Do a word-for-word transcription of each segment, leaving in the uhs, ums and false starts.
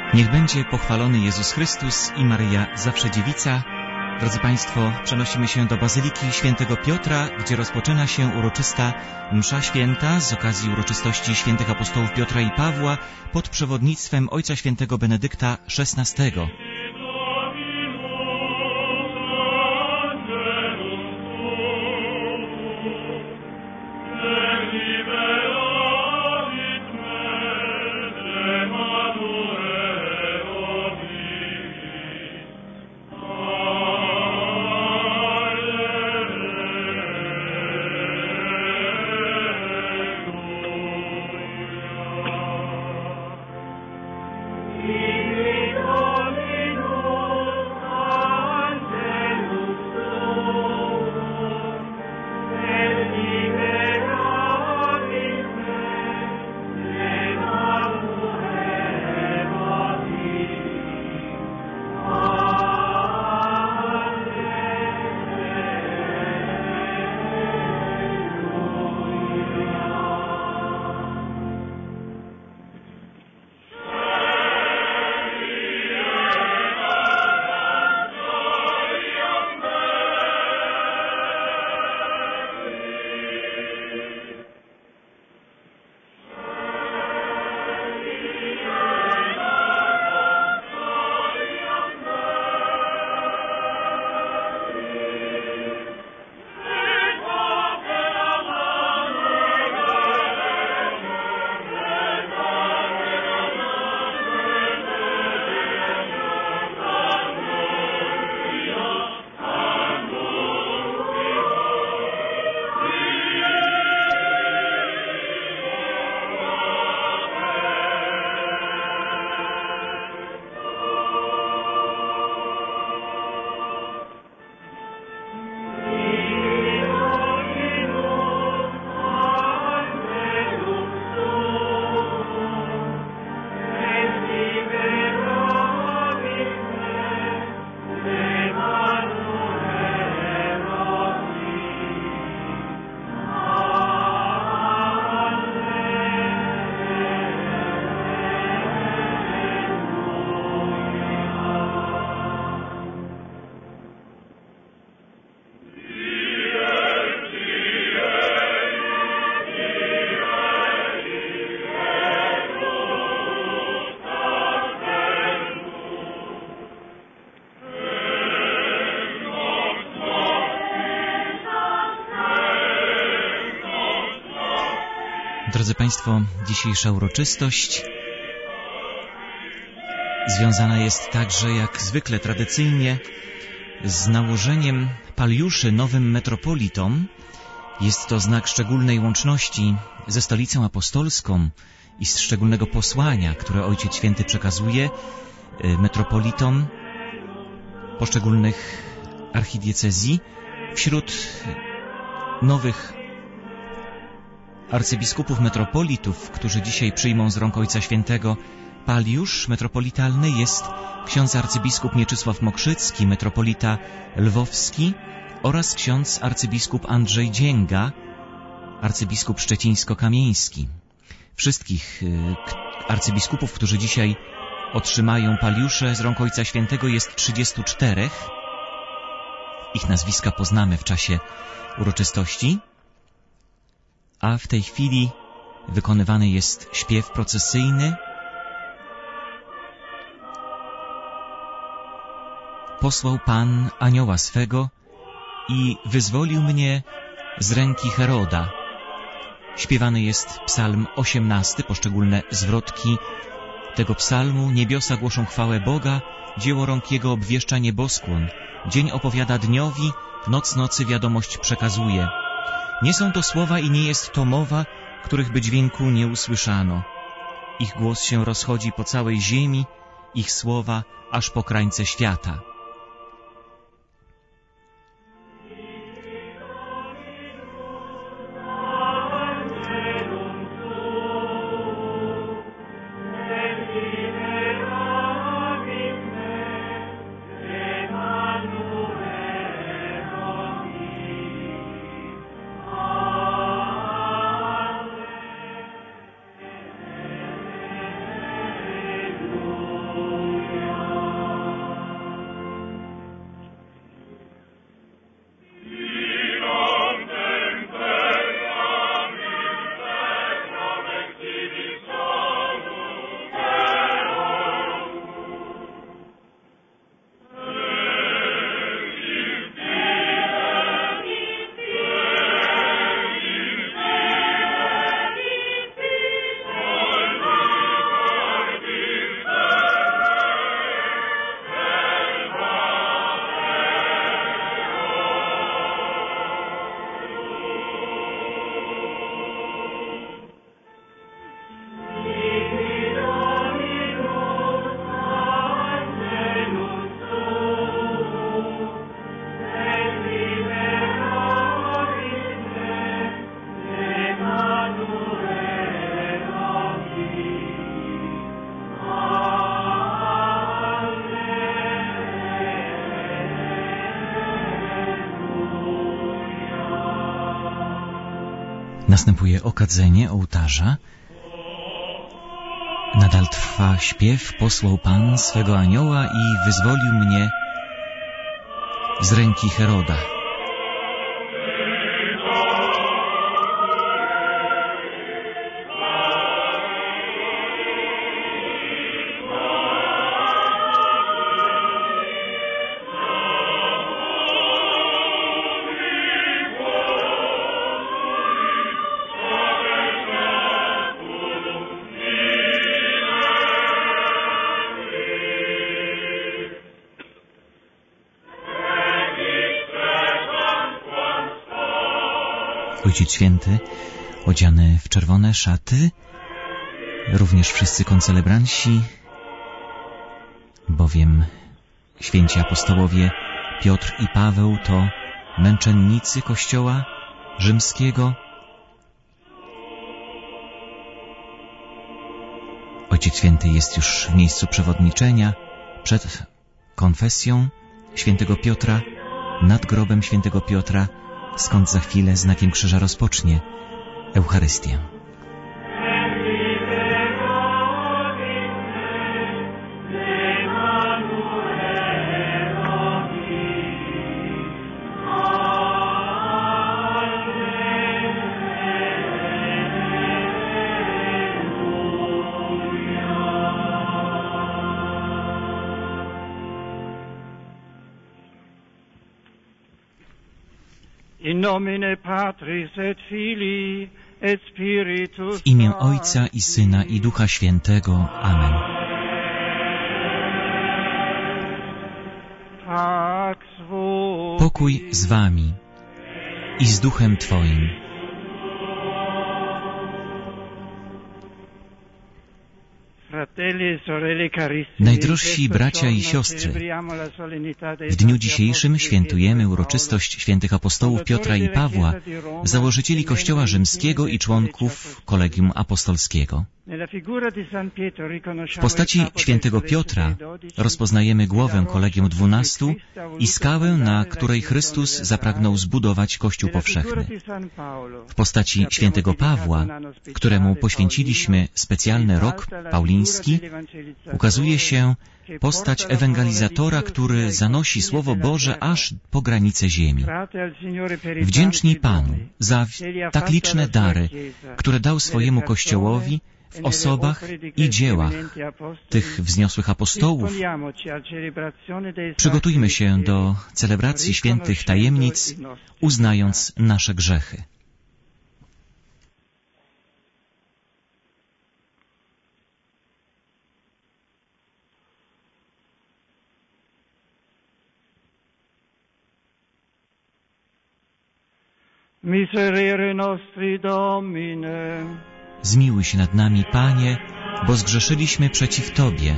Niech będzie pochwalony Jezus Chrystus i Maryja Zawsze Dziewica. Drodzy Państwo, przenosimy się do Bazyliki Świętego Piotra, gdzie rozpoczyna się uroczysta msza święta z okazji uroczystości świętych apostołów Piotra i Pawła pod przewodnictwem Ojca Świętego Benedykta szesnastego. Drodzy Państwo, dzisiejsza uroczystość związana jest także, jak zwykle tradycyjnie, z nałożeniem paliuszy nowym metropolitom. Jest to znak szczególnej łączności ze Stolicą Apostolską i z szczególnego posłania, które Ojciec Święty przekazuje metropolitom poszczególnych archidiecezji. Wśród nowych arcybiskupów metropolitów, którzy dzisiaj przyjmą z rąk Ojca Świętego paliusz metropolitalny, jest ksiądz arcybiskup Mieczysław Mokrzycki, metropolita lwowski, oraz ksiądz arcybiskup Andrzej Dzięga, arcybiskup szczecińsko-kamieński. Wszystkich arcybiskupów, którzy dzisiaj otrzymają paliusze z rąk Ojca Świętego, jest trzydziestu czterech. Ich nazwiska poznamy w czasie uroczystości. A w tej chwili wykonywany jest śpiew procesyjny. Posłał Pan anioła swego i wyzwolił mnie z ręki Heroda. Śpiewany jest psalm osiemnasty, poszczególne zwrotki tego psalmu. Niebiosa głoszą chwałę Boga, dzieło rąk Jego obwieszcza nieboskłon. Dzień opowiada dniowi, noc nocy wiadomość przekazuje. Nie są to słowa i nie jest to mowa, których by dźwięku nie usłyszano. Ich głos się rozchodzi po całej ziemi, ich słowa aż po krańce świata. Następuje okadzenie ołtarza. Nadal trwa śpiew. Posłał Pan swego anioła i wyzwolił mnie z ręki Heroda. Ojciec Święty, odziany w czerwone szaty, również wszyscy koncelebranci, bowiem święci apostołowie Piotr i Paweł to męczennicy Kościoła rzymskiego. Ojciec Święty jest już w miejscu przewodniczenia przed konfesją świętego Piotra, nad grobem świętego Piotra, skąd za chwilę znakiem krzyża rozpocznie Eucharystię. W imię Ojca i Syna i Ducha Świętego. Amen. Pokój z wami i z duchem Twoim. Najdrożsi bracia i siostry, w dniu dzisiejszym świętujemy uroczystość świętych apostołów Piotra i Pawła, założycieli Kościoła Rzymskiego i członków Kolegium Apostolskiego. W postaci świętego Piotra rozpoznajemy głowę Kolegium Dwunastu i skałę, na której Chrystus zapragnął zbudować Kościół powszechny. W postaci świętego Pawła, któremu poświęciliśmy specjalny rok pauliński, ukazuje się postać ewangelizatora, który zanosi Słowo Boże aż po granice ziemi. Wdzięczni Panu za tak liczne dary, które dał swojemu Kościołowi w osobach i dziełach tych wzniosłych apostołów. Przygotujmy się do celebracji świętych tajemnic, uznając nasze grzechy. Miserere nostri Domine. Zmiłuj się nad nami, Panie, bo zgrzeszyliśmy przeciw Tobie.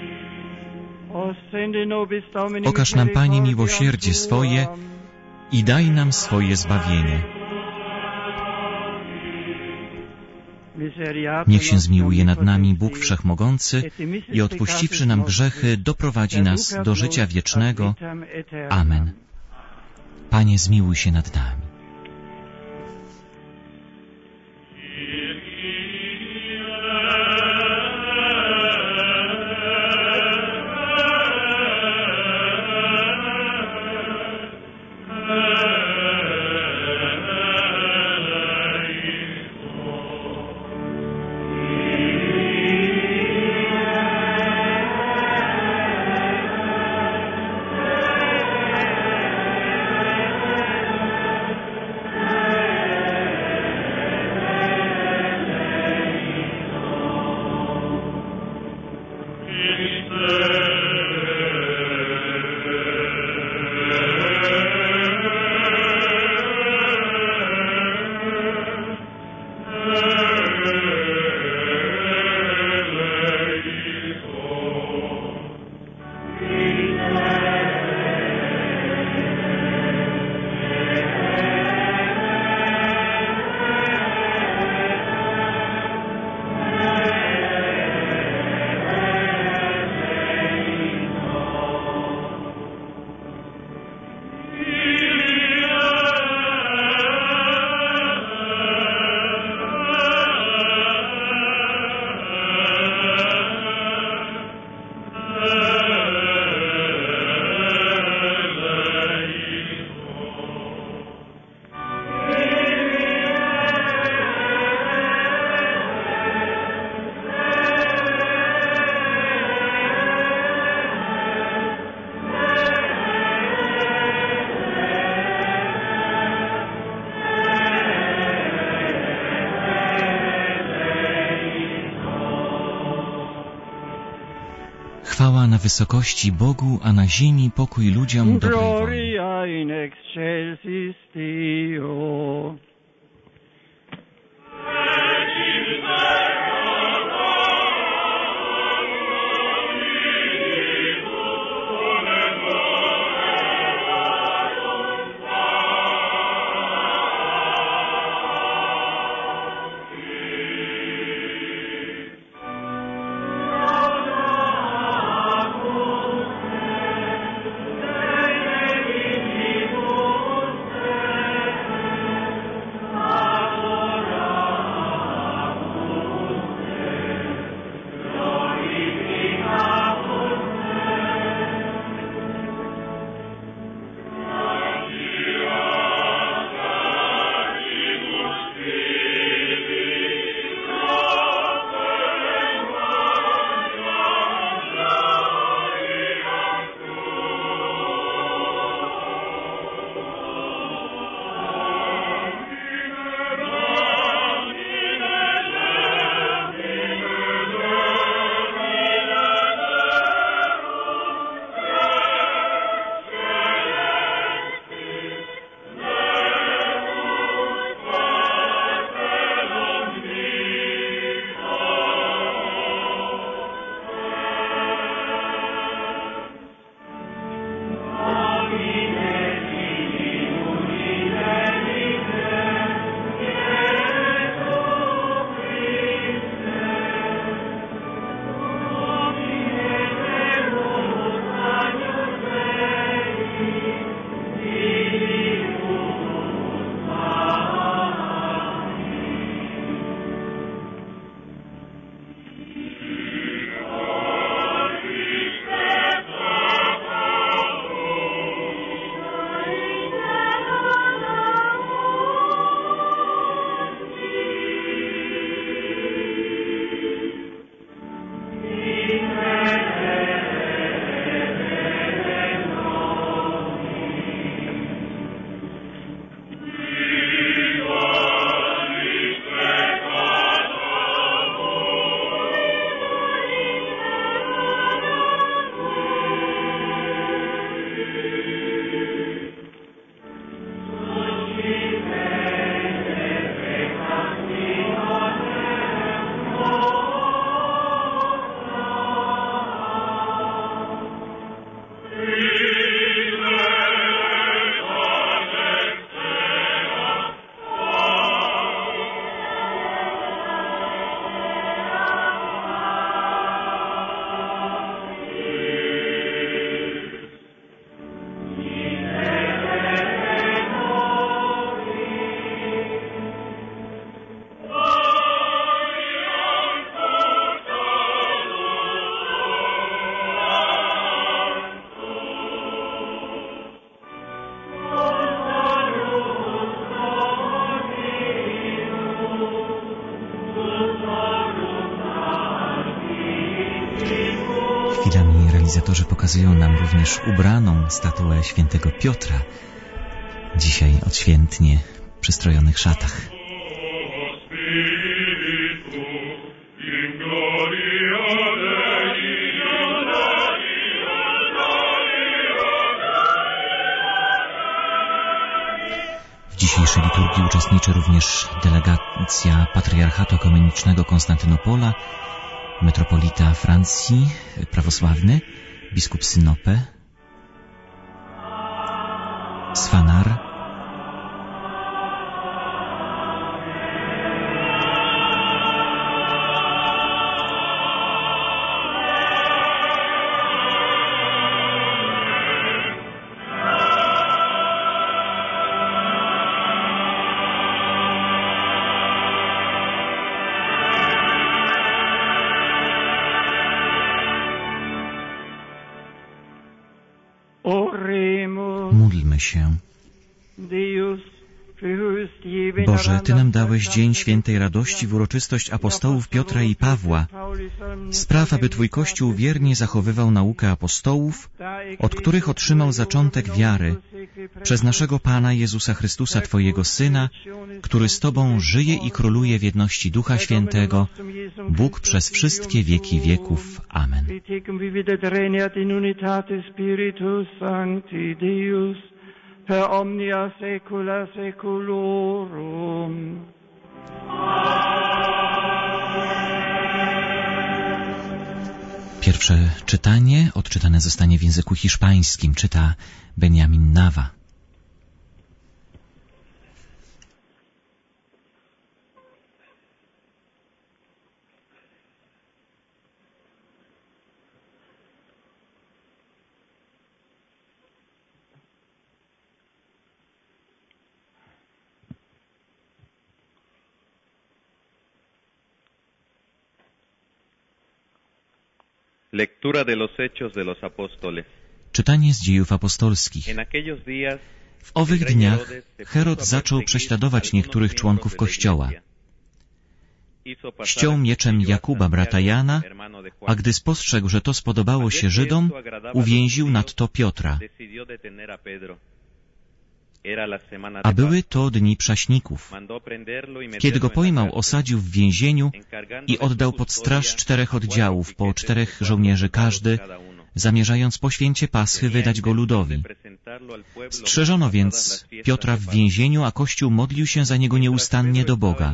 Okaż nam, Panie, miłosierdzie swoje i daj nam swoje zbawienie. Niech się zmiłuje nad nami Bóg Wszechmogący i odpuściwszy nam grzechy, doprowadzi nas do życia wiecznego. Amen. Panie, zmiłuj się nad nami. Chwała na wysokości Bogu, a na ziemi pokój ludziom dobrej woli. Gloria in excelsis Deo. Chwilami realizatorzy pokazują nam również ubraną statuę świętego Piotra, dzisiaj odświętnie przystrojonych szatach. W dzisiejszej liturgii uczestniczy również delegacja Patriarchatu Ekumenicznego Konstantynopola, metropolita Francji prawosławny, biskup Synope, Sfanar, módlmy się. Boże, Ty nam dałeś dzień świętej radości w uroczystość apostołów Piotra i Pawła. Spraw, aby Twój Kościół wiernie zachowywał naukę apostołów, od których otrzymał zaczątek wiary, przez naszego Pana Jezusa Chrystusa, Twojego Syna, który z Tobą żyje i króluje w jedności Ducha Świętego, Bóg przez wszystkie wieki wieków. Amen. Tecum vivit regnat in unitate Spiritus Sancti Deus, per omnia saecula saeculorum. Pierwsze czytanie odczytane zostanie w języku hiszpańskim. Czyta Benjamin Nawa. Lectura de los Hechos de los Apóstoles. Czytanie z dziejów apostolskich. En aquellos días, W owych dniach Herod zaczął prześladować niektórych członków Kościoła. Ściął mieczem Jakuba, brata Jana, a gdy spostrzegł, że to spodobało się Żydom, uwięził nadto Piotra. A były to dni prześników. Kiedy go pojmał, osadził w więzieniu i oddał pod straż czterech oddziałów, po czterech żołnierzy każdy, zamierzając po święcie Paschy wydać go ludowi. Strzeżono więc Piotra w więzieniu, a Kościół modlił się za niego nieustannie do Boga.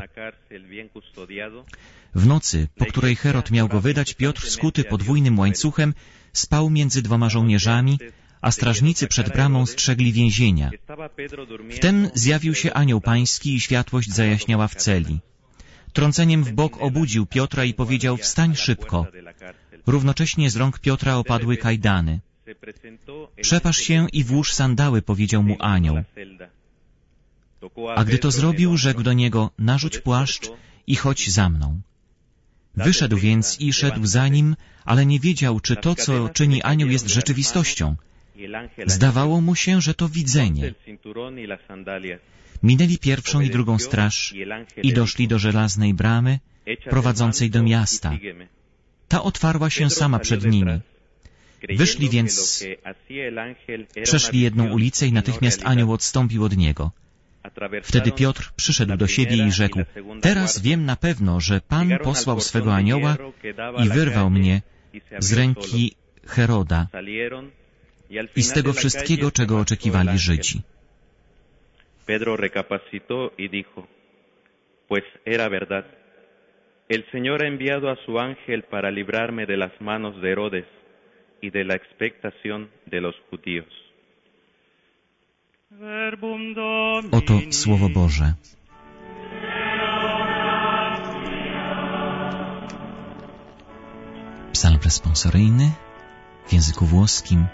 W nocy, po której Herod miał go wydać, Piotr, skuty podwójnym łańcuchem, spał między dwoma żołnierzami, a strażnicy przed bramą strzegli więzienia. Wtem zjawił się anioł pański i światłość zajaśniała w celi. Trąceniem w bok obudził Piotra i powiedział: wstań szybko. Równocześnie z rąk Piotra opadły kajdany. Przepasz się i włóż sandały, powiedział mu anioł. A gdy to zrobił, rzekł do niego: narzuć płaszcz i chodź za mną. Wyszedł więc i szedł za nim, ale nie wiedział, czy to, co czyni anioł, jest rzeczywistością. Zdawało mu się, że to widzenie. Minęli pierwszą i drugą straż i doszli do żelaznej bramy prowadzącej do miasta. Ta otwarła się sama przed nimi. Wyszli więc, przeszli jedną ulicę i natychmiast anioł odstąpił od niego. Wtedy Piotr przyszedł do siebie i rzekł: teraz wiem na pewno, że Pan posłał swego anioła i wyrwał mnie z ręki Heroda i z tego wszystkiego, czego oczekiwali Żydzi. Pedro recapacitó y dijo: pues era verdad. El Señor ha enviado a su ángel para librarme de las manos de Herodes y de la expectación de los judíos. Oto Słowo Boże. Psalm responsoryjny w języku włoskim.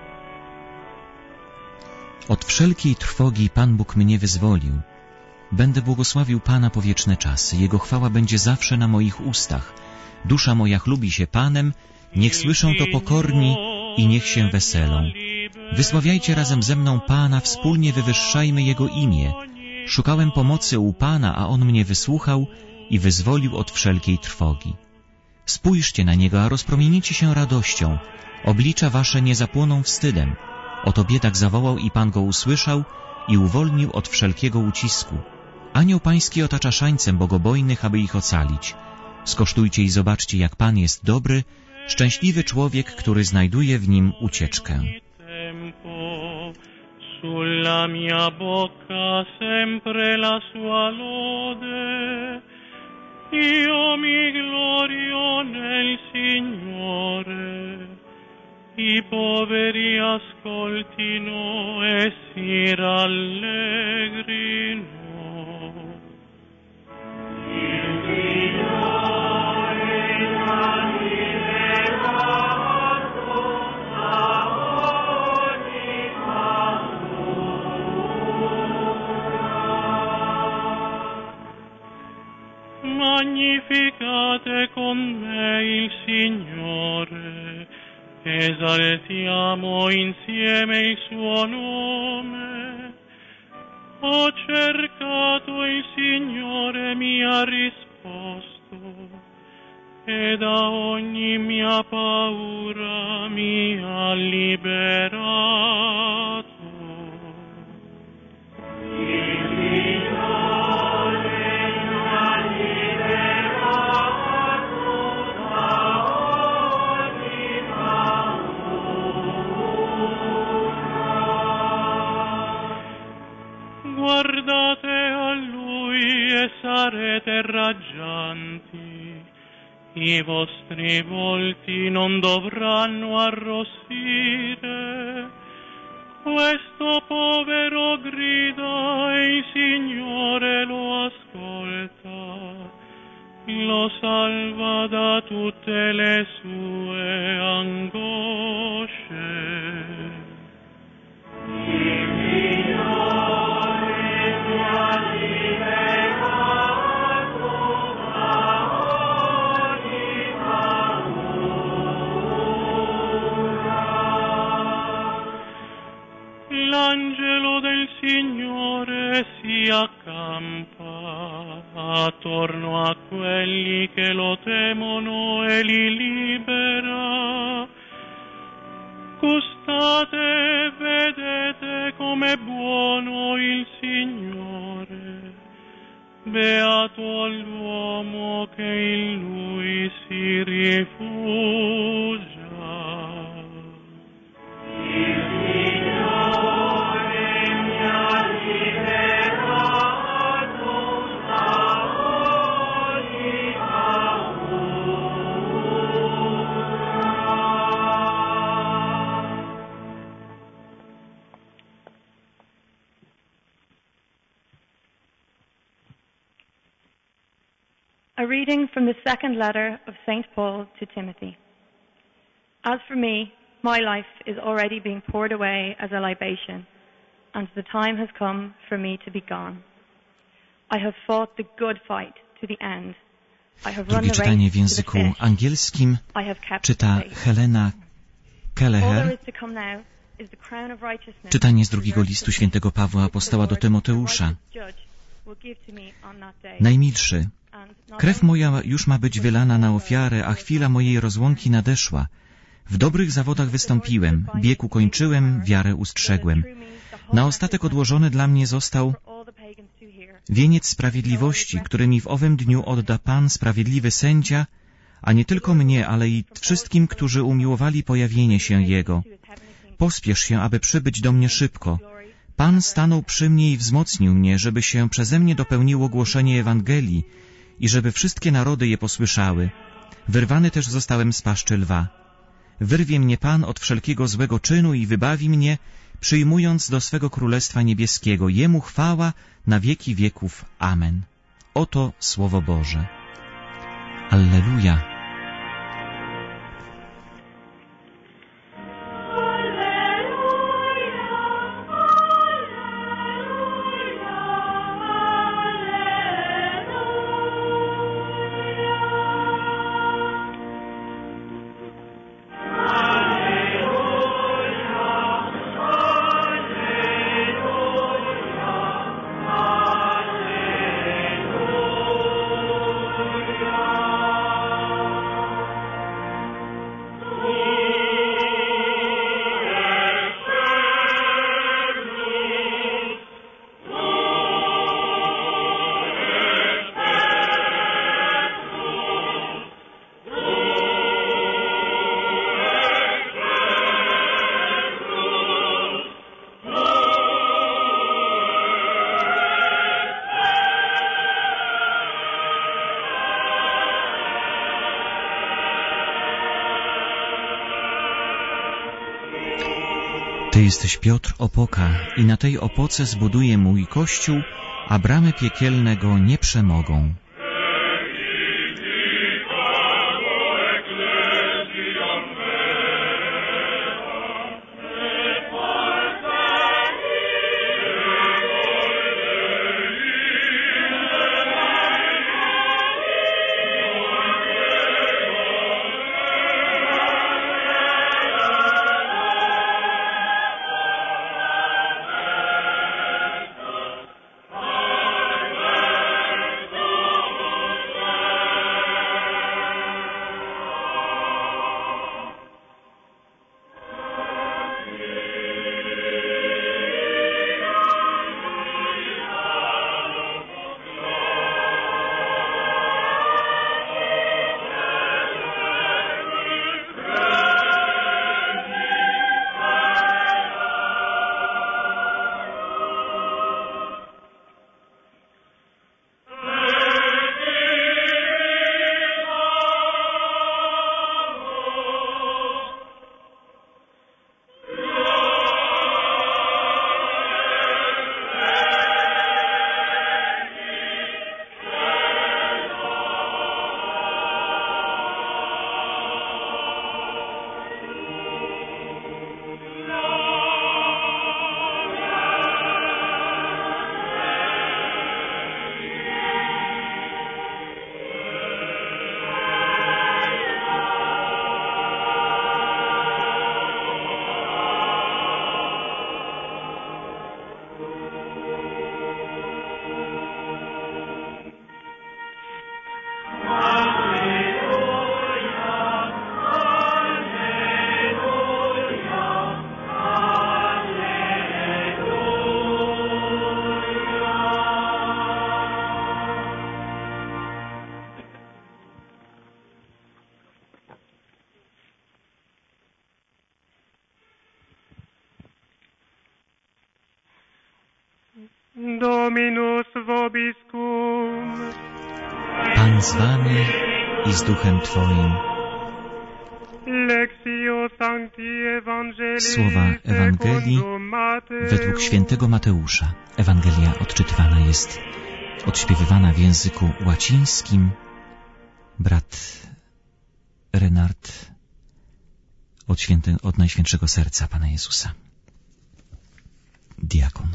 Od wszelkiej trwogi Pan Bóg mnie wyzwolił. Będę błogosławił Pana po wieczne czasy. Jego chwała będzie zawsze na moich ustach. Dusza moja chlubi się Panem. Niech słyszą to pokorni i niech się weselą. Wysławiajcie razem ze mną Pana, wspólnie wywyższajmy Jego imię. Szukałem pomocy u Pana, a On mnie wysłuchał i wyzwolił od wszelkiej trwogi. Spójrzcie na Niego, a rozpromienicie się radością. Oblicza wasze nie zapłoną wstydem. Oto biedak zawołał i Pan go usłyszał i uwolnił od wszelkiego ucisku. Anioł Pański otacza szańcem bogobojnych, aby ich ocalić. Skosztujcie i zobaczcie, jak Pan jest dobry, szczęśliwy człowiek, który znajduje w Nim ucieczkę. Sulla mia bocca sempre la sua lode, io mi glorio nel Signore, i poveri ascoltino e si rallegrino. Magnificate con me il Signore, esaltiamo insieme il suo nome. Ho cercato il Signore, mi ha risposto, e da ogni mia paura mi ha liberato. Il Signore mi ha liberato raggianti, i vostri volti non dovranno arrossire. Questo povero grida e il Signore lo ascolta, lo salva da tutte le sue angosce. L'angelo del Signore si accampa attorno a quelli che lo temono e li libera. Gustate e vedete com'è buono il Signore. Beato l'uomo che in Lui si rifugia. A reading from the second letter of Saint Paul to Timothy. As for me, my life is already being poured away as a libation, and the time has come for me to be gone. I have fought the good fight to the end. I have run Drugie the czytanie race w to the języku finish. angielskim I have kept czyta the faith. Helena All there Kelleher. is to come now is the crown of righteousness. Czytanie z drugiego listu świętego Pawła apostoła do Tymoteusza. Najmilszy, krew moja już ma być wylana na ofiarę, a chwila mojej rozłąki nadeszła. W dobrych zawodach wystąpiłem, bieg ukończyłem, wiarę ustrzegłem. Na ostatek odłożony dla mnie został wieniec sprawiedliwości, który mi w owym dniu odda Pan, sprawiedliwy sędzia, a nie tylko mnie, ale i wszystkim, którzy umiłowali pojawienie się Jego. Pospiesz się, aby przybyć do mnie szybko. Pan stanął przy mnie i wzmocnił mnie, żeby się przeze mnie dopełniło głoszenie Ewangelii i żeby wszystkie narody je posłyszały. Wyrwany też zostałem z paszczy lwa. Wyrwie mnie Pan od wszelkiego złego czynu i wybawi mnie, przyjmując do swego Królestwa Niebieskiego. Jemu chwała na wieki wieków. Amen. Oto Słowo Boże. Alleluja. Ty jesteś Piotr, opoka, i na tej opoce zbuduję mój kościół, a bramy piekielne go nie przemogą. Dominus vobiscum. Pan z wami i z duchem Twoim. Lectio Sancti Evangelii Słowa Ewangelii według świętego Mateusza. Ewangelia odczytywana jest, odśpiewywana w języku łacińskim. Brat Renard od, święty, od Najświętszego Serca Pana Jezusa. Diakon.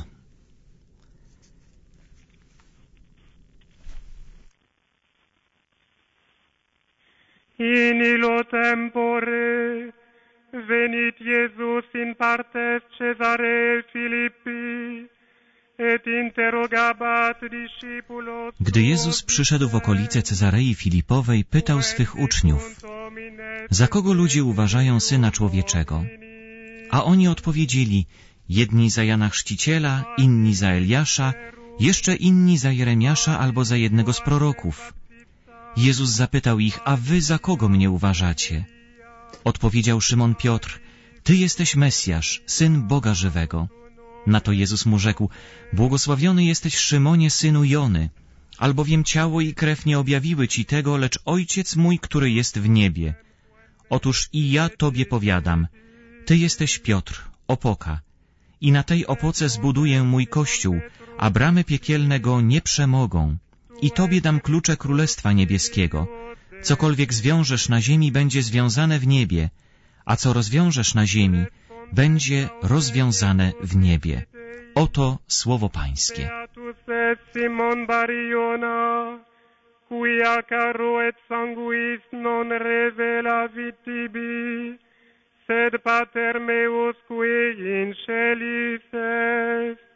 In illo tempore venit Iesus in partes Caesarei Philippi et interrogabat discipulos. Gdy Jezus przyszedł w okolice Cezarei Filipowej, pytał swych uczniów: za kogo ludzie uważają Syna Człowieczego? A oni odpowiedzieli: jedni za Jana Chrzciciela, inni za Eliasza, jeszcze inni za Jeremiasza albo za jednego z proroków. Jezus zapytał ich: a wy za kogo mnie uważacie? Odpowiedział Szymon Piotr: ty jesteś Mesjasz, Syn Boga żywego. Na to Jezus mu rzekł: błogosławiony jesteś, Szymonie, synu Jony, albowiem ciało i krew nie objawiły ci tego, lecz Ojciec mój, który jest w niebie. Otóż i ja tobie powiadam, ty jesteś Piotr, opoka, i na tej opoce zbuduję mój kościół, a bramy piekielne go nie przemogą. I tobie dam klucze Królestwa Niebieskiego. Cokolwiek zwiążesz na ziemi, będzie związane w niebie, a co rozwiążesz na ziemi, będzie rozwiązane w niebie. Oto słowo Pańskie. Simon Bariona, quia caro et sanguis non revelavit tibi, sed pater meus qui in celis est.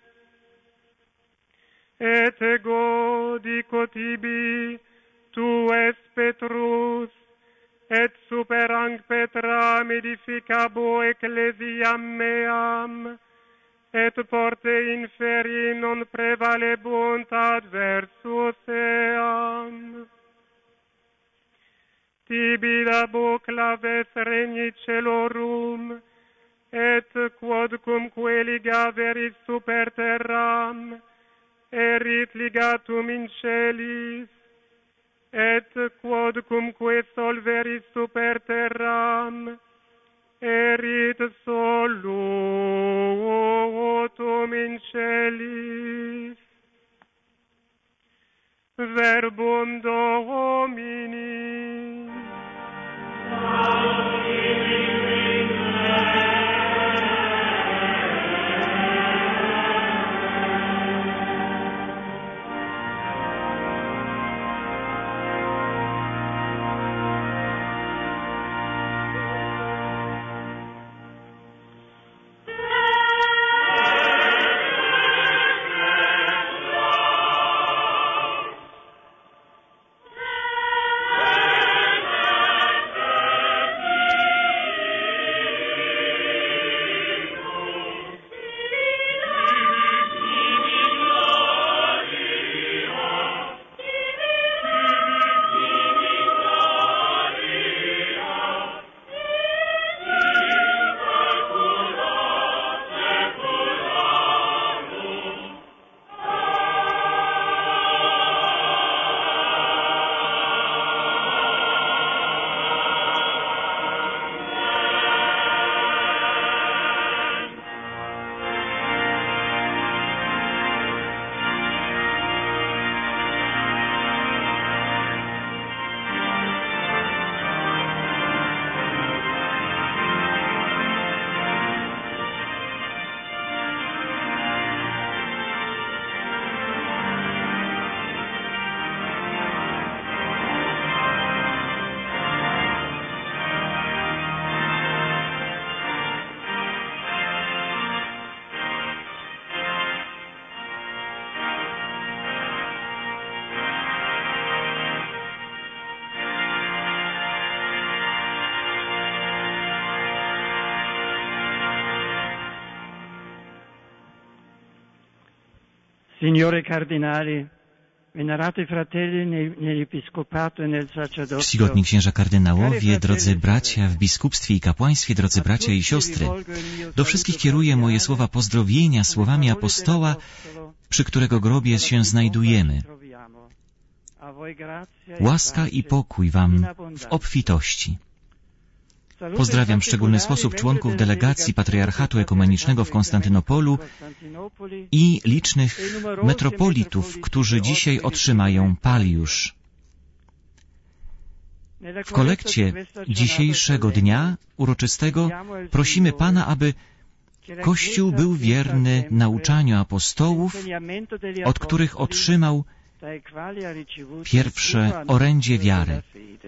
Et ego dico tibi, tu es Petrus, et super ang Petram edificabo ecclesiam meam, et porte inferi non prevalebunt adversus eam. Tibi dabo claves regni celorum, et quodcumque ligaveris super terram, erit ligatum in celis, et quodcumque solveris super terram, erit solutum in celis. Verbum Domini. Signore Cardinali, venerati fratelli nell'episcopato e nel sacerdozio. Czcigodni księża kardynałowie, drodzy bracia w biskupstwie i kapłaństwie, drodzy bracia i siostry, do wszystkich kieruję moje słowa pozdrowienia słowami apostoła przy którego grobie się znajdujemy. Łaska i pokój Wam w obfitości. Pozdrawiam w szczególny sposób członków delegacji Patriarchatu Ekumenicznego w Konstantynopolu i licznych metropolitów, którzy dzisiaj otrzymają paliusz. W kolekcie dzisiejszego dnia uroczystego prosimy Pana, aby Kościół był wierny nauczaniu apostołów, od których otrzymał pierwsze orędzie wiary.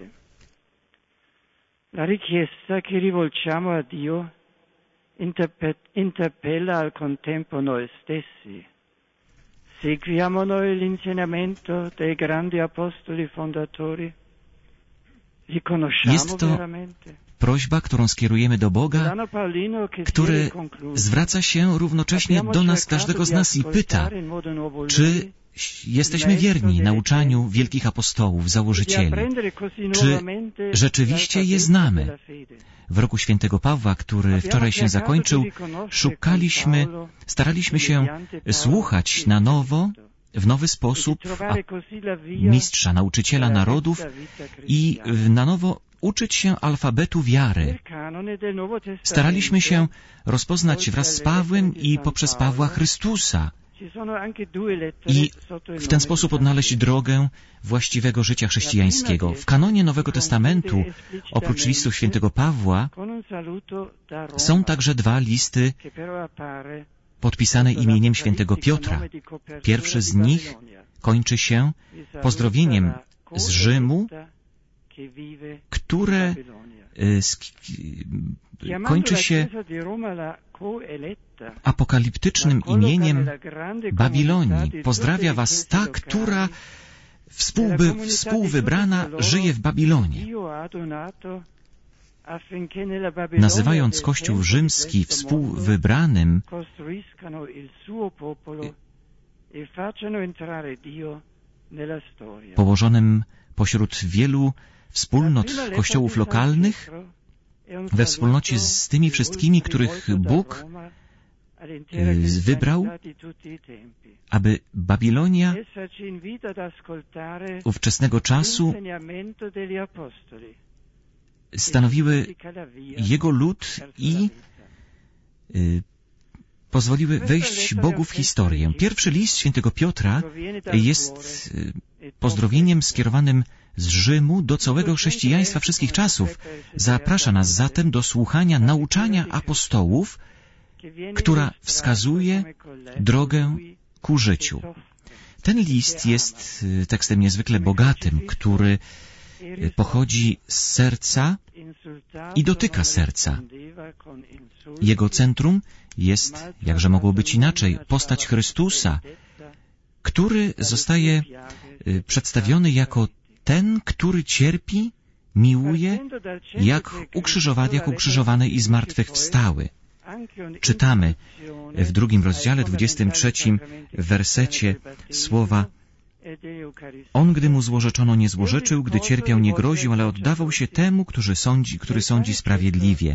La richiesta che rivolgiamo a Dio interpella al contempo noi stessi. Seguiamo noi l'insegnamento dei grandi apostoli fondatori? Li conosciamo Jest to veramente? prośba, którą skierujemy do Boga, który zwraca się równocześnie do nas, każdego z nas i pyta, czy jesteśmy wierni nauczaniu wielkich apostołów, założycieli, czy rzeczywiście je znamy. W roku świętego Pawła, który wczoraj się zakończył, szukaliśmy, staraliśmy się słuchać na nowo, w nowy sposób mistrza, nauczyciela narodów i na nowo uczyć się alfabetu wiary. Staraliśmy się rozpoznać wraz z Pawłem i poprzez Pawła Chrystusa i w ten sposób odnaleźć drogę właściwego życia chrześcijańskiego. W kanonie Nowego Testamentu, oprócz listów świętego Pawła, są także dwa listy podpisane imieniem świętego Piotra. Pierwszy z nich kończy się pozdrowieniem z Rzymu, które kończy się apokaliptycznym imieniem Babilonii. Pozdrawia was ta, która współby, współwybrana żyje w Babilonie. Nazywając Kościół rzymski współwybranym, położonym pośród wielu wspólnot kościołów lokalnych, we wspólnocie z tymi wszystkimi, których Bóg wybrał, aby Babilonia ówczesnego czasu stanowiły Jego lud i pozwoliły wejść Bogu w historię. Pierwszy list świętego Piotra jest pozdrowieniem skierowanym z Rzymu do całego chrześcijaństwa wszystkich czasów. Zaprasza nas zatem do słuchania nauczania apostołów, która wskazuje drogę ku życiu. Ten list jest tekstem niezwykle bogatym, który pochodzi z serca i dotyka serca. Jego centrum jest, jakże mogło być inaczej, postać Chrystusa, który zostaje przedstawiony jako ten, który cierpi, miłuje, jak ukrzyżowany, jak ukrzyżowany i zmartwychwstały. Czytamy w drugim rozdziale, dwudziestym trzecim wersecie słowa: On, gdy mu złorzeczono, nie złorzeczył, gdy cierpiał, nie groził, ale oddawał się temu, który sądzi, który sądzi sprawiedliwie.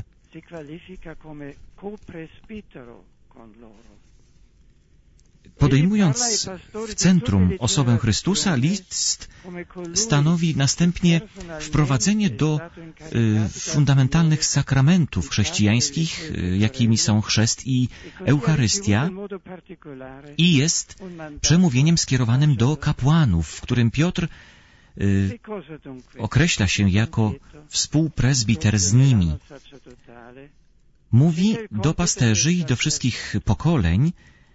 Podejmując w centrum osobę Chrystusa, list stanowi następnie wprowadzenie do y, fundamentalnych sakramentów chrześcijańskich, y, jakimi są chrzest i Eucharystia, i jest przemówieniem skierowanym do kapłanów, w którym Piotr y, określa się jako współprezbiter z nimi. Mówi do pasterzy i do wszystkich pokoleń,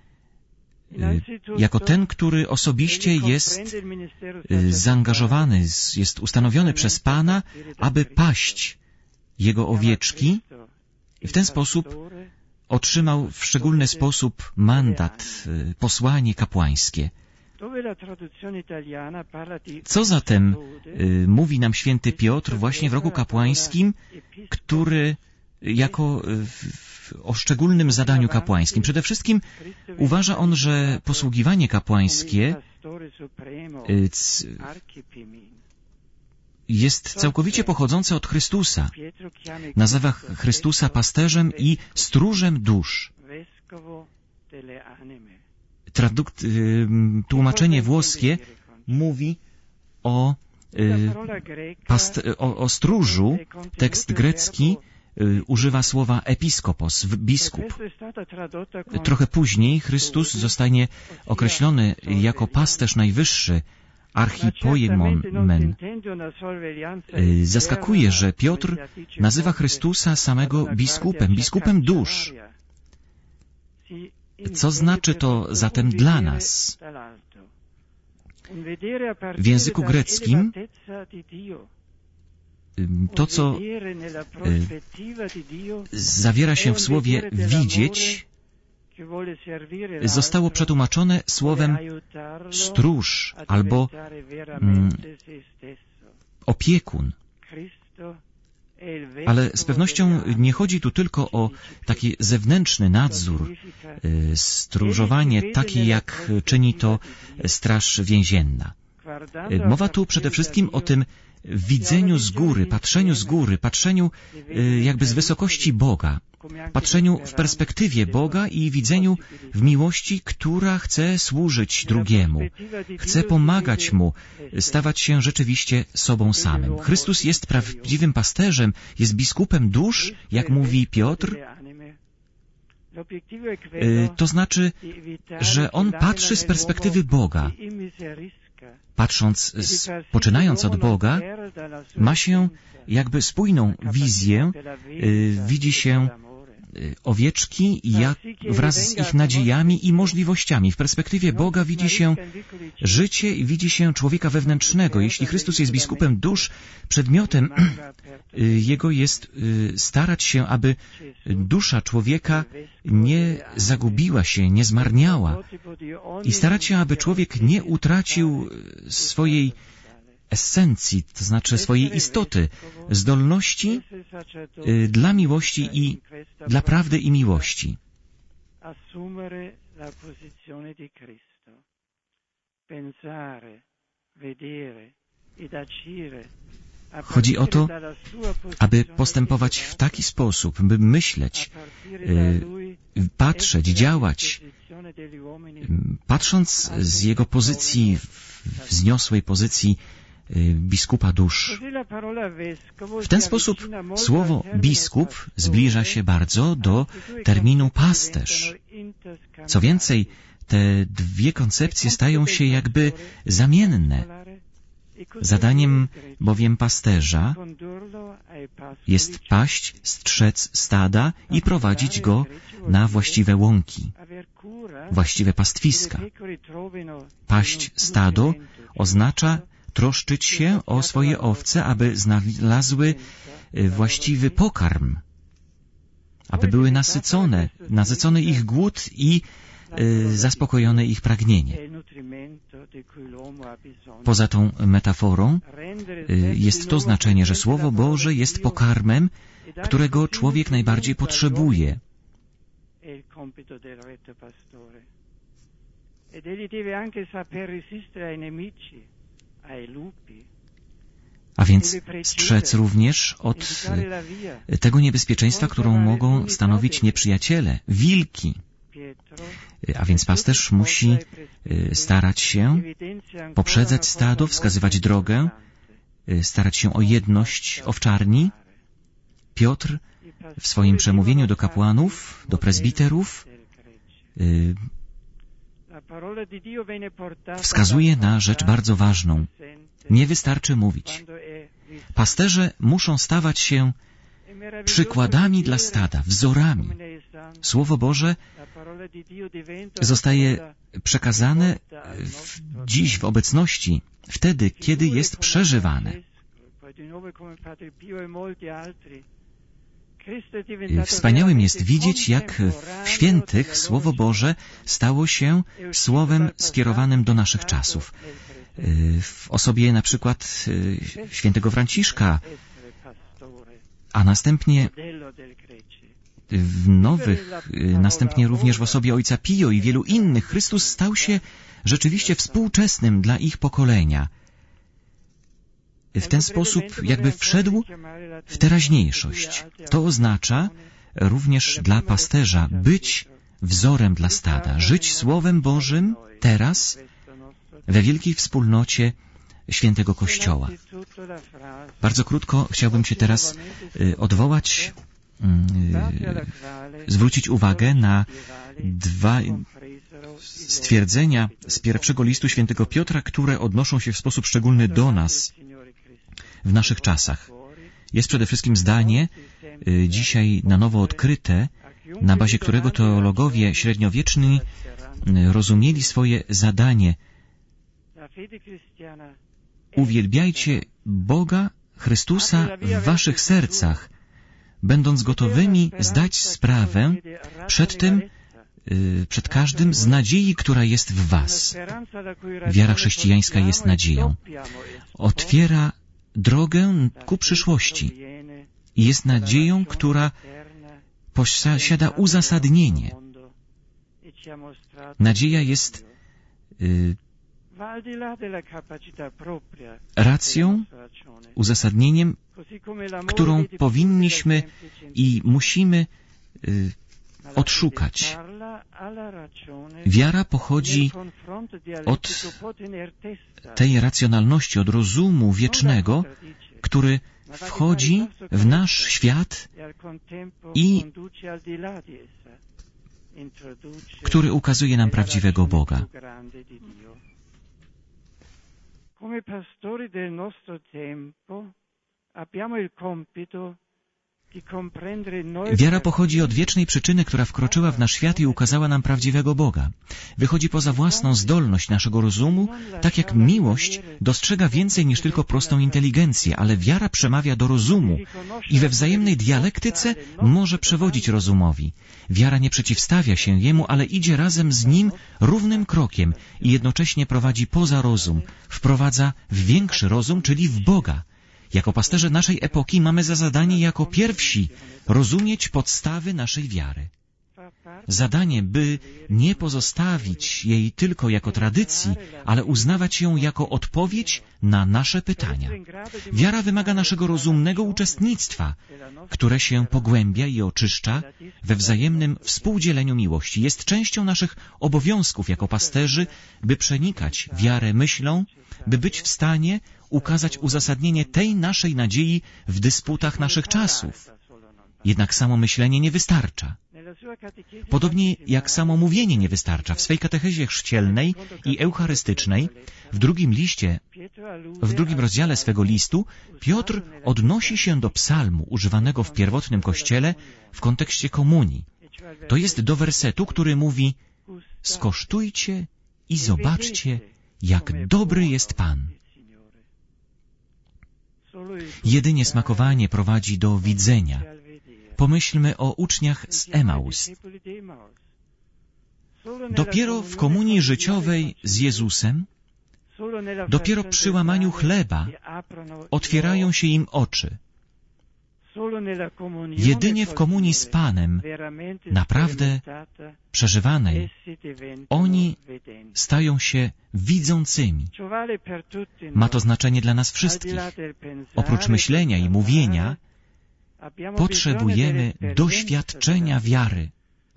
jako ten, który osobiście jest zaangażowany, jest ustanowiony przez Pana, aby paść Jego owieczki. W ten sposób otrzymał w szczególny sposób mandat, posłanie kapłańskie. Co zatem mówi nam święty Piotr właśnie w roku kapłańskim, który jako o szczególnym zadaniu kapłańskim? Przede wszystkim uważa on, że posługiwanie kapłańskie jest całkowicie pochodzące od Chrystusa. Nazywa Chrystusa pasterzem i stróżem dusz. Tradukt, tłumaczenie włoskie mówi o, past, o, o stróżu. Tekst grecki używa słowa episkopos, biskup. Trochę później Chrystus zostanie określony jako pasterz najwyższy, archipoimen. Zaskakuje, że Piotr nazywa Chrystusa samego biskupem, biskupem dusz. Co znaczy to zatem dla nas? W języku greckim to, co zawiera się w słowie widzieć, zostało przetłumaczone słowem stróż albo mm, opiekun. Ale z pewnością nie chodzi tu tylko o taki zewnętrzny nadzór, stróżowanie takie, jak czyni to straż więzienna. Mowa tu przede wszystkim o tym widzeniu z góry, patrzeniu z góry, patrzeniu jakby z wysokości Boga, patrzeniu w perspektywie Boga i widzeniu w miłości, która chce służyć drugiemu, chce pomagać mu, stawać się rzeczywiście sobą samym. Chrystus jest prawdziwym pasterzem, jest biskupem dusz, jak mówi Piotr. To znaczy, że on patrzy z perspektywy Boga. Patrząc, poczynając od Boga, ma się jakby spójną wizję, widzi się owieczki jak wraz z ich nadziejami i możliwościami. W perspektywie Boga widzi się życie i widzi się człowieka wewnętrznego. Jeśli Chrystus jest biskupem dusz, przedmiotem Jego jest starać się, aby dusza człowieka nie zagubiła się, nie zmarniała i starać się, aby człowiek nie utracił swojej esencji, to znaczy swojej istoty, zdolności y, dla miłości i dla prawdy i miłości. Chodzi o to, aby postępować w taki sposób, by myśleć, y, patrzeć, działać, patrząc z jego pozycji, wzniosłej pozycji biskupa dusz. W ten sposób słowo biskup zbliża się bardzo do terminu pasterz. Co więcej, te dwie koncepcje stają się jakby zamienne. Zadaniem bowiem pasterza jest paść, strzec stada i prowadzić go na właściwe łąki, właściwe pastwiska. Paść stado oznacza troszczyć się o swoje owce, aby znalazły właściwy pokarm, aby były nasycone, nasycony ich głód i y, zaspokojone ich pragnienie. Poza tą metaforą y, jest to znaczenie, że Słowo Boże jest pokarmem, którego człowiek najbardziej potrzebuje. A więc strzec również od tego niebezpieczeństwa, którą mogą stanowić nieprzyjaciele, wilki. A więc pasterz musi starać się poprzedzać stado, wskazywać drogę, starać się o jedność owczarni. Piotr w swoim przemówieniu do kapłanów, do prezbiterów wskazuje na rzecz bardzo ważną. Nie wystarczy mówić. Pasterze muszą stawać się przykładami dla stada, wzorami. Słowo Boże zostaje przekazane w, dziś w obecności, wtedy, kiedy jest przeżywane. Wspaniałym jest widzieć, jak w świętych Słowo Boże stało się słowem skierowanym do naszych czasów. W osobie na przykład świętego Franciszka, a następnie w nowych, następnie również w osobie ojca Pio i wielu innych, Chrystus stał się rzeczywiście współczesnym dla ich pokolenia. W ten sposób jakby wszedł w teraźniejszość. To oznacza również dla pasterza być wzorem dla stada, żyć Słowem Bożym teraz we wielkiej wspólnocie Świętego Kościoła. Bardzo krótko chciałbym się teraz y, odwołać, y, zwrócić uwagę na dwa stwierdzenia z pierwszego listu Świętego Piotra, które odnoszą się w sposób szczególny do nas w naszych czasach. Jest przede wszystkim zdanie, y, dzisiaj na nowo odkryte, na bazie którego teologowie średniowieczni y, rozumieli swoje zadanie. Uwielbiajcie Boga, Chrystusa w waszych sercach, będąc gotowymi zdać sprawę przed tym, przed każdym z nadziei, która jest w was. Wiara chrześcijańska jest nadzieją. Otwiera drogę ku przyszłości i jest nadzieją, która posiada uzasadnienie. Nadzieja jest y, racją, uzasadnieniem, którą powinniśmy i musimy y, odszukać. Wiara pochodzi od tej racjonalności, od rozumu wiecznego, który wchodzi w nasz świat i który ukazuje nam prawdziwego Boga. Come pastori del nostro tempo abbiamo il compito di comprendere noi. Wiara pochodzi od wiecznej przyczyny, która wkroczyła w nasz świat i ukazała nam prawdziwego Boga. Wychodzi poza własną zdolność naszego rozumu, tak jak miłość dostrzega więcej niż tylko prostą inteligencję, ale wiara przemawia do rozumu i we wzajemnej dialektyce może przewodzić rozumowi. Wiara nie przeciwstawia się jemu, ale idzie razem z nim równym krokiem i jednocześnie prowadzi poza rozum, wprowadza w większy rozum, czyli w Boga. Jako pasterze naszej epoki mamy za zadanie jako pierwsi rozumieć podstawy naszej wiary. Zadanie, by nie pozostawić jej tylko jako tradycji, ale uznawać ją jako odpowiedź na nasze pytania. Wiara wymaga naszego rozumnego uczestnictwa, które się pogłębia i oczyszcza we wzajemnym współdzieleniu miłości. Jest częścią naszych obowiązków jako pasterzy, by przenikać wiarę myślą, by być w stanie ukazać uzasadnienie tej naszej nadziei w dysputach naszych czasów. Jednak samo myślenie nie wystarcza. Podobnie jak samo mówienie nie wystarcza. W swej katechezie chrzcielnej i eucharystycznej, w drugim liście, w drugim rozdziale swego listu, Piotr odnosi się do psalmu używanego w pierwotnym Kościele w kontekście komunii. To jest do wersetu, który mówi: skosztujcie i zobaczcie, jak dobry jest Pan. Jedynie smakowanie prowadzi do widzenia. Pomyślmy o uczniach z Emaus. Dopiero w komunii życiowej z Jezusem, dopiero przy łamaniu chleba otwierają się im oczy. Jedynie w komunii z Panem, naprawdę przeżywanej, oni stają się widzącymi. Ma to znaczenie dla nas wszystkich. Oprócz myślenia i mówienia, potrzebujemy doświadczenia wiary,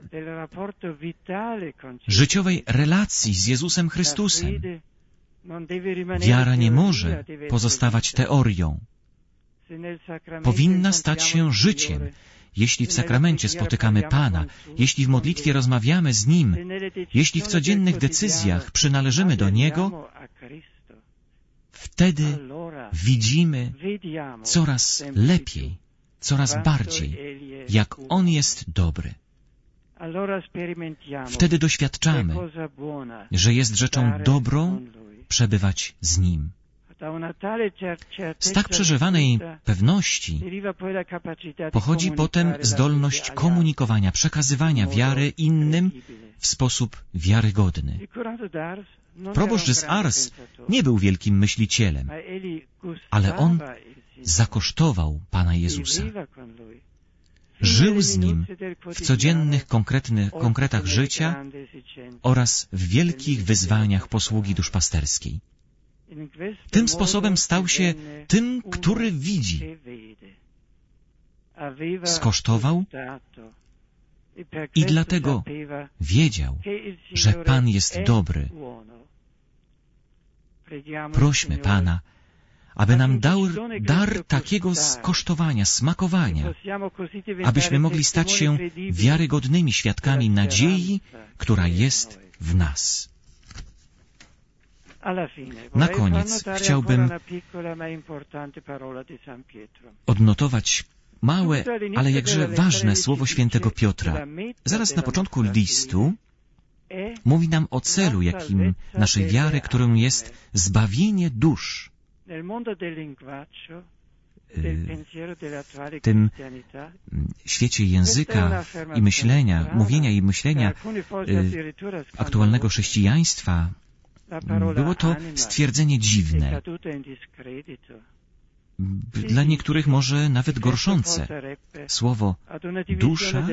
życiowej relacji z Jezusem Chrystusem. Wiara nie może pozostawać teorią. Powinna stać się życiem. Jeśli w sakramencie spotykamy Pana, jeśli w modlitwie rozmawiamy z Nim, jeśli w codziennych decyzjach przynależymy do Niego, wtedy widzimy coraz lepiej, coraz bardziej, jak On jest dobry. Wtedy doświadczamy, że jest rzeczą dobrą przebywać z Nim. Z tak przeżywanej pewności pochodzi potem zdolność komunikowania, przekazywania wiary innym w sposób wiarygodny. Proboszcz z Ars nie był wielkim myślicielem, ale on zakosztował Pana Jezusa. Żył z Nim w codziennych, konkretnych, konkretach życia oraz w wielkich wyzwaniach posługi duszpasterskiej. Tym sposobem stał się tym, który widzi. Skosztował I dlatego wiedział, że Pan jest dobry. Prośmy Pana, aby nam dał dar takiego skosztowania, smakowania, abyśmy mogli stać się wiarygodnymi świadkami nadziei, która jest w nas. Na koniec chciałbym odnotować małe, ale jakże ważne słowo świętego Piotra. Zaraz na początku listu mówi nam o celu, jakim naszej wiary, którą jest zbawienie dusz. W tym świecie języka i myślenia, mówienia i myślenia aktualnego chrześcijaństwa było to stwierdzenie dziwne. Dla niektórych może nawet gorszące. Słowo dusza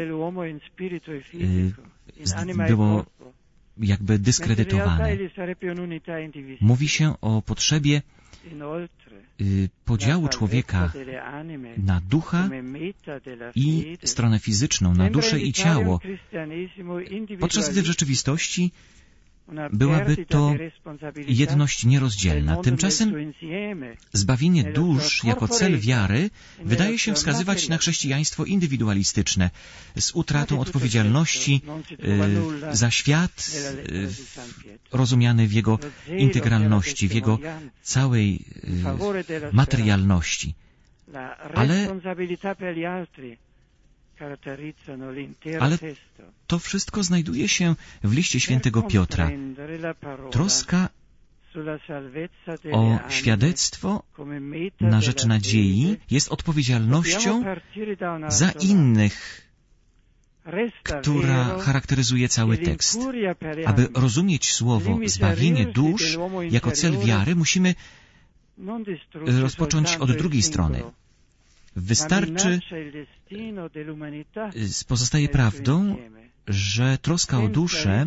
było jakby dyskredytowane. Mówi się o potrzebie podziału człowieka na ducha i stronę fizyczną, na duszę i ciało, podczas gdy w rzeczywistości byłaby to jedność nierozdzielna. Tymczasem zbawienie dusz jako cel wiary wydaje się wskazywać na chrześcijaństwo indywidualistyczne z utratą odpowiedzialności y, za świat y, rozumiany w jego integralności, w jego całej y, materialności. Ale Ale to wszystko znajduje się w liście świętego Piotra. Troska o świadectwo na rzecz nadziei jest odpowiedzialnością za innych, która charakteryzuje cały tekst. Aby rozumieć słowo zbawienie dusz jako cel wiary, musimy rozpocząć od drugiej strony. Wystarczy, pozostaje prawdą, że troska o duszę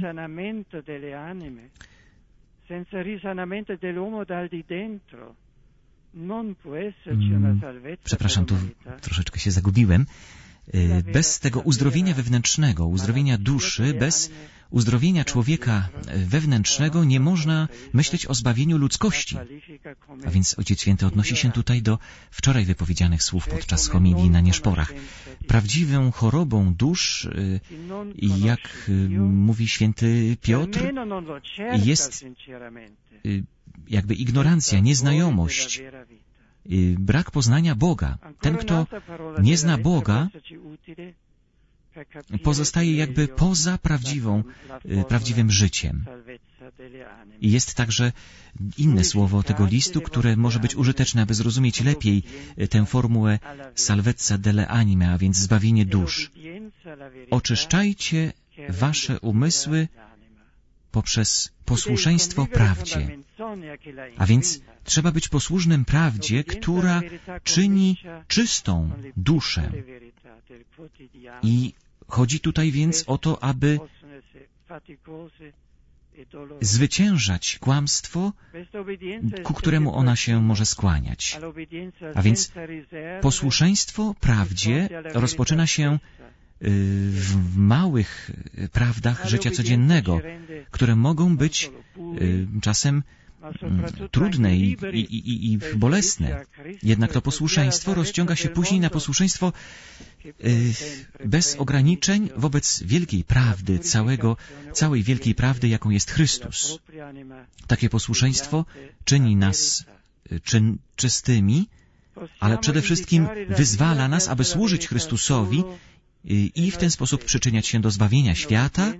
hmm, przepraszam, tu troszeczkę się zagubiłem. Bez tego uzdrowienia wewnętrznego, uzdrowienia duszy, bez uzdrowienia człowieka wewnętrznego nie można myśleć o zbawieniu ludzkości. A więc Ojciec Święty odnosi się tutaj do wczoraj wypowiedzianych słów podczas homilii na Nieszporach. Prawdziwą chorobą dusz, jak mówi święty Piotr, jest jakby ignorancja, nieznajomość, brak poznania Boga. Ten, kto nie zna Boga, pozostaje jakby poza prawdziwą, prawdziwym życiem. I jest także inne słowo tego listu, które może być użyteczne, aby zrozumieć lepiej tę formułę salvezza delle anime, a więc zbawienie dusz. Oczyszczajcie wasze umysły poprzez posłuszeństwo prawdzie. A więc trzeba być posłusznym prawdzie, która czyni czystą duszę. I chodzi tutaj więc o to, aby zwyciężać kłamstwo, ku któremu ona się może skłaniać. A więc posłuszeństwo prawdzie rozpoczyna się w małych prawdach życia codziennego, które mogą być czasem trudne i, i, i, i bolesne. Jednak to posłuszeństwo rozciąga się później na posłuszeństwo bez ograniczeń wobec wielkiej prawdy, całego, całej wielkiej prawdy, jaką jest Chrystus. Takie posłuszeństwo czyni nas czyn, czystymi, ale przede wszystkim wyzwala nas, aby służyć Chrystusowi i w ten sposób przyczyniać się do zbawienia świata,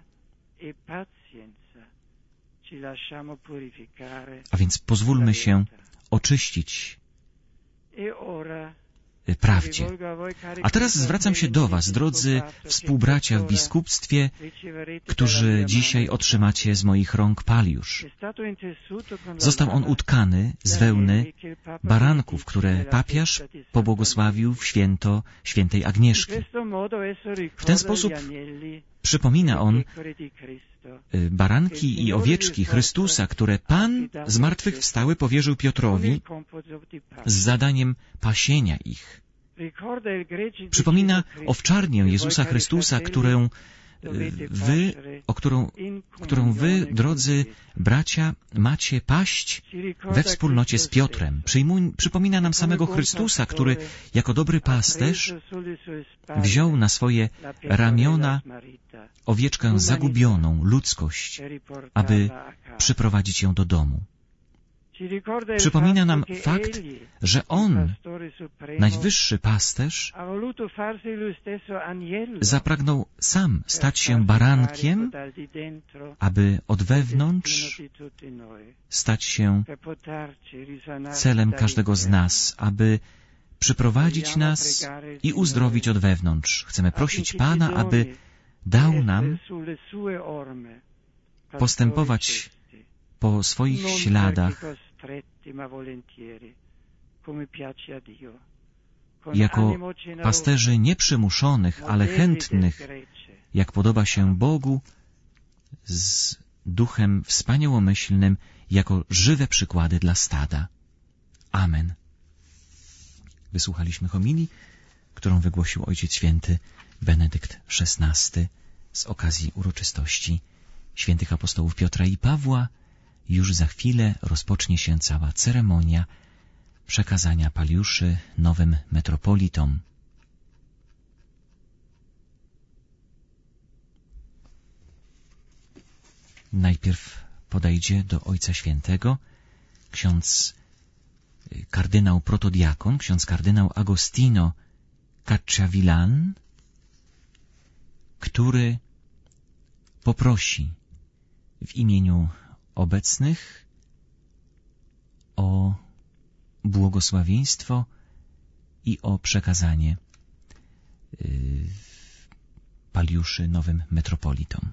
a więc pozwólmy się oczyścić prawdzie. A teraz zwracam się do Was, drodzy współbracia w biskupstwie, którzy dzisiaj otrzymacie z moich rąk paliusz. Został on utkany z wełny baranków, które papież pobłogosławił w święto świętej Agnieszki. W ten sposób przypomina on baranki i owieczki Chrystusa, które Pan zmartwychwstały powierzył Piotrowi z zadaniem pasienia ich. Przypomina owczarnię Jezusa Chrystusa, którą wy, o którą, którą wy, drodzy bracia, macie paść we wspólnocie z Piotrem. Przyjmuj, przypomina nam samego Chrystusa, który jako dobry pasterz wziął na swoje ramiona owieczkę zagubioną, ludzkość, aby przyprowadzić ją do domu. Przypomina nam fakt, że On, najwyższy pasterz, zapragnął sam stać się barankiem, aby od wewnątrz stać się celem każdego z nas, aby przyprowadzić nas i uzdrowić od wewnątrz. Chcemy prosić Pana, aby dał nam postępować po swoich śladach jako pasterzy nieprzymuszonych, ale chętnych, jak podoba się Bogu, z duchem wspaniałomyślnym, jako żywe przykłady dla stada. Amen. Wysłuchaliśmy homilii, którą wygłosił Ojciec Święty Benedykt szesnasty z okazji uroczystości świętych apostołów Piotra i Pawła. Już za chwilę rozpocznie się cała ceremonia przekazania paliuszy nowym metropolitom. Najpierw podejdzie do Ojca Świętego ksiądz kardynał protodiakon, ksiądz kardynał Agostino Cacciavillan, który poprosi w imieniu obecnych o błogosławieństwo i o przekazanie yy, paliuszy nowym metropolitom.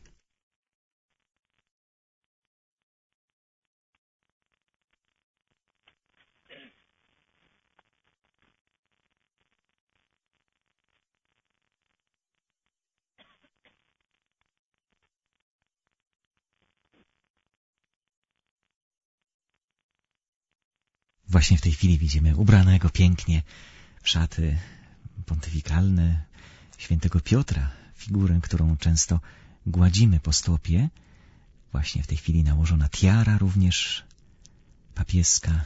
Właśnie w tej chwili widzimy ubranego pięknie w szaty pontyfikalne świętego Piotra, figurę, którą często gładzimy po stopie. Właśnie w tej chwili nałożona tiara również papieska,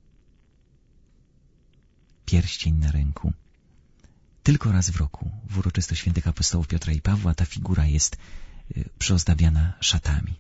pierścień na ręku. Tylko raz w roku, w uroczystość świętych apostołów Piotra i Pawła, ta figura jest przyozdabiana szatami.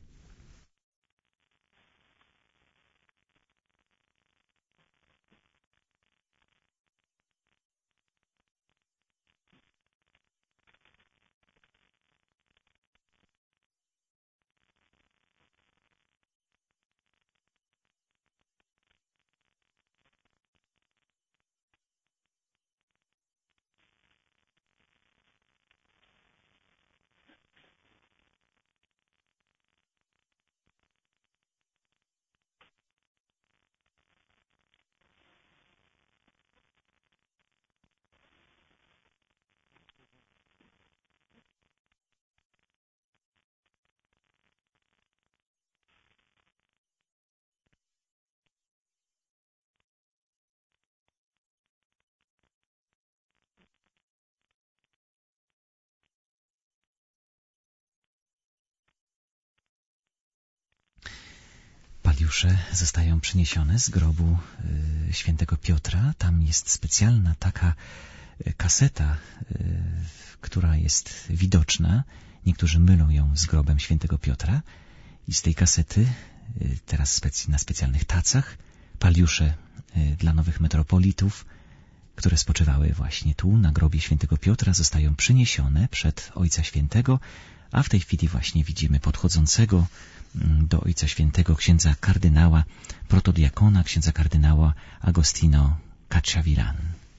Paliusze zostają przyniesione z grobu y, świętego Piotra. Tam jest specjalna taka kaseta, y, która jest widoczna. Niektórzy mylą ją z grobem świętego Piotra. I z tej kasety, y, teraz specy, na specjalnych tacach, paliusze y, dla nowych metropolitów, które spoczywały właśnie tu, na grobie świętego Piotra, zostają przyniesione przed Ojca Świętego, a w tej chwili właśnie widzimy podchodzącego do Ojca Świętego księdza kardynała protodiakona, księdza kardynała Agostino Cacciavillan.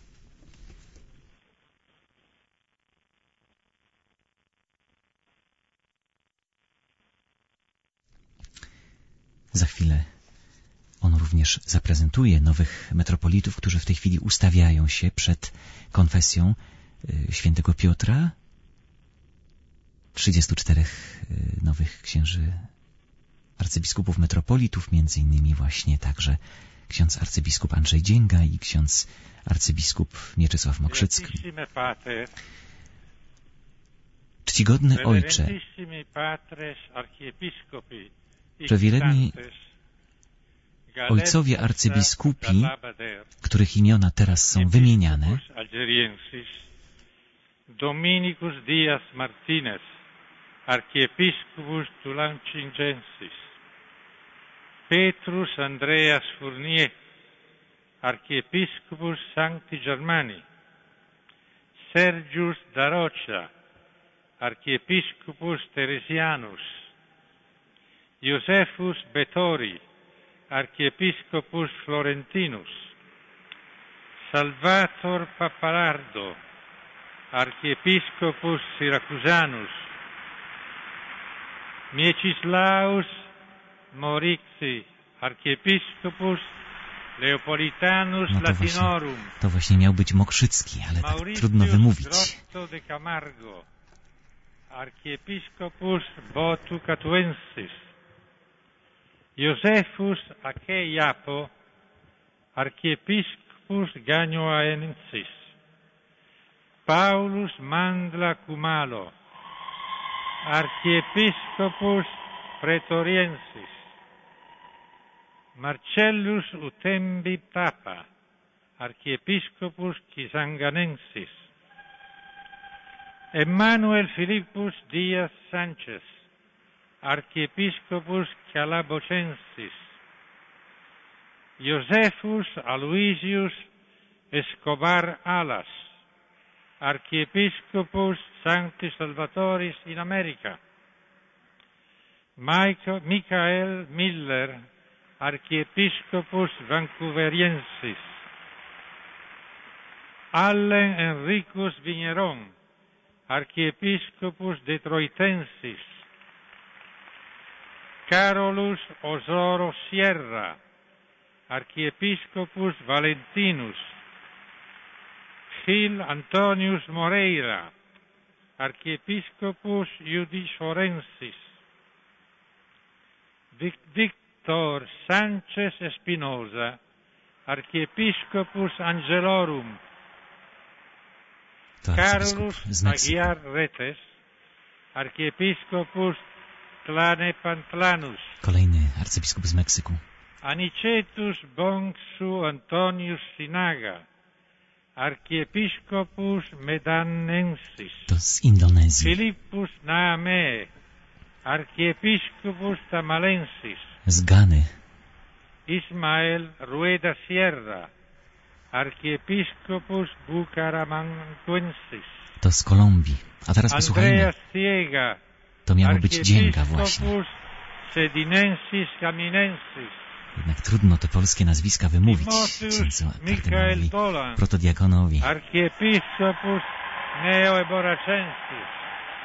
Za chwilę on również zaprezentuje nowych metropolitów, którzy w tej chwili ustawiają się przed konfesją świętego Piotra. trzydziestu czterech nowych księży arcybiskupów metropolitów, między innymi właśnie także ksiądz arcybiskup Andrzej Dzięga i ksiądz arcybiskup Mieczysław Mokrzycki. Czcigodny Ojcze, przewielebni ojcowie arcybiskupi, których imiona teraz są wymieniane, Dominicus Diaz Martinez, Archiepiscopus Tulancingensis, Petrus Andreas Fournier, Archiepiscopus Sancti Germani, Sergius da Rocha, Archiepiscopus Teresianus, Josephus Bettori, Archiepiscopus Florentinus, Salvator Pappalardo, Archiepiscopus Syracusanus, Miecislaus Morixi, Archiepiscopus Leopolitanus no to Latinorum, właśnie, to właśnie miał być Mokrzycki, ale tak Mauritius trudno wymówić. Rotto de Camargo, Archiepiscopus Botu Catuensis, Josephus Acheyapo, Archiepiscopus Gagnoaensis, Paulus Mandla Cumalo, Archiepiscopus Pretoriensis, Marcellus Utembi Papa, Archiepiscopus Chisanganensis, Emmanuel Philippus Diaz Sanchez, Archiepiscopus Calabocensis, Josephus Aloysius Escobar Alas, Archiepiscopus Sancti Salvatoris in America, Michael Miller, Archiepiscopus Vancouveriensis, Allen Enricus Vigneron, Archiepiscopus Detroitensis, Carolus Osoro Sierra, Archiepiscopus Valentinus, Gil Antonius Moreira, Archiepiscopus Iudis Forensis, Victor Sanchez Espinosa, Archiepiscopus Angelorum, Carlos Aguiar Retes, Archiepiscopus Tlanepantlanus, kolejny arcybiskup z Meksyku, Anicetus Bongsu Antonius Sinaga, Archiepiscopus Medanensis, to z Indonezji, Philippus Naame, Archiepiscopus Tamalensis, z Gany, Ismael Rueda Sierra, Archiepiscopus Bucaramanguensis, to z Kolumbii. A teraz posłuchajmy. Andreas Ciega, To miało być Dzięga właśnie. Archiepiscopus Sedinensis Caminensis, Jednak trudno te polskie nazwiska wymówić Timotheus księdzu Michael kardynałowi, Dolan, protodiakonowi. Archiepiscopus Neoeboracensis,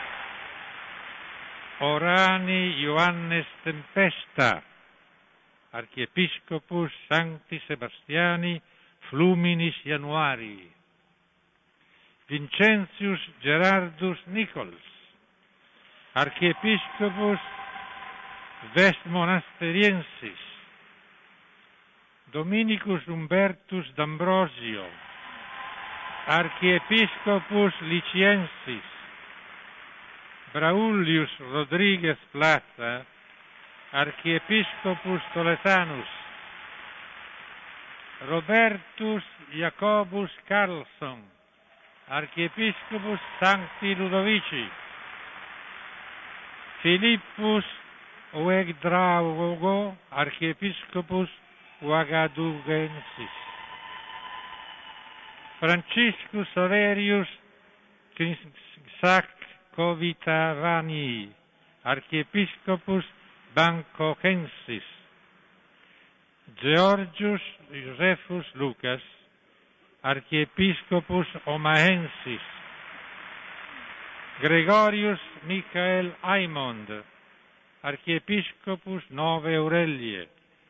Orani Ioannes Tempesta, Archiepiscopus Sancti Sebastiani Fluminis Januarii, Vincentius Gerardus Nichols, Archiepiscopus Vestmonasteriensis, Dominicus Umbertus D'Ambrosio, Archiepiscopus Liciensis, Braulius Rodriguez Plaza, Archiepiscopus Toletanus, Robertus Jacobus Carlson, Archiepiscopus Sancti Ludovici, Philippus Uegdraogo, Archiepiscopus Ouagadougouensis, Franciscus Aurelius Saccovitavani, Archiepiscopus Bancocensis, Georgius Josephus Lucas, Archiepiscopus Omahensis, Gregorius Michael Aimond, Archiepiscopus Nove Aurelie,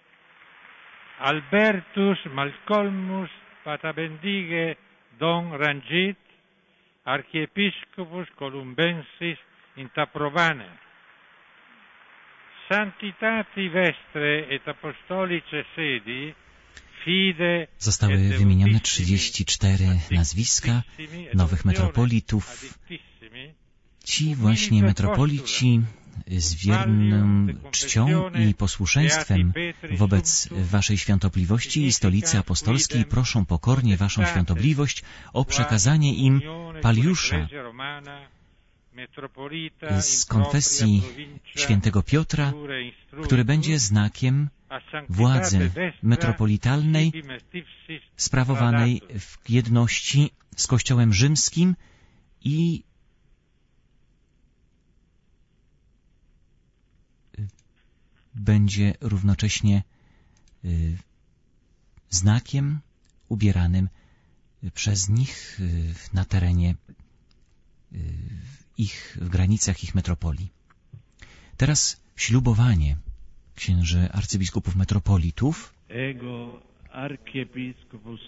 Albertus Malcolmus Patabendige Don Rangit, Archiepiscopus Columbensis in Taprovane, Santitati Vestre et Apostolice Sedi, Zostały wymienione trzydzieści cztery nazwiska nowych metropolitów. Ci właśnie metropolici z wierną czcią i posłuszeństwem wobec Waszej Świątobliwości i Stolicy Apostolskiej proszą pokornie Waszą Świątobliwość o przekazanie im Paliusza z konfesji świętego Piotra, który będzie znakiem władzy metropolitalnej sprawowanej w jedności z Kościołem Rzymskim i będzie równocześnie y, znakiem ubieranym przez nich y, na terenie y, ich, w granicach ich metropolii. Teraz ślubowanie księży arcybiskupów metropolitów. Ego archiepiscopus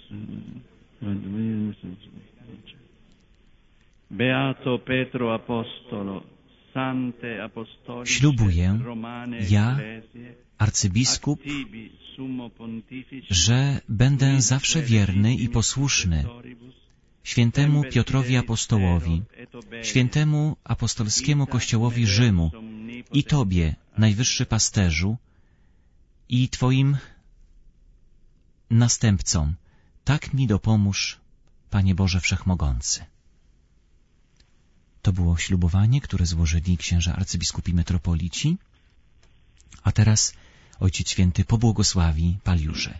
Beato Petro Apostolo. Ślubuję, ja, arcybiskup, że będę zawsze wierny i posłuszny świętemu Piotrowi Apostołowi, świętemu apostolskiemu Kościołowi Rzymu i Tobie, Najwyższy Pasterzu, i Twoim następcom. Tak mi dopomóż, Panie Boże Wszechmogący. To było ślubowanie, które złożyli księża arcybiskupi metropolici, a teraz Ojciec Święty pobłogosławi Paliusze.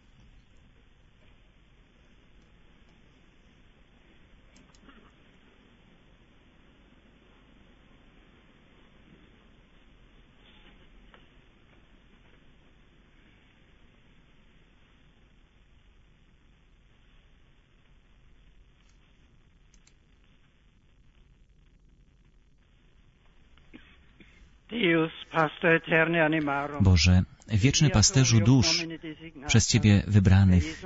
Boże, wieczny pasterzu dusz, przez Ciebie wybranych,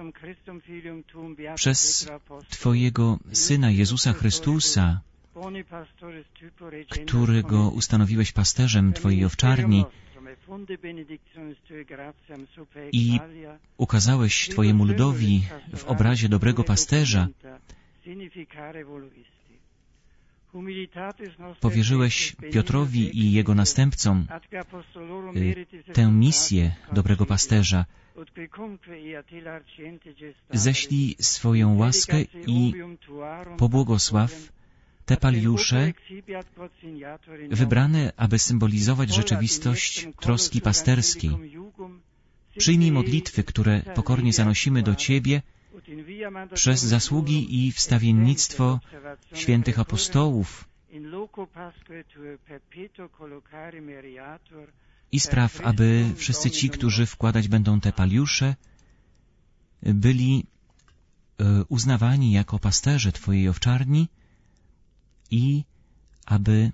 przez Twojego Syna Jezusa Chrystusa, którego ustanowiłeś pasterzem Twojej owczarni i ukazałeś Twojemu ludowi w obrazie dobrego pasterza, powierzyłeś Piotrowi i jego następcom tę misję dobrego pasterza. Ześlij swoją łaskę i pobłogosław te Paliusze wybrane, aby symbolizować rzeczywistość troski pasterskiej. Przyjmij modlitwy, które pokornie zanosimy do Ciebie przez zasługi i wstawiennictwo świętych apostołów i spraw, aby wszyscy ci, którzy wkładać będą te Paliusze, byli uznawani jako pasterze Twojej owczarni i aby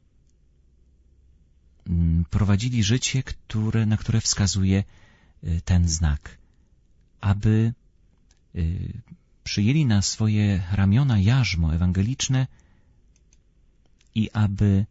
prowadzili życie, które, na które wskazuje ten znak, aby przyjęli na swoje ramiona jarzmo ewangeliczne i aby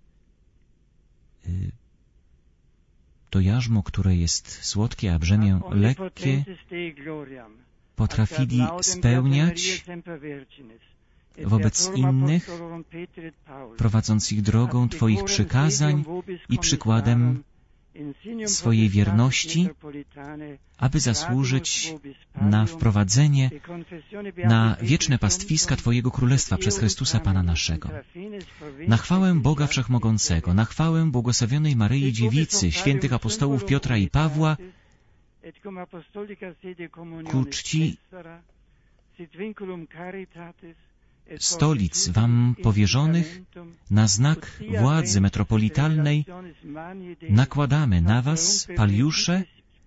to jarzmo, które jest słodkie, a brzemię lekkie, potrafili spełniać wobec innych, prowadząc ich drogą Twoich przykazań i przykładem swojej wierności, aby zasłużyć na wprowadzenie na wieczne pastwiska Twojego Królestwa przez Chrystusa Pana naszego. Na chwałę Boga Wszechmogącego, na chwałę błogosławionej Maryi Dziewicy, świętych apostołów Piotra i Pawła, ku czci stolic Wam powierzonych, na znak władzy metropolitalnej nakładamy na Was, Paliusze,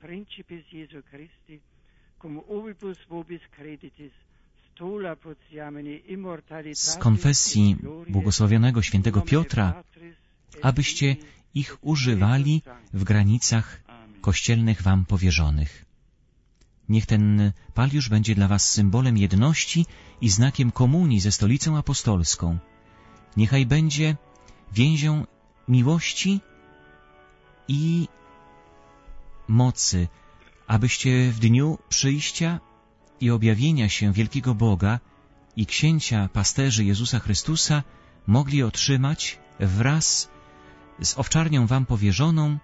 z konfesji błogosławionego świętego Piotra, abyście ich używali w granicach kościelnych Wam powierzonych. Niech ten Paliusz będzie dla Was symbolem jedności i znakiem komunii ze Stolicą Apostolską. Niechaj będzie więzią miłości i mocy, abyście w dniu przyjścia i objawienia się wielkiego Boga i Księcia Pasterzy Jezusa Chrystusa mogli otrzymać wraz z owczarnią wam powierzoną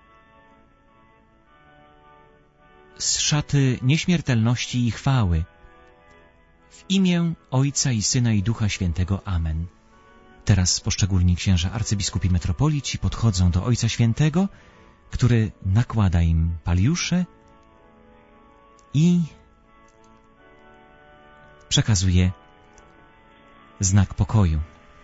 z szaty nieśmiertelności i chwały. W imię Ojca i Syna i Ducha Świętego. Amen. Teraz poszczególni księża, arcybiskupi, metropolici podchodzą do Ojca Świętego, który nakłada im paliusze i przekazuje znak pokoju.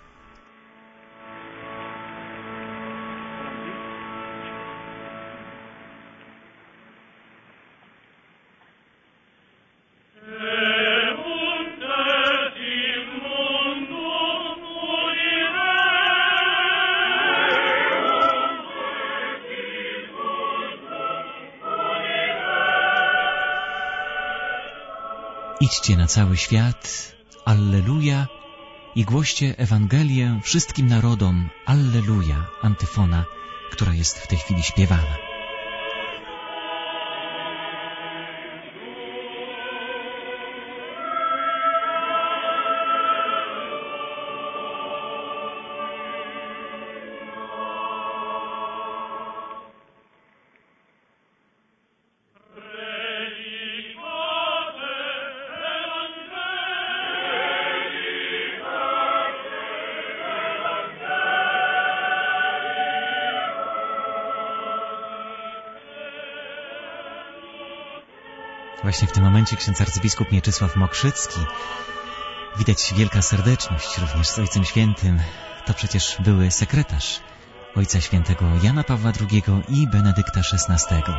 Idźcie na cały świat, Alleluja, i głoście Ewangelię wszystkim narodom, Alleluja, antyfona, która jest w tej chwili śpiewana. Właśnie w tym momencie ksiądz arcybiskup Mieczysław Mokrzycki. Widać wielka serdeczność również z Ojcem Świętym. To przecież były sekretarz Ojca Świętego Jana Pawła drugiego i Benedykta szesnastego.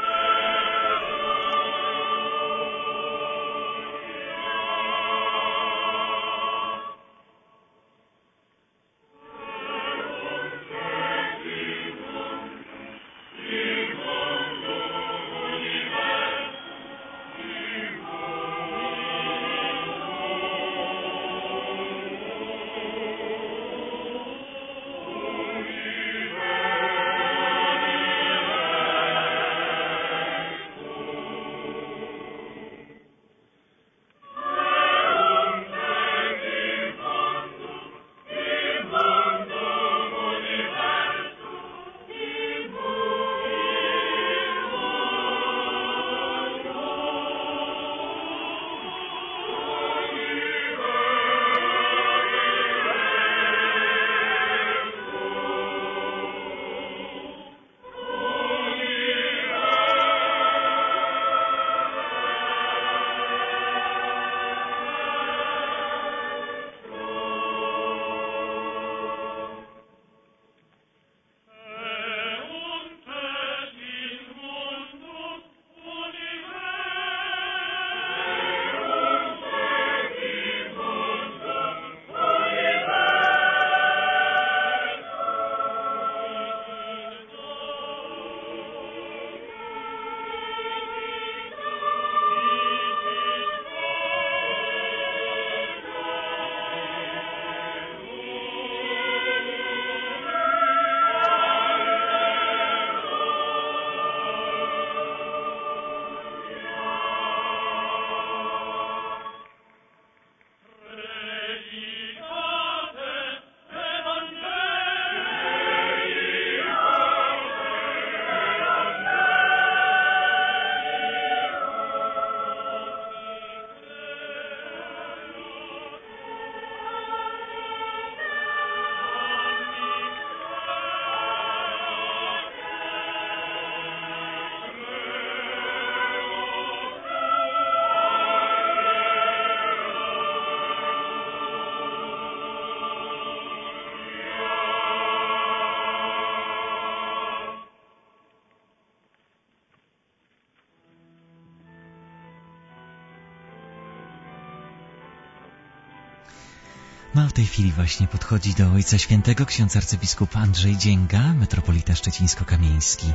No a w tej chwili właśnie podchodzi do Ojca Świętego ksiądz arcybiskup Andrzej Dzięga, metropolita szczecińsko-kamieński.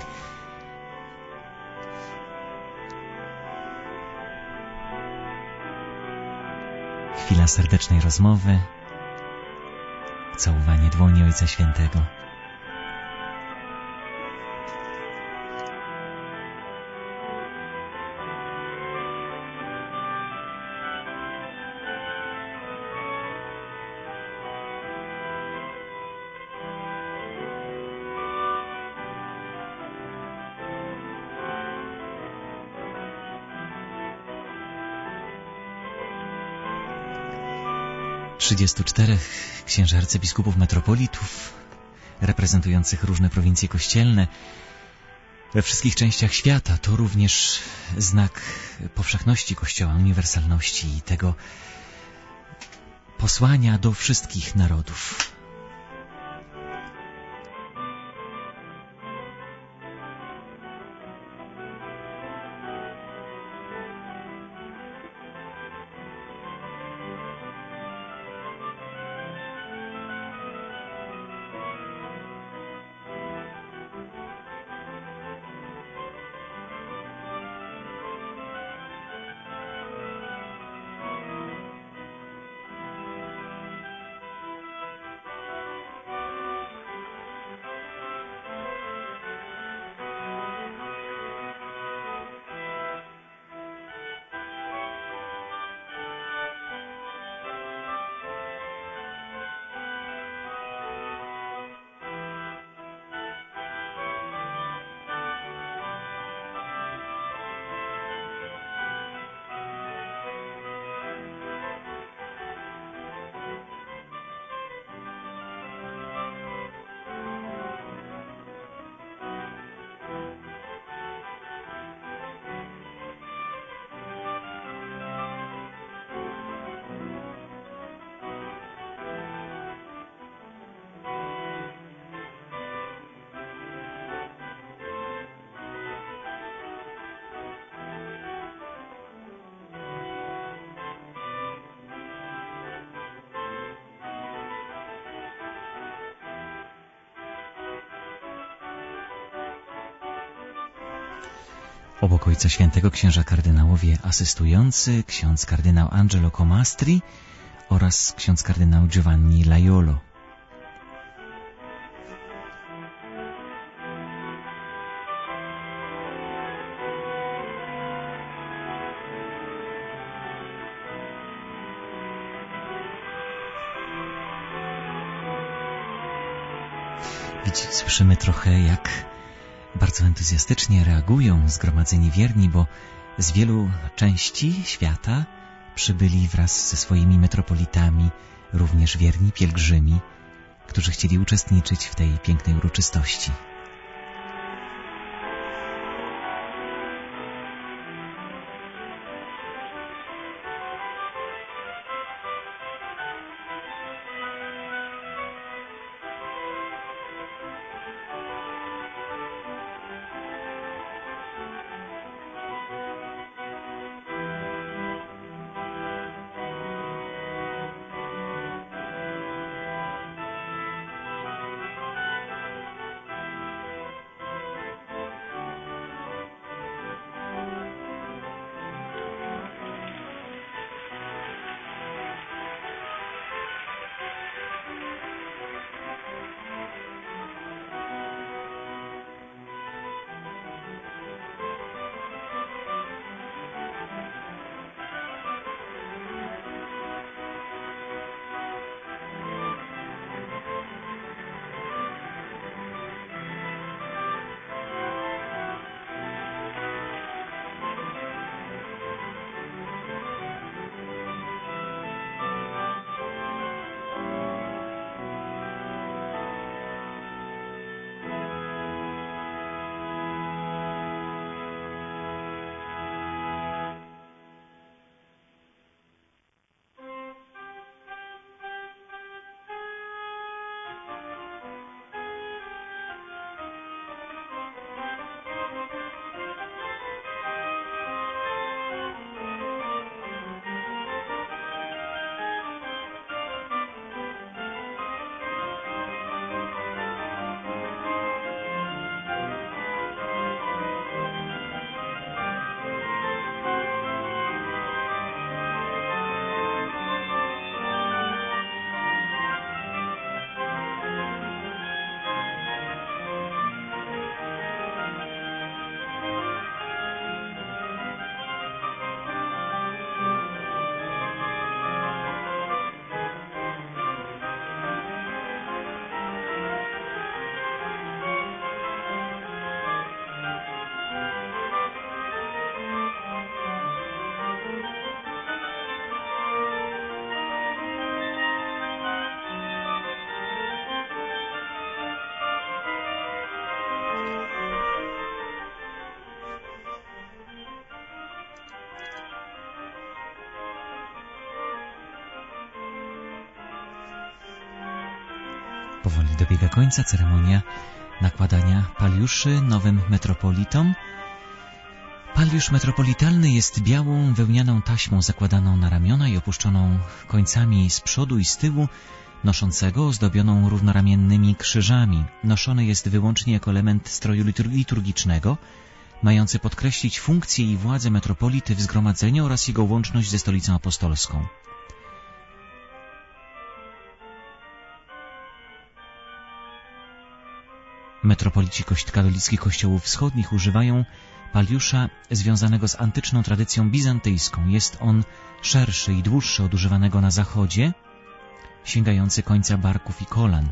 Chwila serdecznej rozmowy, całowanie dłoni Ojca Świętego. trzydziestu czterech księży arcybiskupów metropolitów reprezentujących różne prowincje kościelne we wszystkich częściach świata. To również znak powszechności Kościoła, uniwersalności i tego posłania do wszystkich narodów. Obok Ojca Świętego księża kardynałowie asystujący, ksiądz kardynał Angelo Comastri oraz ksiądz kardynał Giovanni Laiolo. Widzicie, słyszymy trochę, jak bardzo entuzjastycznie reagują zgromadzeni wierni, bo z wielu części świata przybyli wraz ze swoimi metropolitami również wierni pielgrzymi, którzy chcieli uczestniczyć w tej pięknej uroczystości. Powoli dobiega końca ceremonia nakładania paliuszy nowym metropolitom. Paliusz metropolitalny jest białą, wełnianą taśmą zakładaną na ramiona i opuszczoną końcami z przodu i z tyłu, noszącego ozdobioną równoramiennymi krzyżami. Noszony jest wyłącznie jako element stroju liturgicznego, mający podkreślić funkcję i władzę metropolity w zgromadzeniu oraz jego łączność ze Stolicą Apostolską. Metropolici katolickich kościołów wschodnich używają paliusza związanego z antyczną tradycją bizantyjską. Jest on szerszy i dłuższy od używanego na zachodzie, sięgający końca barków i kolan.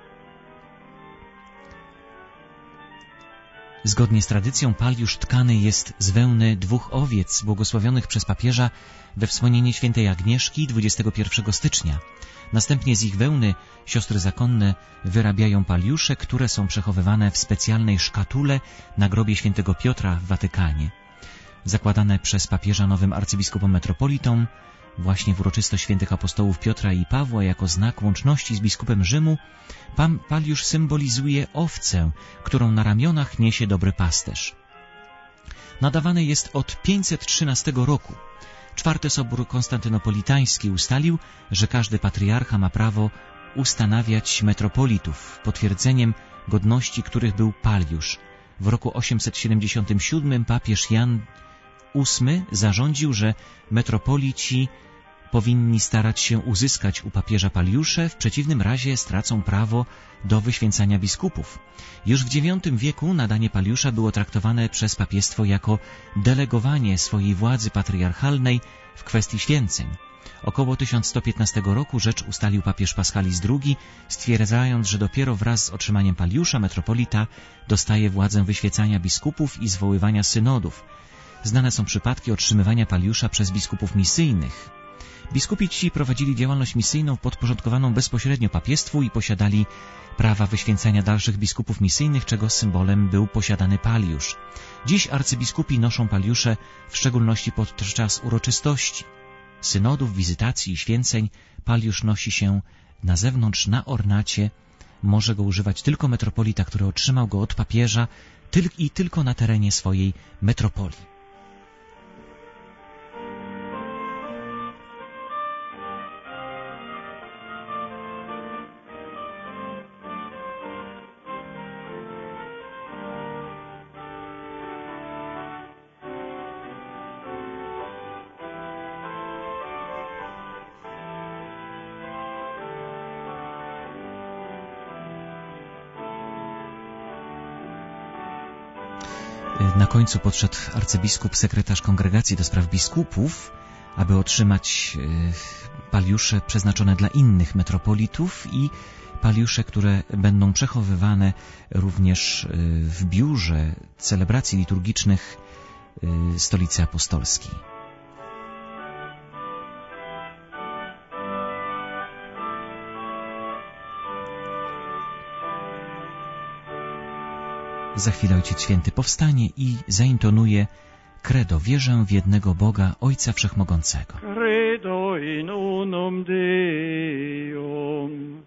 Zgodnie z tradycją paliusz tkany jest z wełny dwóch owiec błogosławionych przez papieża we wspomnienie świętej Agnieszki dwudziestego pierwszego stycznia. Następnie z ich wełny siostry zakonne wyrabiają paliusze, które są przechowywane w specjalnej szkatule na grobie świętego Piotra w Watykanie. Zakładane przez papieża nowym arcybiskupom metropolitom właśnie w uroczystość świętych apostołów Piotra i Pawła jako znak łączności z biskupem Rzymu, pan paliusz symbolizuje owcę, którą na ramionach niesie dobry pasterz. Nadawany jest od pięćset trzynastego roku. Czwarty Sobór Konstantynopolitański ustalił, że każdy patriarcha ma prawo ustanawiać metropolitów, potwierdzeniem godności których był paliusz. W roku osiemset siedemdziesiątym siódmym papież Jan ósmy zarządził, że metropolici powinni starać się uzyskać u papieża paliusze, w przeciwnym razie stracą prawo do wyświęcania biskupów. Już w dziewiątym wieku nadanie paliusza było traktowane przez papiestwo jako delegowanie swojej władzy patriarchalnej w kwestii święceń. Około tysiąc sto piętnastego roku rzecz ustalił papież Paschalis drugi, stwierdzając, że dopiero wraz z otrzymaniem paliusza metropolita dostaje władzę wyświecania biskupów i zwoływania synodów. Znane są przypadki otrzymywania paliusza przez biskupów misyjnych. Biskupi ci prowadzili działalność misyjną podporządkowaną bezpośrednio papiestwu i posiadali prawa wyświęcania dalszych biskupów misyjnych, czego symbolem był posiadany paliusz. Dziś arcybiskupi noszą paliusze w szczególności podczas uroczystości synodów, wizytacji i święceń. Paliusz nosi się na zewnątrz, na ornacie. Może go używać tylko metropolita, który otrzymał go od papieża i tylko na terenie swojej metropolii. Na końcu podszedł arcybiskup, sekretarz Kongregacji do Spraw Biskupów, aby otrzymać paliusze przeznaczone dla innych metropolitów i paliusze, które będą przechowywane również w biurze celebracji liturgicznych Stolicy Apostolskiej. Za chwilę Ojciec Święty powstanie i zaintonuje credo, wierzę w jednego Boga, Ojca Wszechmogącego. Credo in unum Deum.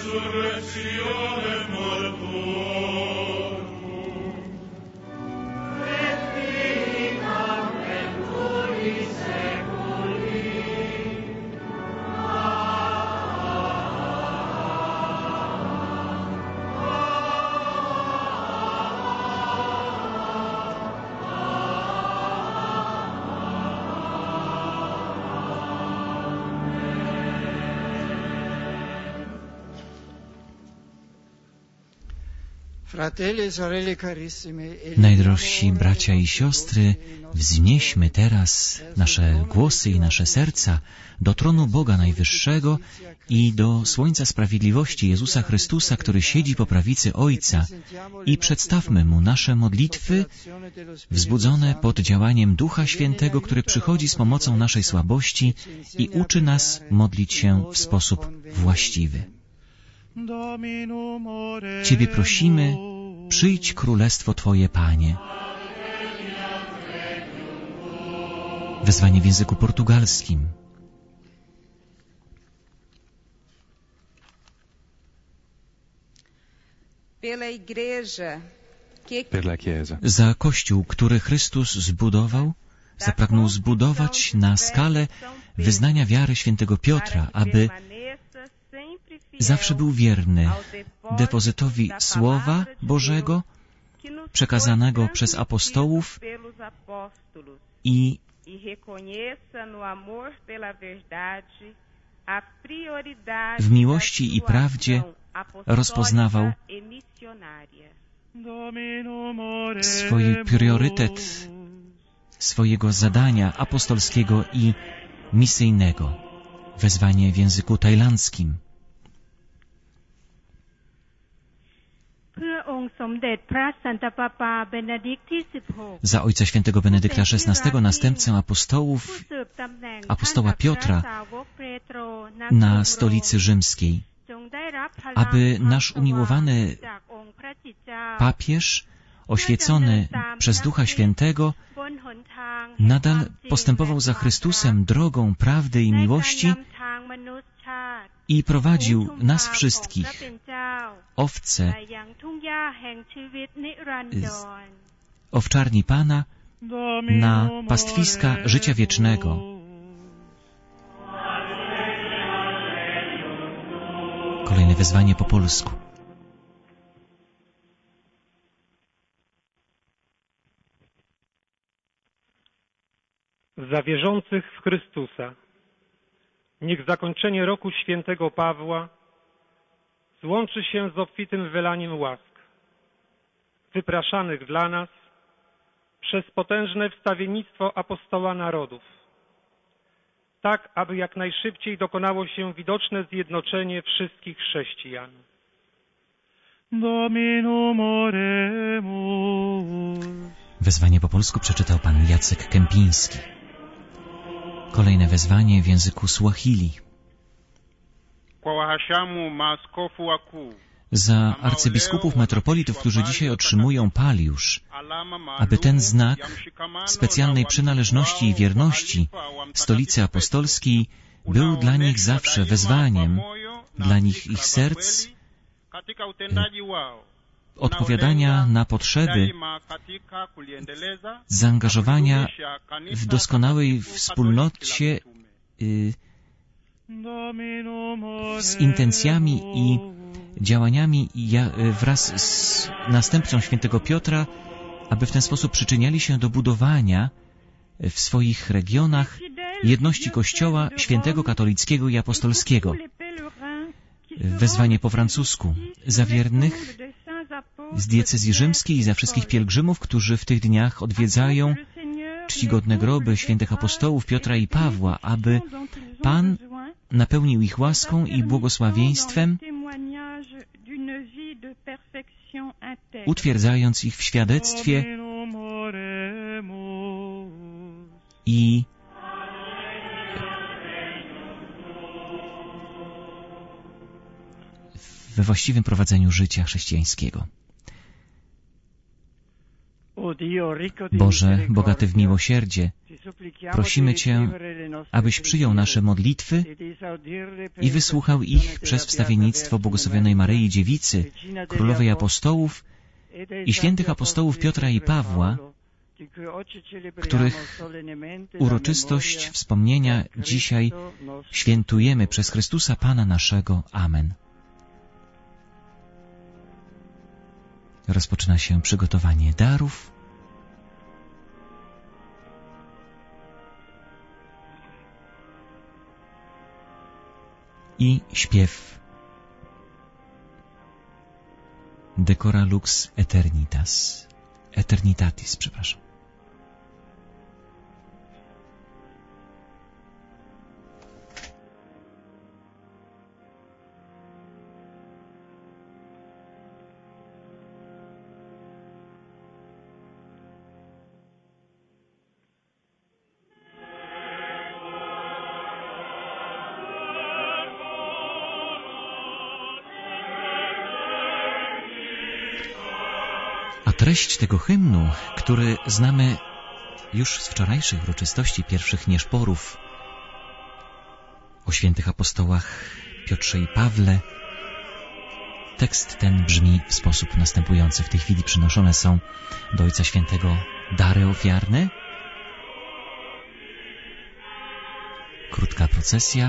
Najdrożsi bracia i siostry, wznieśmy teraz nasze głosy i nasze serca do tronu Boga Najwyższego i do Słońca Sprawiedliwości Jezusa Chrystusa, który siedzi po prawicy Ojca, i przedstawmy Mu nasze modlitwy wzbudzone pod działaniem Ducha Świętego, który przychodzi z pomocą naszej słabości i uczy nas modlić się w sposób właściwy. Ciebie prosimy, przyjdź królestwo Twoje, Panie. Wezwanie w języku portugalskim. Za Kościół, który Chrystus zbudował, zapragnął zbudować na skalę wyznania wiary świętego Piotra, aby zawsze był wierny depozytowi Słowa Bożego przekazanego przez apostołów i w miłości i prawdzie rozpoznawał swój priorytet swojego zadania apostolskiego i misyjnego. Wezwanie w języku tajlandzkim. Za Ojca Świętego Benedykta szesnastego, następcę apostołów, apostoła Piotra na stolicy rzymskiej, aby nasz umiłowany papież, oświecony przez Ducha Świętego, nadal postępował za Chrystusem drogą prawdy i miłości i prowadził nas wszystkich, owce z owczarni Pana, na pastwiska życia wiecznego. Kolejne wezwanie po polsku. Za wierzących w Chrystusa, niech zakończenie roku świętego Pawła złączy się z obfitym wylaniem łask, wypraszanych dla nas przez potężne wstawiennictwo apostoła narodów, tak aby jak najszybciej dokonało się widoczne zjednoczenie wszystkich chrześcijan. Dominum oremus. Wezwanie po polsku przeczytał pan Jacek Kępiński. Kolejne wezwanie w języku Swahili. Za arcybiskupów metropolitów, którzy dzisiaj otrzymują paliusz, aby ten znak specjalnej przynależności i wierności stolicy apostolskiej był dla nich zawsze wezwaniem, dla nich ich serc, odpowiadania na potrzeby, zaangażowania w doskonałej wspólnocie y, z intencjami i działaniami ja, wraz z następcą świętego Piotra, aby w ten sposób przyczyniali się do budowania w swoich regionach jedności Kościoła świętego, katolickiego i apostolskiego. Wezwanie po francusku. Za wiernych z diecezji rzymskiej i za wszystkich pielgrzymów, którzy w tych dniach odwiedzają czcigodne groby świętych apostołów Piotra i Pawła, aby Pan napełnił ich łaską i błogosławieństwem, utwierdzając ich w świadectwie i we właściwym prowadzeniu życia chrześcijańskiego. Boże, bogaty w miłosierdzie, Prosimy Cię, abyś przyjął nasze modlitwy i wysłuchał ich przez wstawiennictwo błogosławionej Maryi Dziewicy, Królowej Apostołów i świętych apostołów Piotra i Pawła, których uroczystość wspomnienia dzisiaj świętujemy przez Chrystusa Pana naszego. Amen. Rozpoczyna się przygotowanie darów. I śpiew Decora lux eternitas. Eternitatis, przepraszam. Treść tego hymnu, który znamy już z wczorajszych uroczystości pierwszych nieszporów o świętych apostołach Piotrze i Pawle. Tekst ten brzmi w sposób następujący. W tej chwili przynoszone są do Ojca Świętego dary ofiarne. Krótka procesja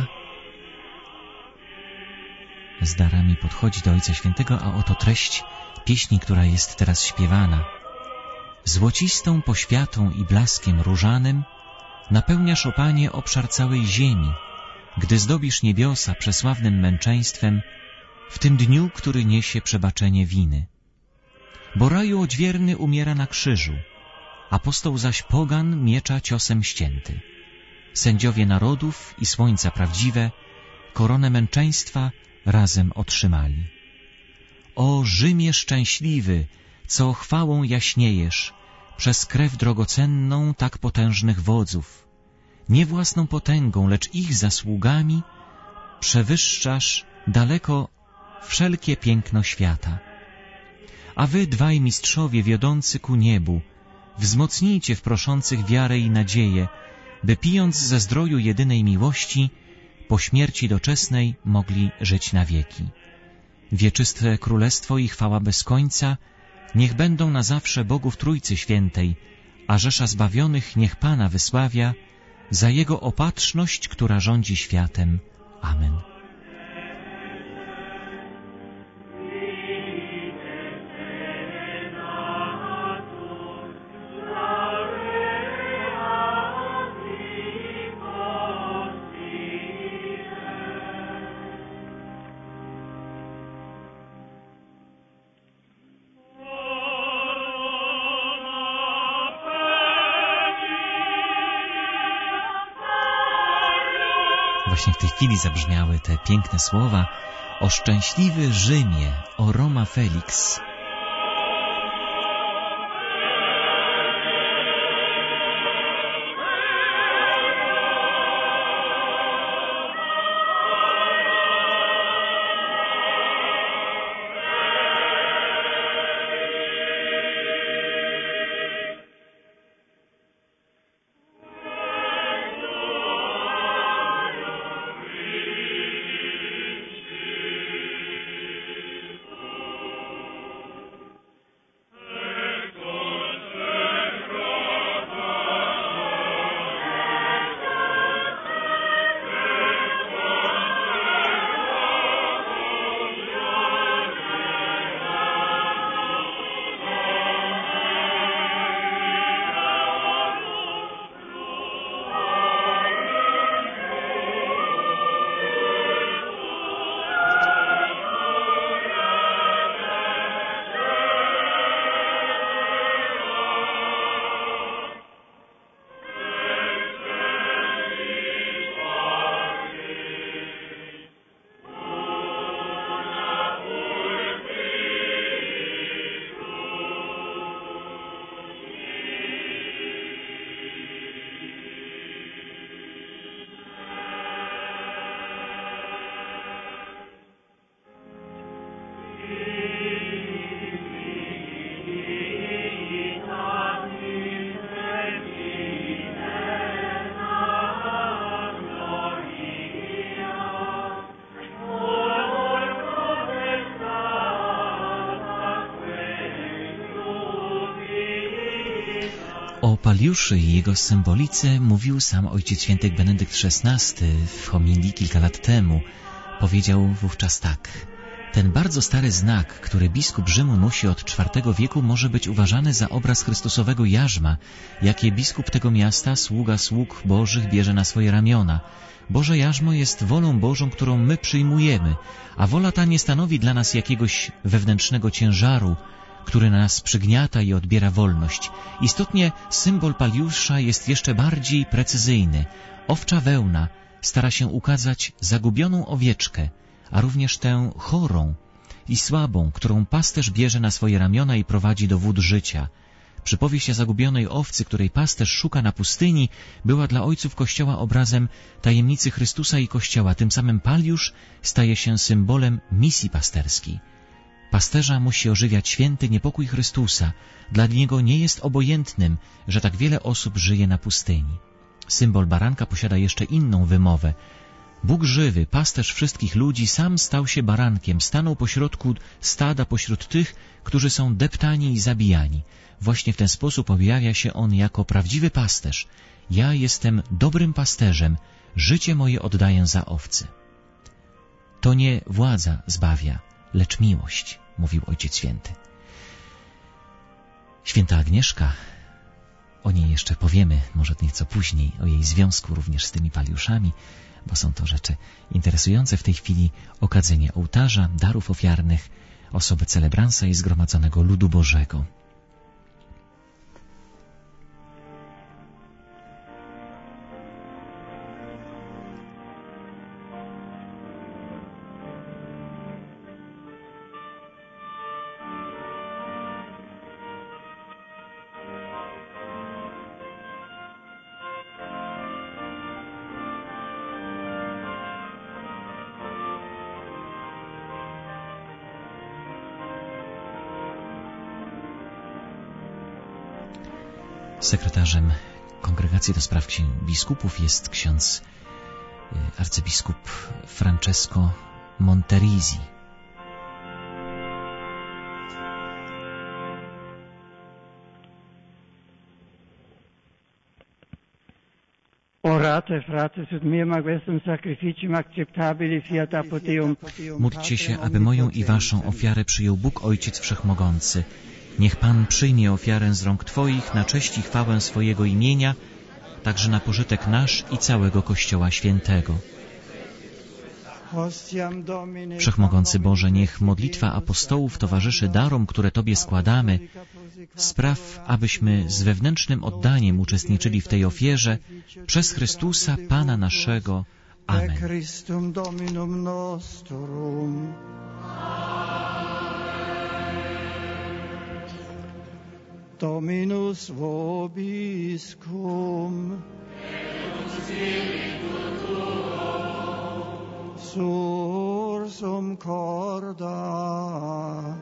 z darami podchodzi do Ojca Świętego, a oto treść pieśni, która jest teraz śpiewana. Złocistą poświatą i blaskiem różanym napełniasz, o Panie, obszar całej ziemi, gdy zdobisz niebiosa przesławnym męczeństwem w tym dniu, który niesie przebaczenie winy. Bo raju odźwierny umiera na krzyżu, apostoł zaś pogan miecza ciosem ścięty. Sędziowie narodów i słońca prawdziwe koronę męczeństwa razem otrzymali. O Rzymie szczęśliwy, co chwałą jaśniejesz, przez krew drogocenną tak potężnych wodzów, nie własną potęgą, lecz ich zasługami przewyższasz daleko wszelkie piękno świata. A wy, dwaj mistrzowie wiodący ku niebu, wzmocnijcie w proszących wiarę i nadzieję, by pijąc ze zdroju jedynej miłości, po śmierci doczesnej mogli żyć na wieki. Wieczyste królestwo i chwała bez końca niech będą na zawsze Bogów Trójcy Świętej, a rzesza zbawionych niech Pana wysławia za Jego opatrzność, która rządzi światem. Amen. Właśnie w tej chwili zabrzmiały te piękne słowa o szczęśliwy Rzymie, o Roma Felix. O Paliuszy i jego symbolice mówił sam Ojciec Święty Benedykt szesnasty w homilii kilka lat temu. Powiedział wówczas tak: ten bardzo stary znak, który biskup Rzymu nosi od czwartego wieku, może być uważany za obraz Chrystusowego jarzma, jakie biskup tego miasta, sługa sług Bożych, bierze na swoje ramiona. Boże jarzmo jest wolą Bożą, którą my przyjmujemy, a wola ta nie stanowi dla nas jakiegoś wewnętrznego ciężaru, który nas przygniata i odbiera wolność. Istotnie symbol Paliusza jest jeszcze bardziej precyzyjny. Owcza wełna stara się ukazać zagubioną owieczkę, a również tę chorą i słabą, którą pasterz bierze na swoje ramiona i prowadzi do wód życia. Przypowieść o zagubionej owcy, której pasterz szuka na pustyni, była dla ojców Kościoła obrazem tajemnicy Chrystusa i Kościoła. Tym samym Paliusz staje się symbolem misji pasterskiej. Pasterza musi ożywiać święty niepokój Chrystusa. Dla niego nie jest obojętnym, że tak wiele osób żyje na pustyni. Symbol baranka posiada jeszcze inną wymowę. Bóg żywy, pasterz wszystkich ludzi, sam stał się barankiem, stanął pośrodku stada, pośród tych, którzy są deptani i zabijani. Właśnie w ten sposób objawia się on jako prawdziwy pasterz. Ja jestem dobrym pasterzem, życie moje oddaję za owce. To nie władza zbawia, lecz miłość, mówił Ojciec Święty. Święta Agnieszka, o niej jeszcze powiemy, może nieco później, o jej związku również z tymi Paliuszami, bo są to rzeczy interesujące w tej chwili. Okadzenie ołtarza, darów ofiarnych, osoby celebransa i zgromadzonego ludu Bożego. Sekretarzem Kongregacji do Spraw Biskupów jest ksiądz arcybiskup Francesco Monterisi. Orate, fratres, ut meum questum sacrificium acceptabile fiat apud Deum. Módlcie się, aby moją i waszą ofiarę przyjął Bóg Ojciec Wszechmogący. Niech Pan przyjmie ofiarę z rąk Twoich na cześć i chwałę swojego imienia, także na pożytek nasz i całego Kościoła Świętego. Wszechmogący Boże, niech modlitwa apostołów towarzyszy darom, które Tobie składamy. Spraw, abyśmy z wewnętrznym oddaniem uczestniczyli w tej ofierze przez Chrystusa, Pana naszego. Amen. Dominus vobiscum, sursum corda,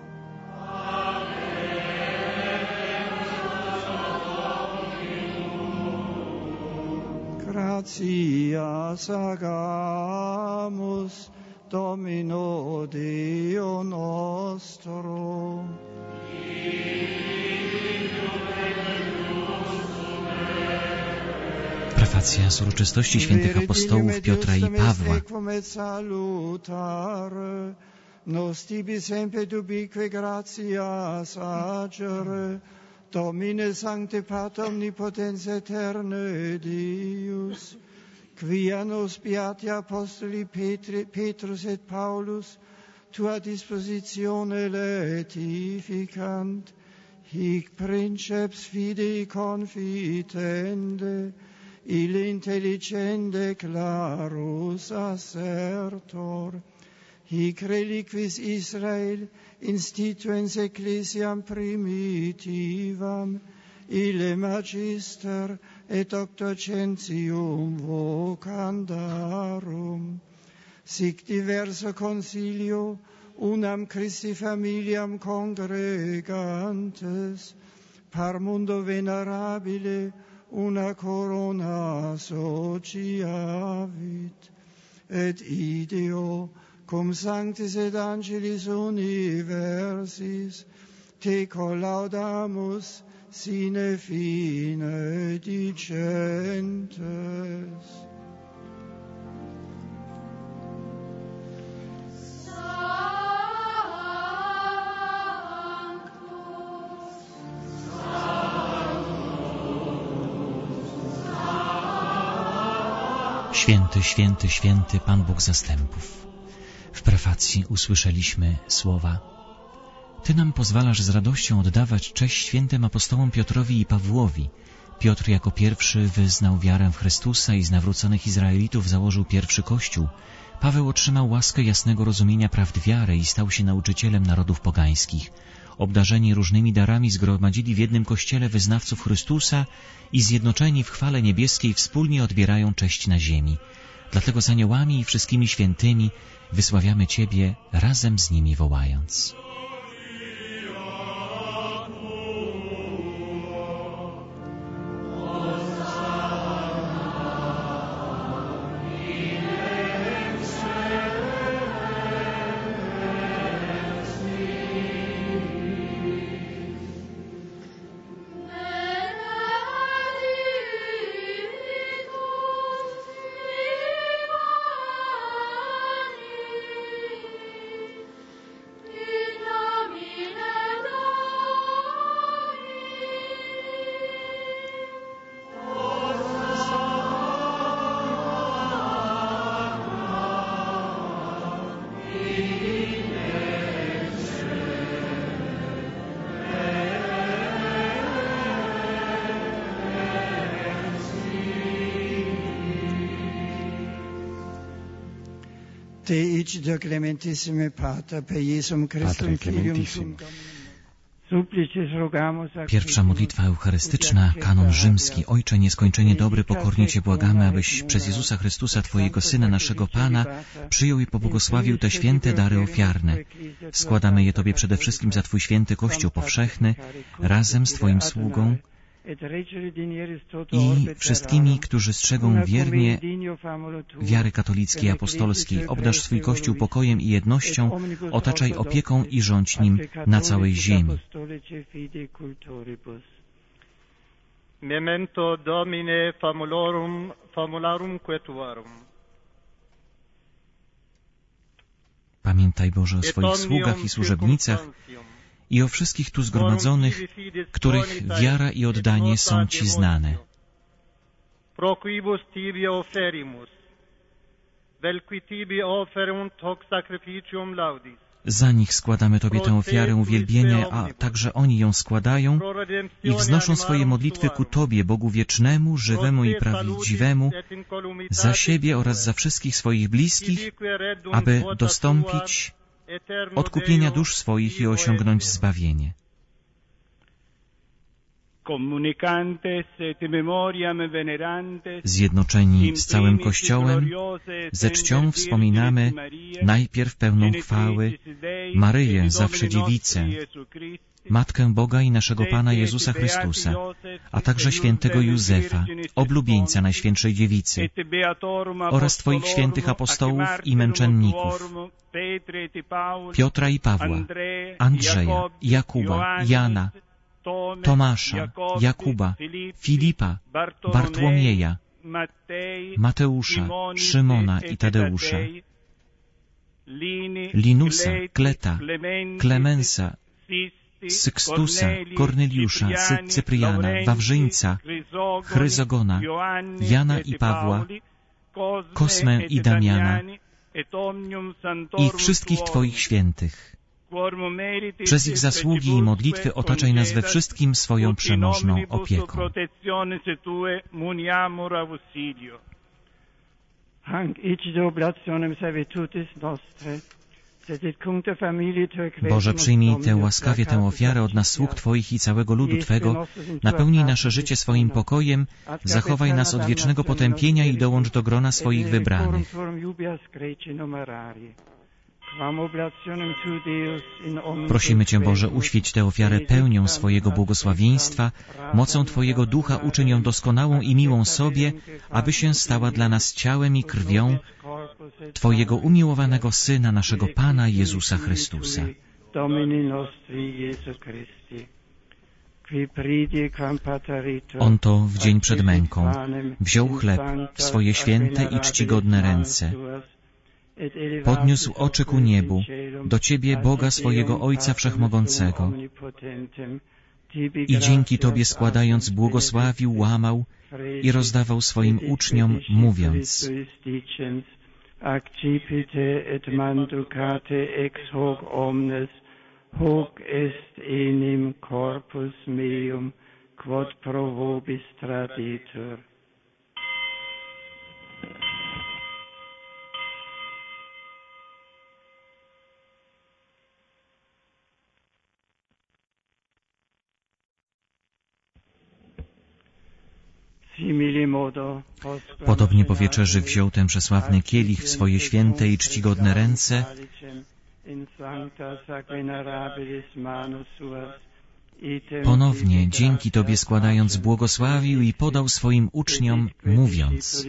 gratias agamus Domino Deo nostro. Prefacja z uroczystości świętych apostołów Piotra i Pawła. Nos tibi semper dubique gratias agere, Domine sancte Pater omnipotens aeterne Deus, quia nos beati apostoli Petri, Petrus et Paulus, tua dispositione laetificant, hic princeps fidei confitende, ille intelligende clarus assertor, hic reliquis Israel instituens ecclesiam primitivam, ille magister et octocentium vocandarum, sic diverso concilio unam Christi familiam congregantes, par mundo venerabile una corona sociavit, et ideo cum sanctis et angelis universis te collaudamus sine fine dicentes. Święty, święty, święty Pan Bóg zastępów. W prefacji usłyszeliśmy słowa: Ty nam pozwalasz z radością oddawać cześć świętym apostołom Piotrowi i Pawłowi. Piotr jako pierwszy wyznał wiarę w Chrystusa i z nawróconych Izraelitów założył pierwszy kościół. Paweł otrzymał łaskę jasnego rozumienia prawd wiary i stał się nauczycielem narodów pogańskich. Obdarzeni różnymi darami zgromadzili w jednym kościele wyznawców Chrystusa i zjednoczeni w chwale niebieskiej wspólnie odbierają cześć na ziemi. Dlatego z aniołami i wszystkimi świętymi wysławiamy Ciebie, razem z nimi wołając. Te ic clementissime Pater, per Jesum Christum Filium Tuum. Pierwsza modlitwa eucharystyczna, kanon rzymski. Ojcze nieskończenie dobry, pokornie Cię błagamy, abyś przez Jezusa Chrystusa, Twojego Syna, naszego Pana, przyjął i pobłogosławił te święte dary ofiarne. Składamy je Tobie przede wszystkim za Twój święty Kościół powszechny, razem z Twoim sługą i wszystkimi, którzy strzegą wiernie wiary katolickiej i apostolskiej. Obdarz swój Kościół pokojem i jednością, otaczaj opieką i rządź nim na całej ziemi. Memento Domine famulorum, famularum quetuarum. Pamiętaj, Boże, o swoich sługach i służebnicach i o wszystkich tu zgromadzonych, których wiara i oddanie są Ci znane. Pro quibus tibi oferimus, vel qui tibi oferunt hoc sacrificium laudis. Za nich składamy Tobie tę ofiarę uwielbienia, a także oni ją składają i wznoszą swoje modlitwy ku Tobie, Bogu wiecznemu, żywemu i prawdziwemu, za siebie oraz za wszystkich swoich bliskich, aby dostąpić odkupienia dusz swoich i osiągnąć zbawienie. Zjednoczeni z całym Kościołem, ze czcią wspominamy najpierw pełną chwały Maryję, zawsze dziewicę, Matkę Boga i naszego Pana Jezusa Chrystusa, a także świętego Józefa, oblubieńca Najświętszej Dziewicy, oraz Twoich świętych apostołów i męczenników, Piotra i Pawła, Andrzeja, Jakuba, Jana, Tomasza, Jakuba, Filipa, Bartłomieja, Mateusza, Szymona i Tadeusza, Linusa, Kleta, Klemensa, Sykstusa, Korneliusza, Cypriana, Wawrzyńca, Chryzogona, Jana i Pawła, Kosmę i Damiana i wszystkich Twoich świętych. Przez ich zasługi i modlitwy otaczaj nas we wszystkim swoją przemożną opieką. Boże, przyjmij tę łaskawie tę ofiarę od nas sług Twoich i całego ludu Twego, napełnij nasze życie swoim pokojem, zachowaj nas od wiecznego potępienia i dołącz do grona swoich wybranych. Prosimy Cię, Boże, uświeć tę ofiarę pełnią swojego błogosławieństwa, mocą Twojego Ducha uczyń ją doskonałą i miłą sobie, aby się stała dla nas ciałem i krwią Twojego umiłowanego Syna, naszego Pana Jezusa Chrystusa. On to w dzień przed męką wziął chleb w swoje święte i czcigodne ręce, podniósł oczy ku niebu, do Ciebie, Boga swojego Ojca Wszechmogącego, i dzięki Tobie składając błogosławił, łamał i rozdawał swoim uczniom, mówiąc: Accipite et manducate ex hoc omnes, hoc est enim corpus meum, quod pro vobis traditur. Podobnie po wieczerzy wziął ten przesławny kielich w swoje święte i czcigodne ręce ponownie, dzięki Tobie składając, błogosławił i podał swoim uczniom, mówiąc: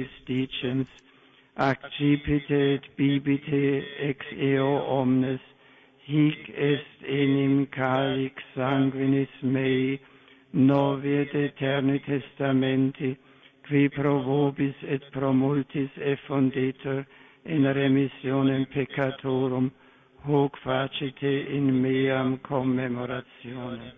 Accipite et bibite ex eo omnes, hic est enim calix sanguinis mei, novi et eterni testamenti, qui pro vobis et pro multis effunditur in remissionem peccatorum, hoc facite in meam commemorationem.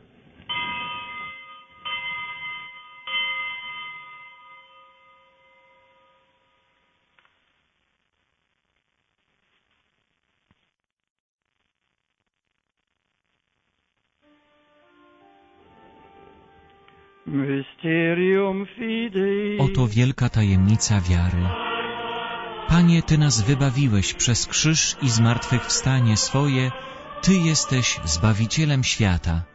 Oto wielka tajemnica wiary. Panie, Ty nas wybawiłeś przez krzyż i zmartwychwstanie swoje. Ty jesteś Zbawicielem świata.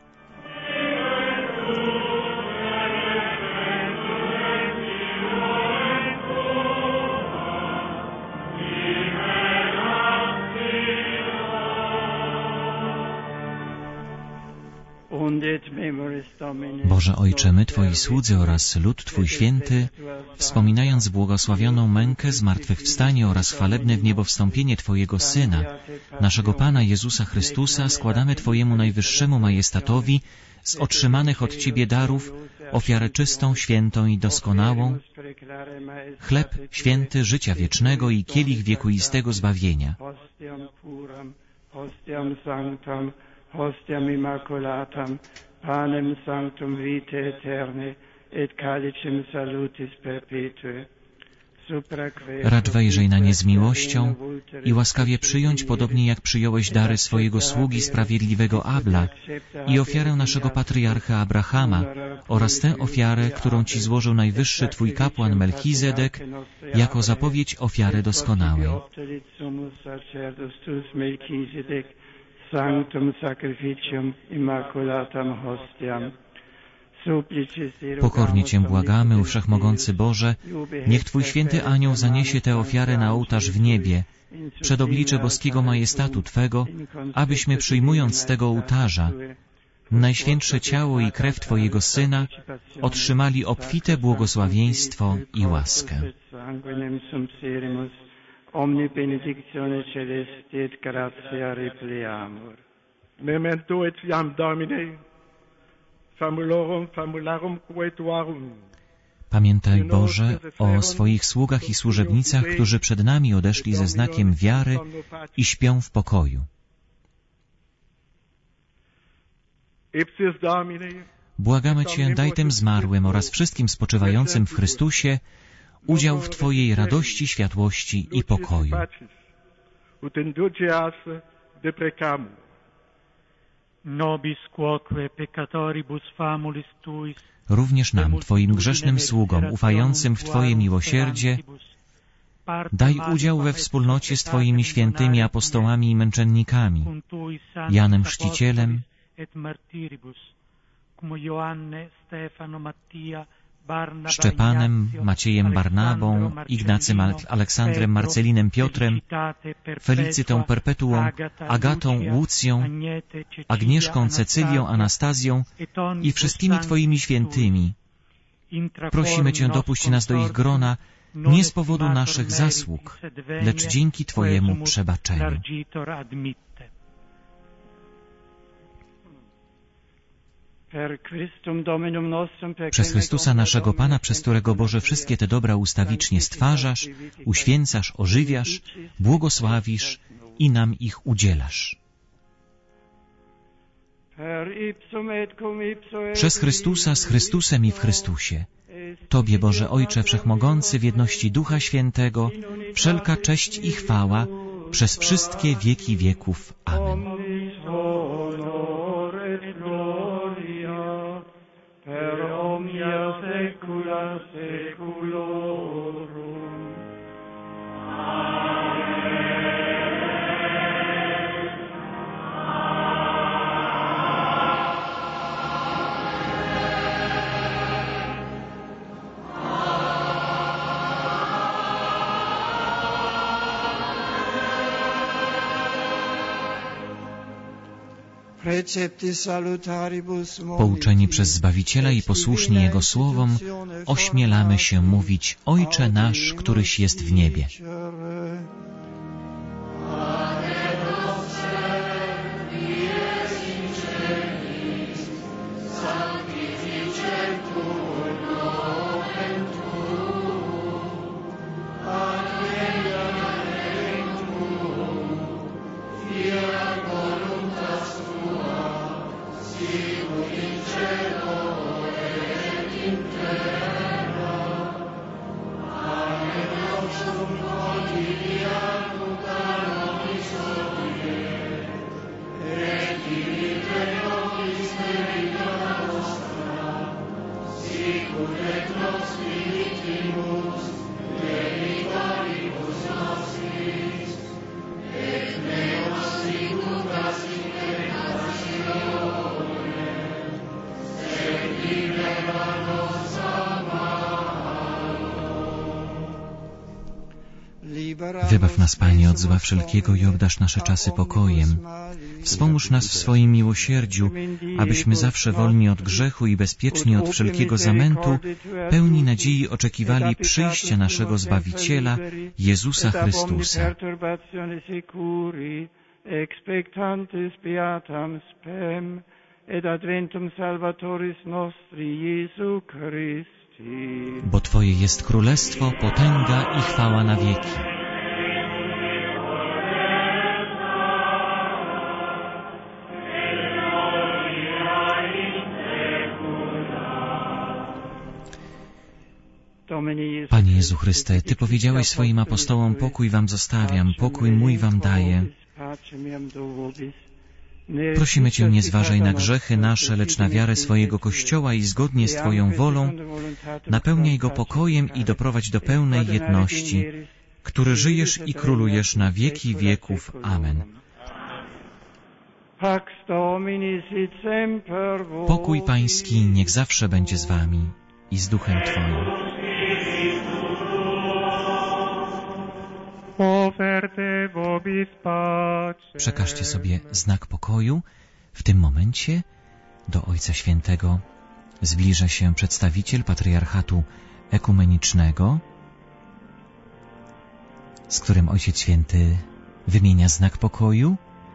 Boże Ojcze, my Twoi słudzy oraz lud Twój święty, wspominając błogosławioną mękę, zmartwychwstanie oraz chwalebne w niebo wstąpienie Twojego Syna, naszego Pana Jezusa Chrystusa, składamy Twojemu najwyższemu majestatowi z otrzymanych od Ciebie darów ofiarę czystą, świętą i doskonałą, chleb święty życia wiecznego i kielich wiekuistego zbawienia. Hostiam immaculatam, panem sanctum vitae aeternae, et calicem salutis perpetue. Racz wejrzyj na nie z miłością i łaskawie przyjąć, podobnie jak przyjąłeś dary swojego sługi sprawiedliwego Abla i ofiarę naszego patriarcha Abrahama oraz tę ofiarę, którą Ci złożył najwyższy Twój kapłan Melchizedek, jako zapowiedź ofiary doskonałej. Sanctum sacrificium immaculatam hostiam. Pokornie Cię błagamy, Wszechmogący Boże, niech Twój święty anioł zaniesie tę ofiarę na ołtarz w niebie, przed oblicze boskiego majestatu Twego, abyśmy przyjmując z tego ołtarza najświętsze ciało i krew Twojego Syna otrzymali obfite błogosławieństwo i łaskę. Omni benedictione celesti et gratia repliamur. Memento et fiam Domine, famulorum famularum quae tuarum. Pamiętaj, Boże, o swoich sługach i służebnicach, którzy przed nami odeszli ze znakiem wiary i śpią w pokoju. Błagamy Cię, daj tym zmarłym oraz wszystkim spoczywającym w Chrystusie udział w Twojej radości, światłości i pokoju. Również nam, Twoim grzesznym sługom, ufającym w Twoje miłosierdzie, daj udział we wspólnocie z Twoimi świętymi apostołami i męczennikami, Janem Chrzcicielem, Szczepanem, Maciejem Barnabą, Ignacym Aleksandrem Marcelinem Piotrem, Felicytą Perpetuą, Agatą Łucją, Agnieszką Cecylią, Anastazją i wszystkimi Twoimi świętymi. Prosimy Cię, dopuść nas do ich grona, nie z powodu naszych zasług, lecz dzięki Twojemu przebaczeniu. Przez Chrystusa naszego Pana, przez którego, Boże, wszystkie te dobra ustawicznie stwarzasz, uświęcasz, ożywiasz, błogosławisz i nam ich udzielasz. Przez Chrystusa, z Chrystusem i w Chrystusie. Tobie, Boże Ojcze Wszechmogący, w jedności Ducha Świętego, wszelka cześć i chwała przez wszystkie wieki wieków. Amen. Pouczeni przez Zbawiciela i posłuszni Jego słowom, ośmielamy się mówić: Ojcze nasz, któryś jest w niebie. Wybaw nas, Panie, od zła wszelkiego i obdarz nasze czasy pokojem. Wspomóż nas w swoim miłosierdziu, abyśmy zawsze wolni od grzechu i bezpieczni od wszelkiego zamętu, pełni nadziei oczekiwali przyjścia naszego Zbawiciela, Jezusa Chrystusa. Bo Twoje jest królestwo, potęga i chwała na wieki. Panie Jezu Chryste, Ty powiedziałeś swoim apostołom: pokój wam zostawiam, pokój mój wam daję. Prosimy Cię, nie zważaj na grzechy nasze, lecz na wiarę swojego Kościoła i zgodnie z Twoją wolą napełniaj go pokojem i doprowadź do pełnej jedności, który żyjesz i królujesz na wieki wieków. Amen. Pokój Pański niech zawsze będzie z Wami i z duchem Twoim. Przekażcie sobie znak pokoju. W tym momencie do Ojca Świętego zbliża się przedstawiciel Patriarchatu Ekumenicznego, z którym Ojciec Święty wymienia znak pokoju.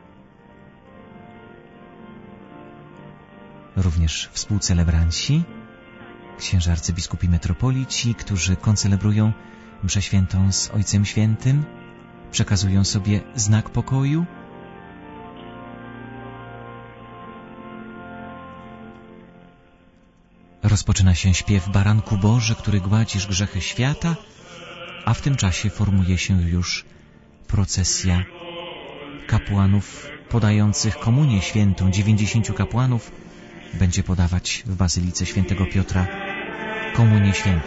Również współcelebranci, księża arcybiskupi metropolici, którzy koncelebrują mszę świętą z Ojcem Świętym, przekazują sobie znak pokoju. Rozpoczyna się śpiew Baranku Boży, który gładzisz grzechy świata, a w tym czasie formuje się już procesja kapłanów podających komunię świętą. Dziewięćdziesięciu kapłanów będzie podawać w Bazylice Świętego Piotra komunię świętą.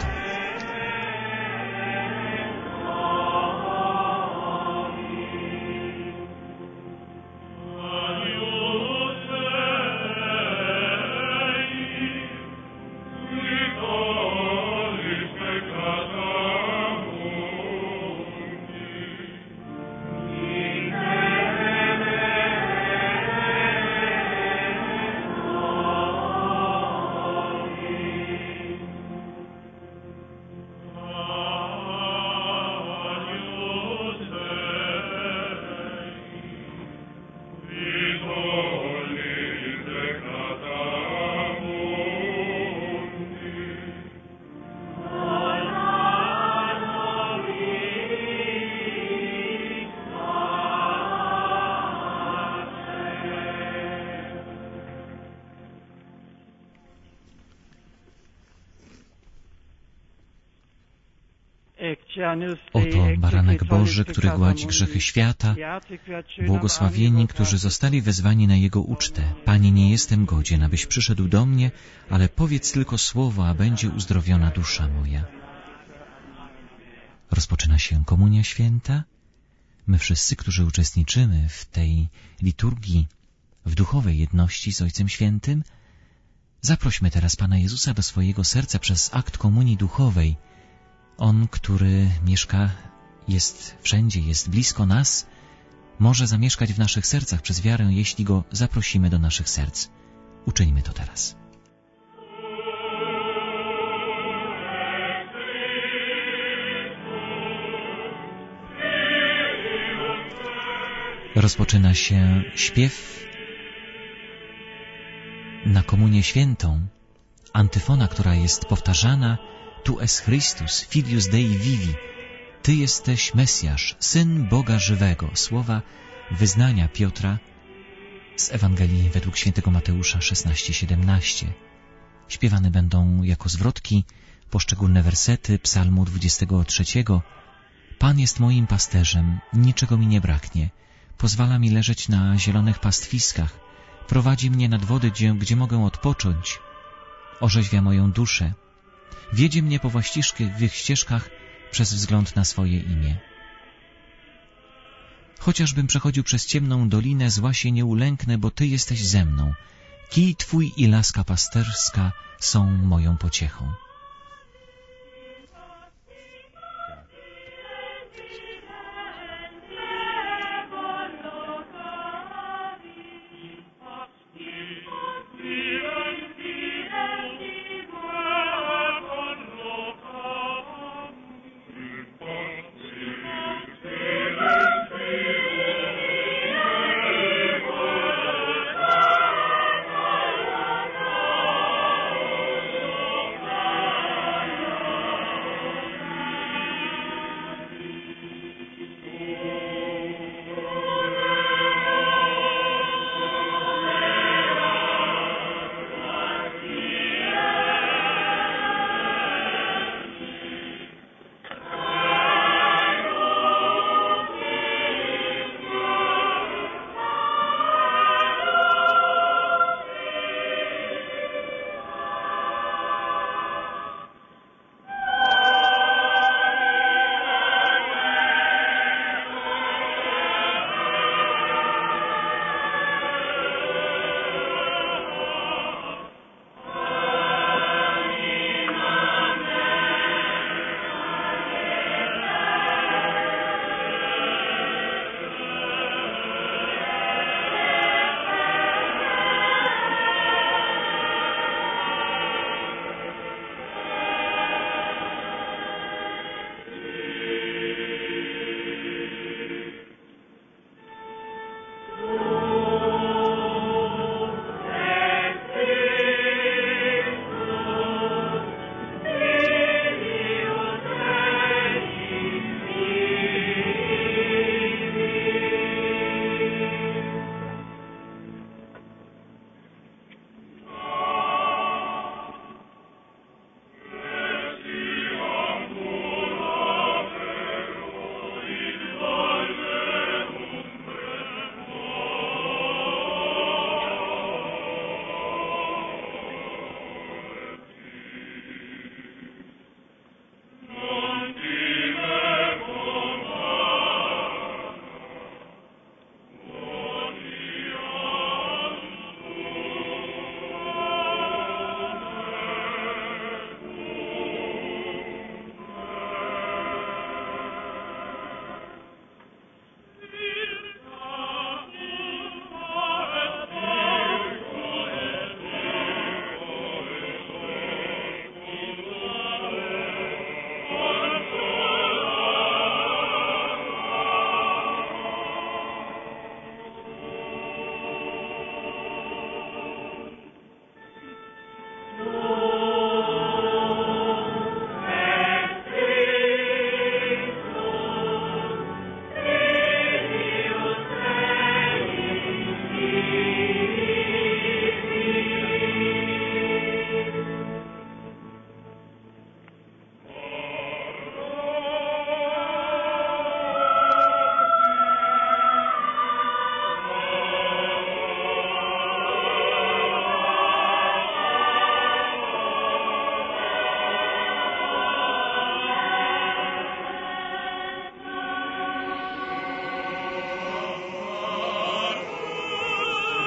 Oto baranek Boży, który gładzi grzechy świata. Błogosławieni, którzy zostali wezwani na Jego ucztę. Panie, nie jestem godzien, abyś przyszedł do mnie, ale powiedz tylko słowo, a będzie uzdrowiona dusza moja. Rozpoczyna się Komunia Święta. My wszyscy, którzy uczestniczymy w tej liturgii, w duchowej jedności z Ojcem Świętym, zaprośmy teraz Pana Jezusa do swojego serca przez akt komunii duchowej. On, który mieszka, jest wszędzie, jest blisko nas, może zamieszkać w naszych sercach przez wiarę, jeśli Go zaprosimy do naszych serc. Uczyńmy to teraz. Rozpoczyna się śpiew na Komunię Świętą, antyfona, która jest powtarzana: Tu es Christus, filius Dei vivi. Ty jesteś Mesjasz, Syn Boga żywego. Słowa wyznania Piotra z Ewangelii według świętego Mateusza szesnaście siedemnaście. Śpiewane będą jako zwrotki poszczególne wersety psalmu dwudziestego trzeciego. Pan jest moim pasterzem, niczego mi nie braknie. Pozwala mi leżeć na zielonych pastwiskach. Prowadzi mnie nad wody, gdzie, gdzie mogę odpocząć. Orzeźwia moją duszę. Wiedzie mnie po właściwych ścieżkach przez wzgląd na swoje imię. Chociażbym przechodził przez ciemną dolinę, zła się nie ulęknę, bo Ty jesteś ze mną. Kij Twój i laska pasterska są moją pociechą.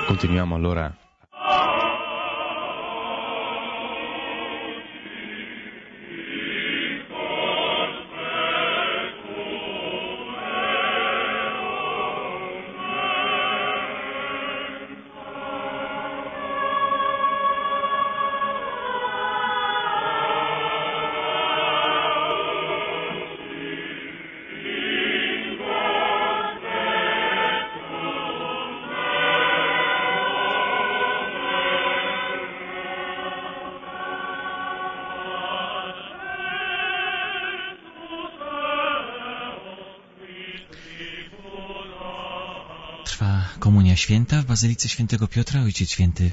Continuiamo allora. Komunia Święta w Bazylice Świętego Piotra. Ojciec Święty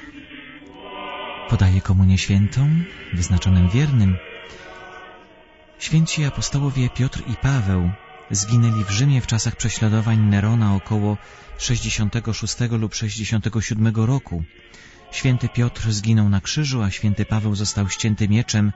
podaje komunię świętą wyznaczonym wiernym. Święci apostołowie Piotr i Paweł zginęli w Rzymie w czasach prześladowań Nerona około sześćdziesiątego szóstego lub sześćdziesiątego siódmego roku. Święty Piotr zginął na krzyżu, a święty Paweł został ścięty mieczem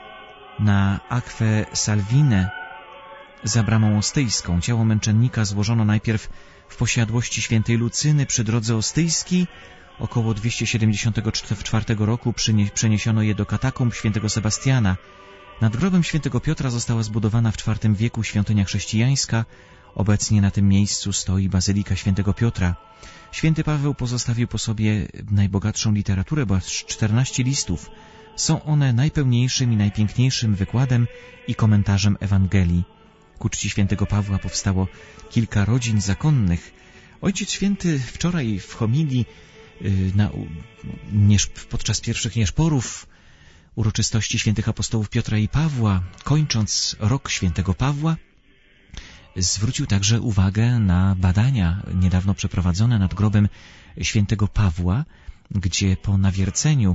na Aquae Salvine za bramą ostyjską. Ciało męczennika złożono najpierw w posiadłości świętej Lucyny przy drodze ostyjskiej. Około dwieście siedemdziesiątego czwartego roku przeniesiono je do katakumb świętego Sebastiana. Nad grobem świętego Piotra została zbudowana w czwartym wieku świątynia chrześcijańska. Obecnie na tym miejscu stoi Bazylika Świętego Piotra. Święty Paweł pozostawił po sobie najbogatszą literaturę, bo aż czternaście listów. Są one najpełniejszym i najpiękniejszym wykładem i komentarzem Ewangelii. Ku czci świętego Pawła powstało kilka rodzin zakonnych. Ojciec Święty wczoraj w homilii na, podczas pierwszych nieszporów uroczystości świętych apostołów Piotra i Pawła, kończąc rok świętego Pawła, zwrócił także uwagę na badania niedawno przeprowadzone nad grobem świętego Pawła, gdzie po nawierceniu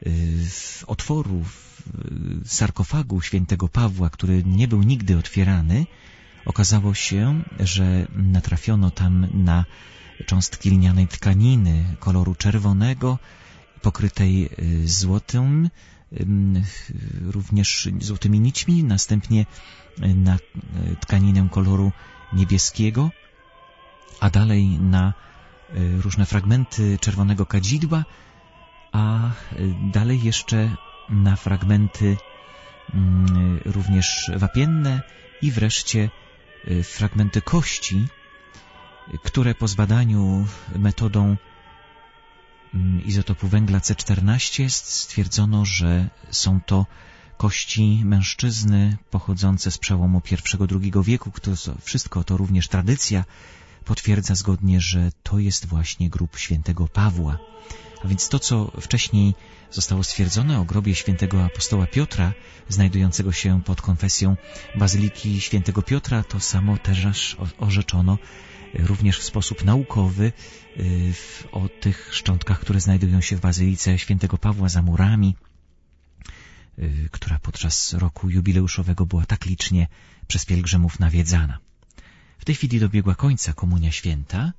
otworu sarkofagu świętego Pawła, który nie był nigdy otwierany, okazało się, że natrafiono tam na cząstki lnianej tkaniny koloru czerwonego, pokrytej złotym, również złotymi nićmi, następnie na tkaninę koloru niebieskiego, a dalej na różne fragmenty czerwonego kadzidła, a dalej jeszcze na fragmenty również wapienne i wreszcie fragmenty kości, które po zbadaniu metodą izotopu węgla C czternaście stwierdzono, że są to kości mężczyzny pochodzące z przełomu pierwszego drugiego wieku. To wszystko to również tradycja potwierdza zgodnie, że to jest właśnie grób świętego Pawła. A więc to, co wcześniej zostało stwierdzone o grobie świętego apostoła Piotra, znajdującego się pod konfesją Bazyliki Świętego Piotra, to samo też orzeczono również w sposób naukowy o tych szczątkach, które znajdują się w Bazylice Świętego Pawła za murami, która podczas roku jubileuszowego była tak licznie przez pielgrzymów nawiedzana. W tej chwili dobiegła końca Komunia Święta.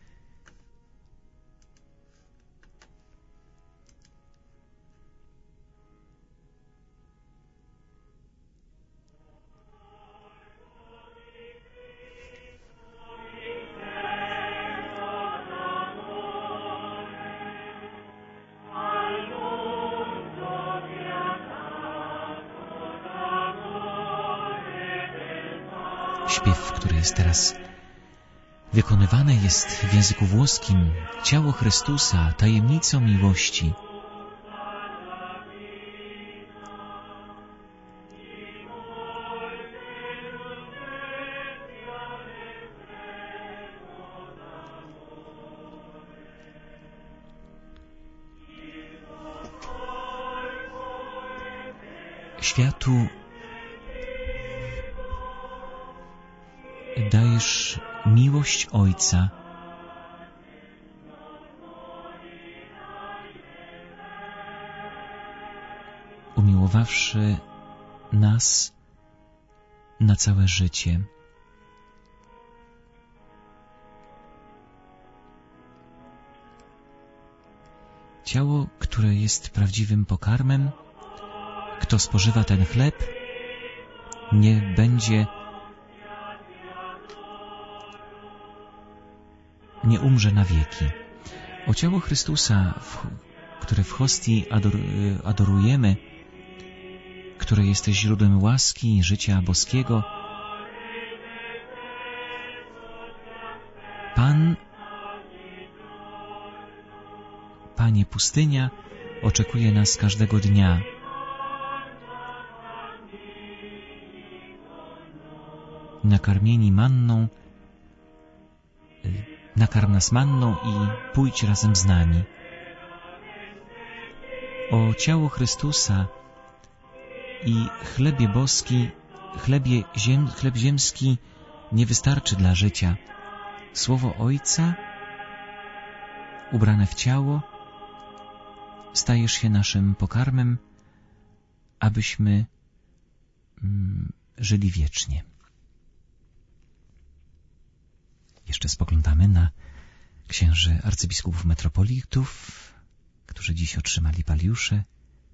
Śpiew, który jest teraz wykonywany, jest w języku włoskim. Ciało Chrystusa, tajemnicą miłości. Światu dajesz miłość Ojca. Umiłowawszy nas na całe życie. Ciało, które jest prawdziwym pokarmem, kto spożywa ten chleb, nie będzie nie umrze na wieki. O ciało Chrystusa, w, które w hostii ador, adorujemy, które jest źródłem łaski i życia boskiego, Pan, Panie, pustynia oczekuje nas każdego dnia. Nakarmieni manną, nakarm nas manną i pójdź razem z nami. O ciało Chrystusa i chlebie boski, chlebie ziem, chleb ziemski nie wystarczy dla życia. Słowo Ojca, ubrane w ciało, stajesz się naszym pokarmem, abyśmy mm, żyli wiecznie. Jeszcze spoglądamy na księży arcybiskupów metropolitów, którzy dziś otrzymali paliusze.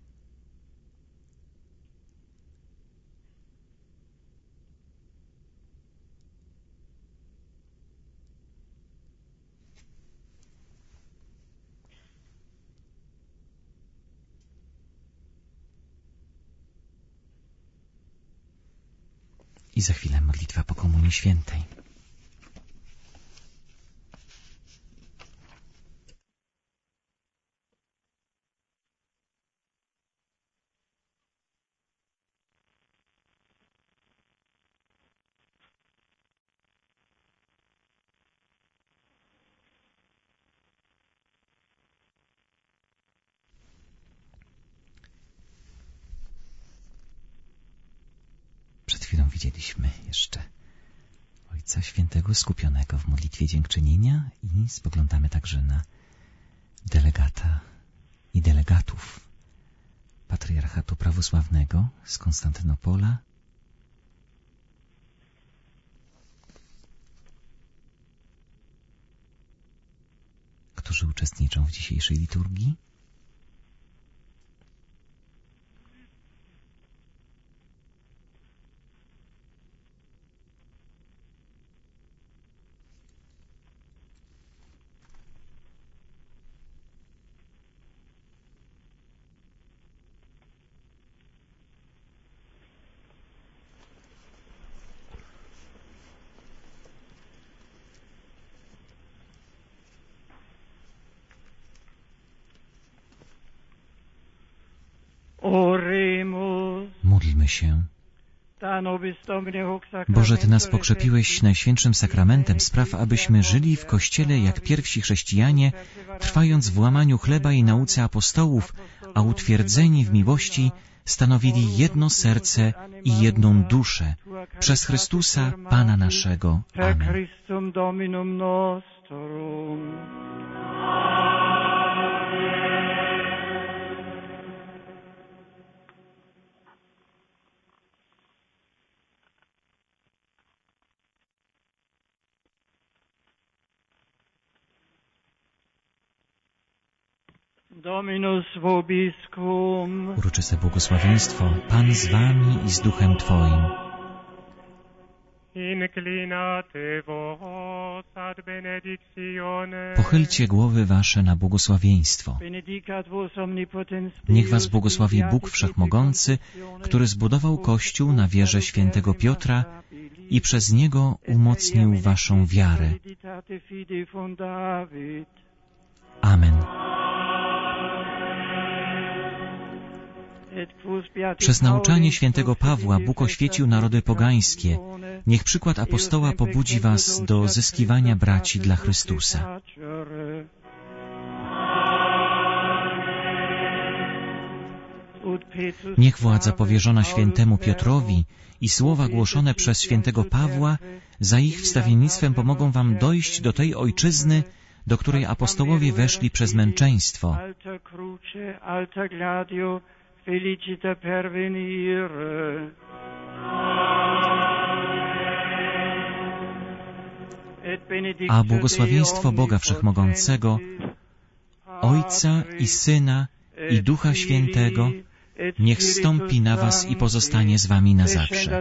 I za chwilę modlitwa po Komunii Świętej. Przed chwilą widzieliśmy jeszcze Ojca Świętego skupionego w modlitwie dziękczynienia i spoglądamy także na delegata i delegatów Patriarchatu Prawosławnego z Konstantynopola, którzy uczestniczą w dzisiejszej liturgii. Módlmy się. Boże, Ty nas pokrzepiłeś Najświętszym Sakramentem, spraw, abyśmy żyli w Kościele jak pierwsi chrześcijanie, trwając w łamaniu chleba i nauce apostołów, a utwierdzeni w miłości stanowili jedno serce i jedną duszę. Przez Chrystusa, Pana naszego. Amen. Dominus vobiscum. Uroczyste błogosławieństwo, Pan z wami i z duchem Twoim. Inclinate vos ad benedictione. Pochylcie głowy wasze na błogosławieństwo. Benedicat vos omnipotens Deus, Niech was błogosławi Bóg Wszechmogący, który zbudował Kościół na wierze świętego Piotra i przez niego umocnił waszą wiarę. Amen. Przez nauczanie świętego Pawła Bóg oświecił narody pogańskie. Niech przykład apostoła pobudzi was do zyskiwania braci dla Chrystusa. Niech władza powierzona świętemu Piotrowi i słowa głoszone przez świętego Pawła za ich wstawiennictwem pomogą wam dojść do tej ojczyzny, do której apostołowie weszli przez męczeństwo. Felicita pervenire. A błogosławieństwo Boga Wszechmogącego, Ojca i Syna i Ducha Świętego, niech zstąpi na was i pozostanie z wami na zawsze.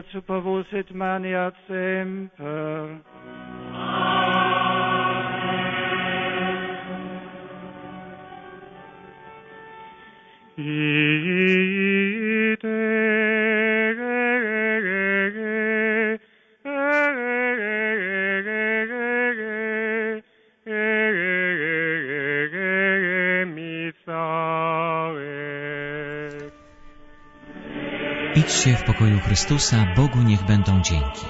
Idźcie w pokoju Chrystusa, Bogu niech będą dzięki.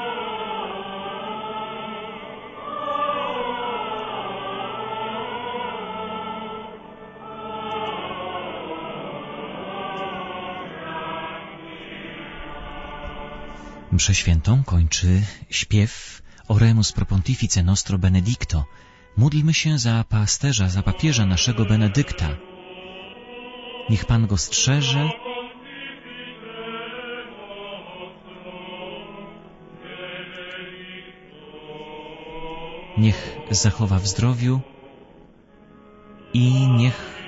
Mszę świętą kończy śpiew Oremus pro Pontifice Nostro Benedicto. Módlmy się za pasterza, za papieża naszego Benedykta. Niech Pan go strzeże, niech zachowa w zdrowiu i niech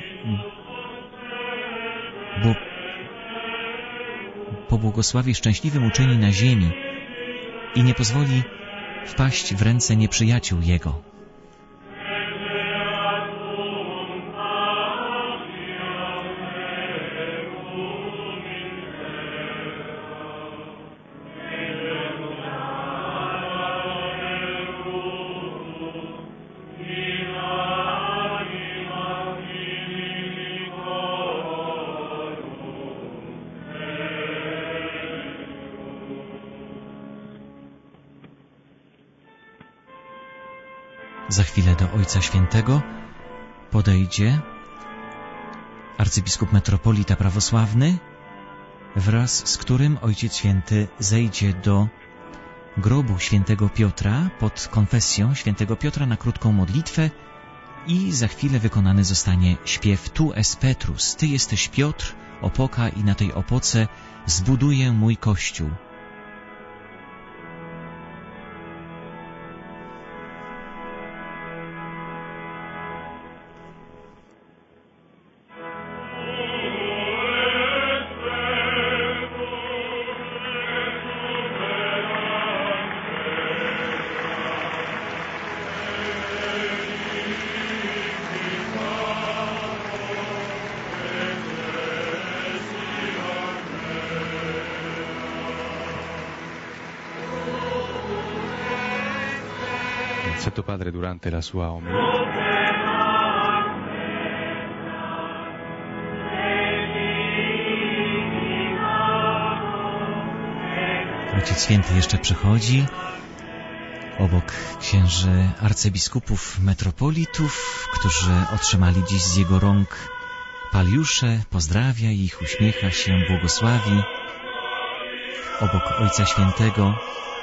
Bóg pobłogosławi szczęśliwym uczyni na ziemi i nie pozwoli wpaść w ręce nieprzyjaciół Jego. Za chwilę do Ojca Świętego podejdzie arcybiskup metropolita prawosławny, wraz z którym Ojciec Święty zejdzie do grobu świętego Piotra pod konfesją świętego Piotra na krótką modlitwę i za chwilę wykonany zostanie śpiew Tu es Petrus, Ty jesteś Piotr, opoka i na tej opoce zbuduję mój Kościół. Santo Padre durante la sua omelia. Ojciec Święty jeszcze przychodzi obok księży arcybiskupów, metropolitów, którzy otrzymali dziś z jego rąk paliusze, pozdrawia ich, uśmiecha się, błogosławi. Obok Ojca Świętego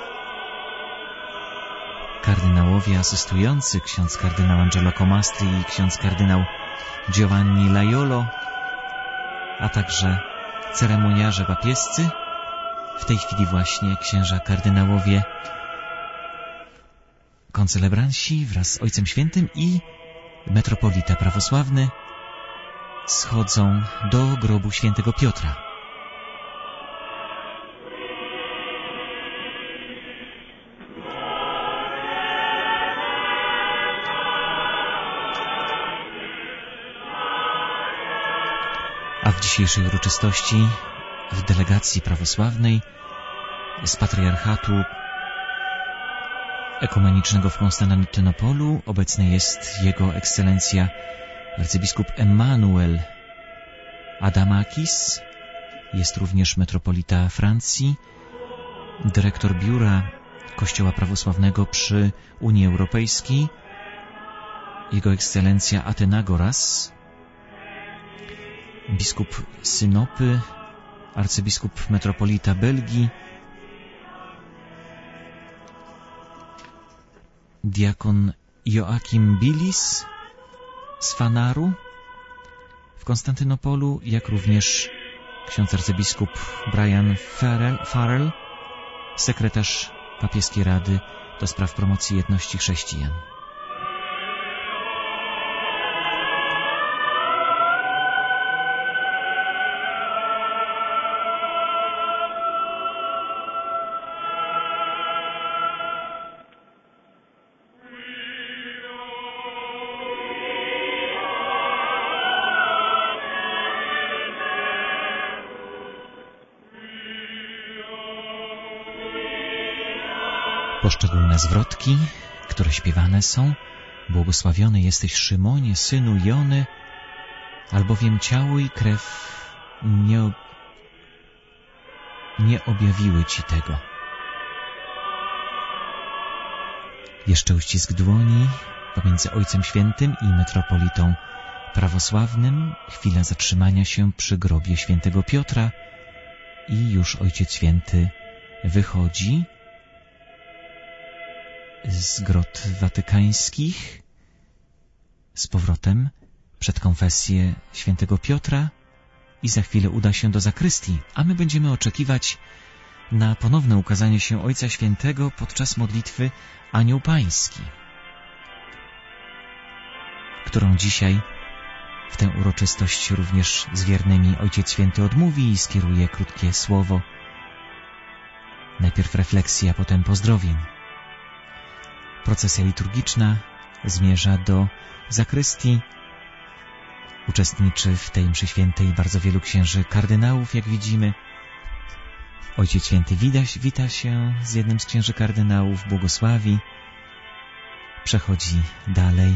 kardynałowie asystujący, ksiądz kardynał Angelo Comastri i ksiądz kardynał Giovanni Laiolo, a także ceremoniarze papiescy. W tej chwili właśnie księża kardynałowie koncelebranci wraz z Ojcem Świętym i metropolita prawosławny schodzą do grobu świętego Piotra. A w dzisiejszej uroczystości w delegacji prawosławnej z patriarchatu ekumenicznego w Konstantynopolu obecny jest Jego Ekscelencja arcybiskup Emmanuel Adamakis, jest również metropolita Francji, dyrektor biura Kościoła Prawosławnego przy Unii Europejskiej, Jego Ekscelencja Athenagoras, biskup Synopy, arcybiskup metropolita Belgii, diakon Joachim Bilis z Fanaru w Konstantynopolu, jak również ksiądz arcybiskup Brian Farrell, Farrell, sekretarz papieskiej Rady do spraw promocji jedności chrześcijan. poszczególne zwrotki, które śpiewane są. Błogosławiony jesteś, Szymonie, synu Jony, albowiem ciało i krew nie, nie objawiły ci tego. Jeszcze uścisk dłoni pomiędzy Ojcem Świętym i metropolitą prawosławnym, chwila zatrzymania się przy grobie świętego Piotra i już Ojciec Święty wychodzi z grot watykańskich z powrotem przed konfesję świętego Piotra i za chwilę uda się do zakrystii, a my będziemy oczekiwać na ponowne ukazanie się Ojca Świętego podczas modlitwy Anioł Pański, którą dzisiaj w tę uroczystość również z wiernymi Ojciec Święty odmówi i skieruje krótkie słowo. Najpierw refleksja, potem pozdrowień. Procesja liturgiczna zmierza do zakrystii. Uczestniczy w tej mszy świętej bardzo wielu księży kardynałów, jak widzimy. Ojciec Święty wita, wita się z jednym z księży kardynałów, błogosławi. Przechodzi dalej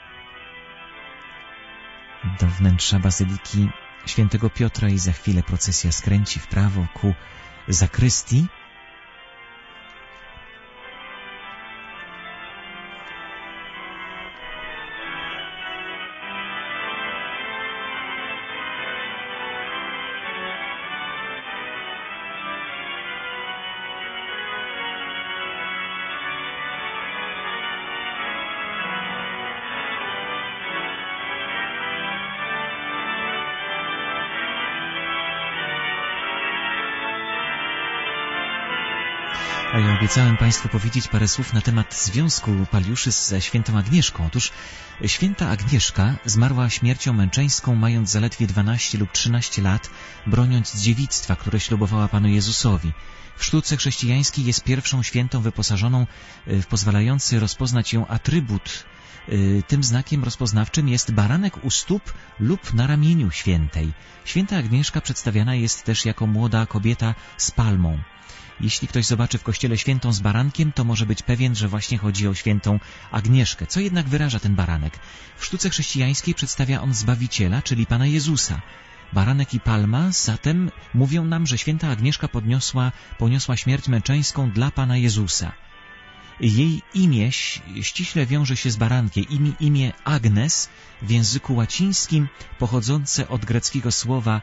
do wnętrza Bazyliki Świętego Piotra i za chwilę procesja skręci w prawo ku zakrystii. A ja obiecałem Państwu powiedzieć parę słów na temat związku Paliuszy ze świętą Agnieszką. Otóż święta Agnieszka zmarła śmiercią męczeńską, mając zaledwie dwanaście lub trzynaście lat, broniąc dziewictwa, które ślubowała Panu Jezusowi. W sztuce chrześcijańskiej jest pierwszą świętą wyposażoną w pozwalający rozpoznać ją atrybut. Tym znakiem rozpoznawczym jest baranek u stóp lub na ramieniu świętej. Święta Agnieszka przedstawiana jest też jako młoda kobieta z palmą. Jeśli ktoś zobaczy w kościele świętą z barankiem, to może być pewien, że właśnie chodzi o świętą Agnieszkę. Co jednak wyraża ten baranek? W sztuce chrześcijańskiej przedstawia on Zbawiciela, czyli Pana Jezusa. Baranek i palma zatem mówią nam, że święta Agnieszka podniosła, poniosła śmierć męczeńską dla Pana Jezusa. Jej imię ściśle wiąże się z barankiem. Imię, imię Agnes w języku łacińskim, pochodzące od greckiego słowa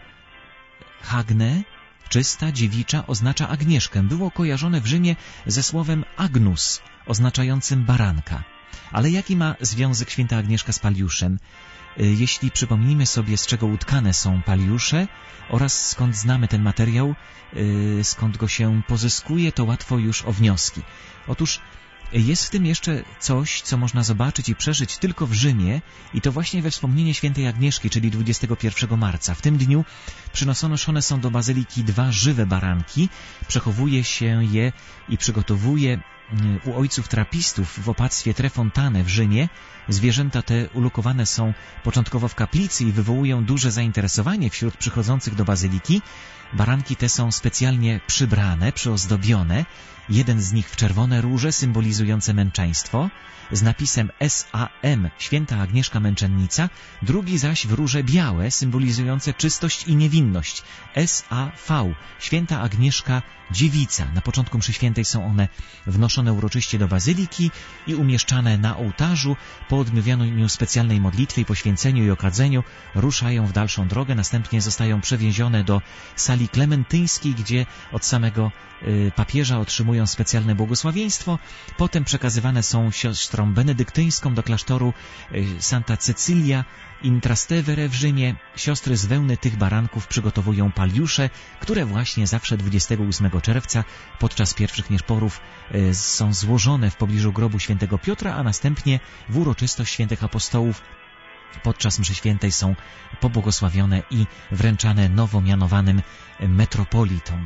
hagne, czysta, dziewicza, oznacza Agnieszkę. Było kojarzone w Rzymie ze słowem agnus, oznaczającym baranka. Ale jaki ma związek święta Agnieszka z Paliuszem? Jeśli przypomnimy sobie, z czego utkane są Paliusze oraz skąd znamy ten materiał, skąd go się pozyskuje, to łatwo już o wnioski. Otóż jest w tym jeszcze coś, co można zobaczyć i przeżyć tylko w Rzymie i to właśnie we wspomnienie świętej Agnieszki, czyli dwudziestego pierwszego marca. W tym dniu przynoszone są do bazyliki dwa żywe baranki, przechowuje się je i przygotowuje u ojców trapistów w opactwie Tre Fontane w Rzymie. Zwierzęta te ulokowane są początkowo w kaplicy i wywołują duże zainteresowanie wśród przychodzących do bazyliki. Baranki te są specjalnie przybrane, przyozdobione. Jeden z nich w czerwone róże symbolizujące męczeństwo z napisem S A M, Święta Agnieszka Męczennica, drugi zaś w róże białe symbolizujące czystość i niewinność, S A V, Święta Agnieszka Dziewica. Na początku mszy świętej są one wnoszone uroczyście do bazyliki i umieszczane na ołtarzu. Po odmawianiu specjalnej modlitwy i poświęceniu i okadzeniu ruszają w dalszą drogę, następnie zostają przewiezione do sali klementyńskiej, gdzie od samego y, papieża otrzymują specjalne błogosławieństwo. Potem przekazywane są siostrą benedyktyńską do klasztoru y, Santa Cecilia in Trastevere w Rzymie. Siostry z wełny tych baranków przygotowują paliusze, które właśnie zawsze dwudziestego ósmego czerwca podczas pierwszych nieszporów y, są złożone w pobliżu grobu świętego Piotra, a następnie w uroczystość świętych apostołów podczas mszy świętej są pobłogosławione i wręczane nowo mianowanym metropolitom.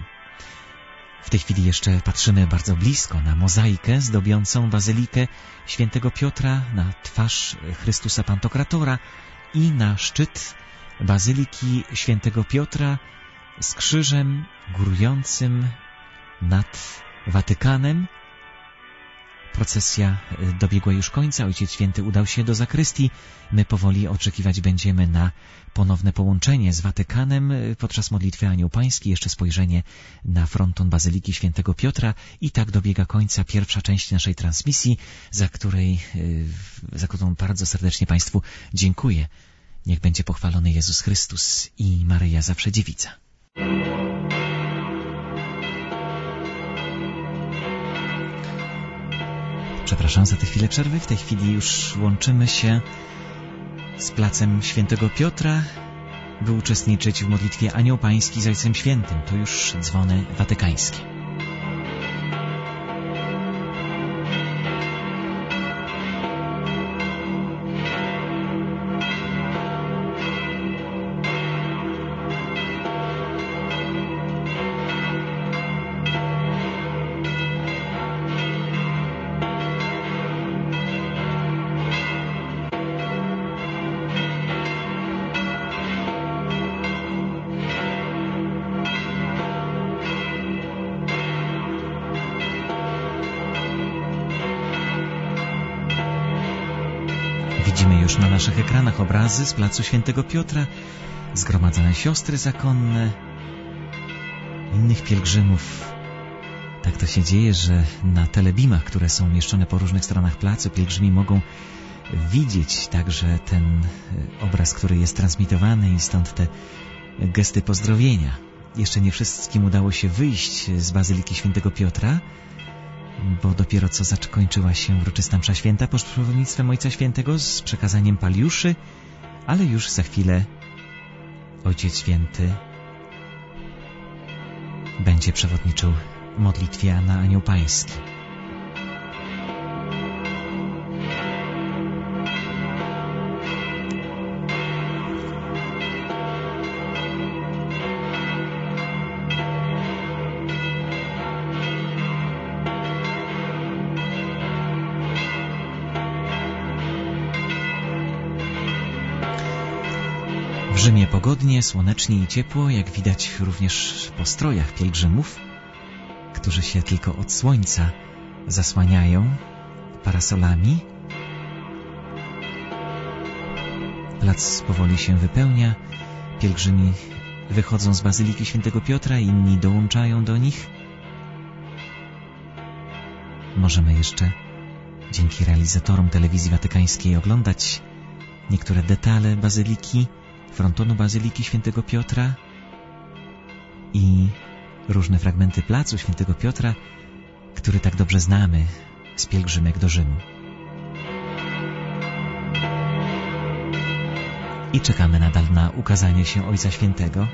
W tej chwili jeszcze patrzymy bardzo blisko na mozaikę zdobiącą bazylikę świętego Piotra, na twarz Chrystusa Pantokratora i na szczyt bazyliki świętego Piotra z krzyżem górującym nad Watykanem. Procesja dobiegła już końca, Ojciec Święty udał się do zakrystii. My powoli oczekiwać będziemy na ponowne połączenie z Watykanem podczas modlitwy Anioł Pański, jeszcze spojrzenie na fronton Bazyliki Świętego Piotra i tak dobiega końca pierwsza część naszej transmisji, za której, za którą bardzo serdecznie Państwu dziękuję. Niech będzie pochwalony Jezus Chrystus i Maryja Zawsze Dziewica. Przepraszam za tę chwilę przerwy. W tej chwili już łączymy się z placem Świętego Piotra, by uczestniczyć w modlitwie Anioł Pański z Ojcem Świętym. To już dzwony watykańskie. Widzimy już na naszych ekranach obrazy z placu Świętego Piotra, zgromadzone siostry zakonne, innych pielgrzymów. Tak to się dzieje, że na telebimach, które są umieszczone po różnych stronach placu, pielgrzymi mogą widzieć także ten obraz, który jest transmitowany i stąd te gesty pozdrowienia. Jeszcze nie wszystkim udało się wyjść z Bazyliki Świętego Piotra, bo dopiero co zakończyła się uroczysta msza święta pod przewodnictwem Ojca Świętego z przekazaniem paliuszy, ale już za chwilę Ojciec Święty będzie przewodniczył modlitwie na Anioł Pański. W Rzymie pogodnie, słonecznie i ciepło, jak widać również po strojach pielgrzymów, którzy się tylko od słońca zasłaniają parasolami. Plac powoli się wypełnia, pielgrzymi wychodzą z Bazyliki Świętego Piotra, inni dołączają do nich. Możemy jeszcze dzięki realizatorom telewizji watykańskiej oglądać niektóre detale Bazyliki, frontonu Bazyliki Świętego Piotra i różne fragmenty placu Świętego Piotra, który tak dobrze znamy z pielgrzymek do Rzymu. I czekamy nadal na ukazanie się Ojca Świętego.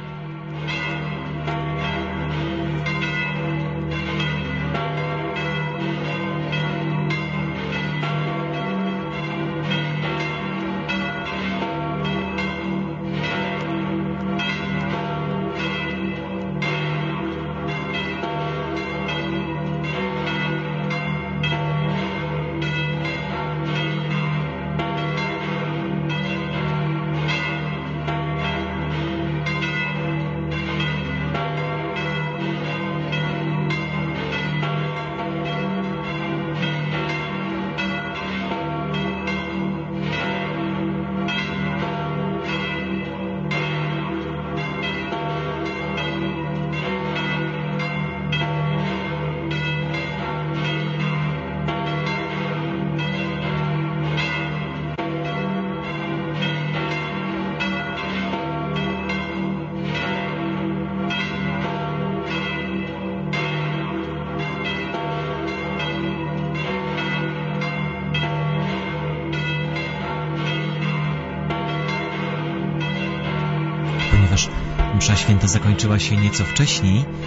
Msza święta zakończyła się nieco wcześniej, yy,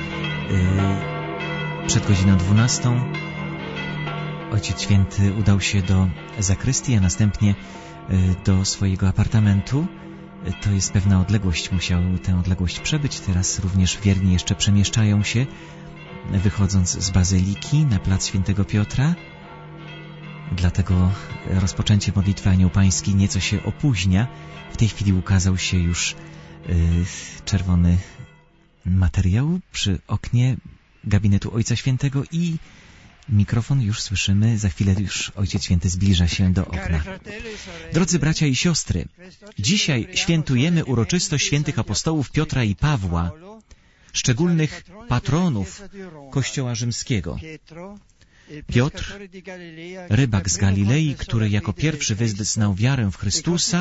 przed godziną dwunastą. Ojciec Święty udał się do zakrystii, a następnie yy, do swojego apartamentu. Yy, to jest pewna odległość, musiał tę odległość przebyć. Teraz również wierni jeszcze przemieszczają się, wychodząc z Bazyliki na plac Świętego Piotra. Dlatego rozpoczęcie modlitwy Anioł Pański nieco się opóźnia. W tej chwili ukazał się już czerwony materiał przy oknie gabinetu Ojca Świętego i Mikrofon już słyszymy, za chwilę już Ojciec Święty zbliża się do okna. Drodzy bracia i siostry, dzisiaj świętujemy uroczystość świętych apostołów Piotra i Pawła, szczególnych patronów Kościoła rzymskiego. Piotr, rybak z Galilei, który jako pierwszy wyznał wiarę w Chrystusa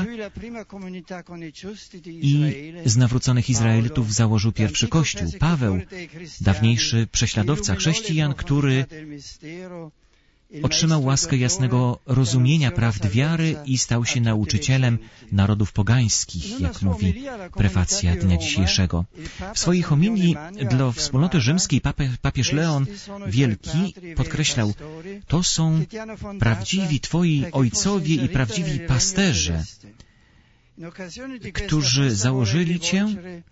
i z nawróconych Izraelitów założył pierwszy Kościół. Paweł, dawniejszy prześladowca chrześcijan, który otrzymał łaskę jasnego rozumienia prawd wiary i stał się nauczycielem narodów pogańskich, jak mówi prefacja dnia dzisiejszego. W swojej homilii dla wspólnoty rzymskiej papież Leon Wielki podkreślał: to są prawdziwi Twoi ojcowie i prawdziwi pasterze, którzy założyli Cię,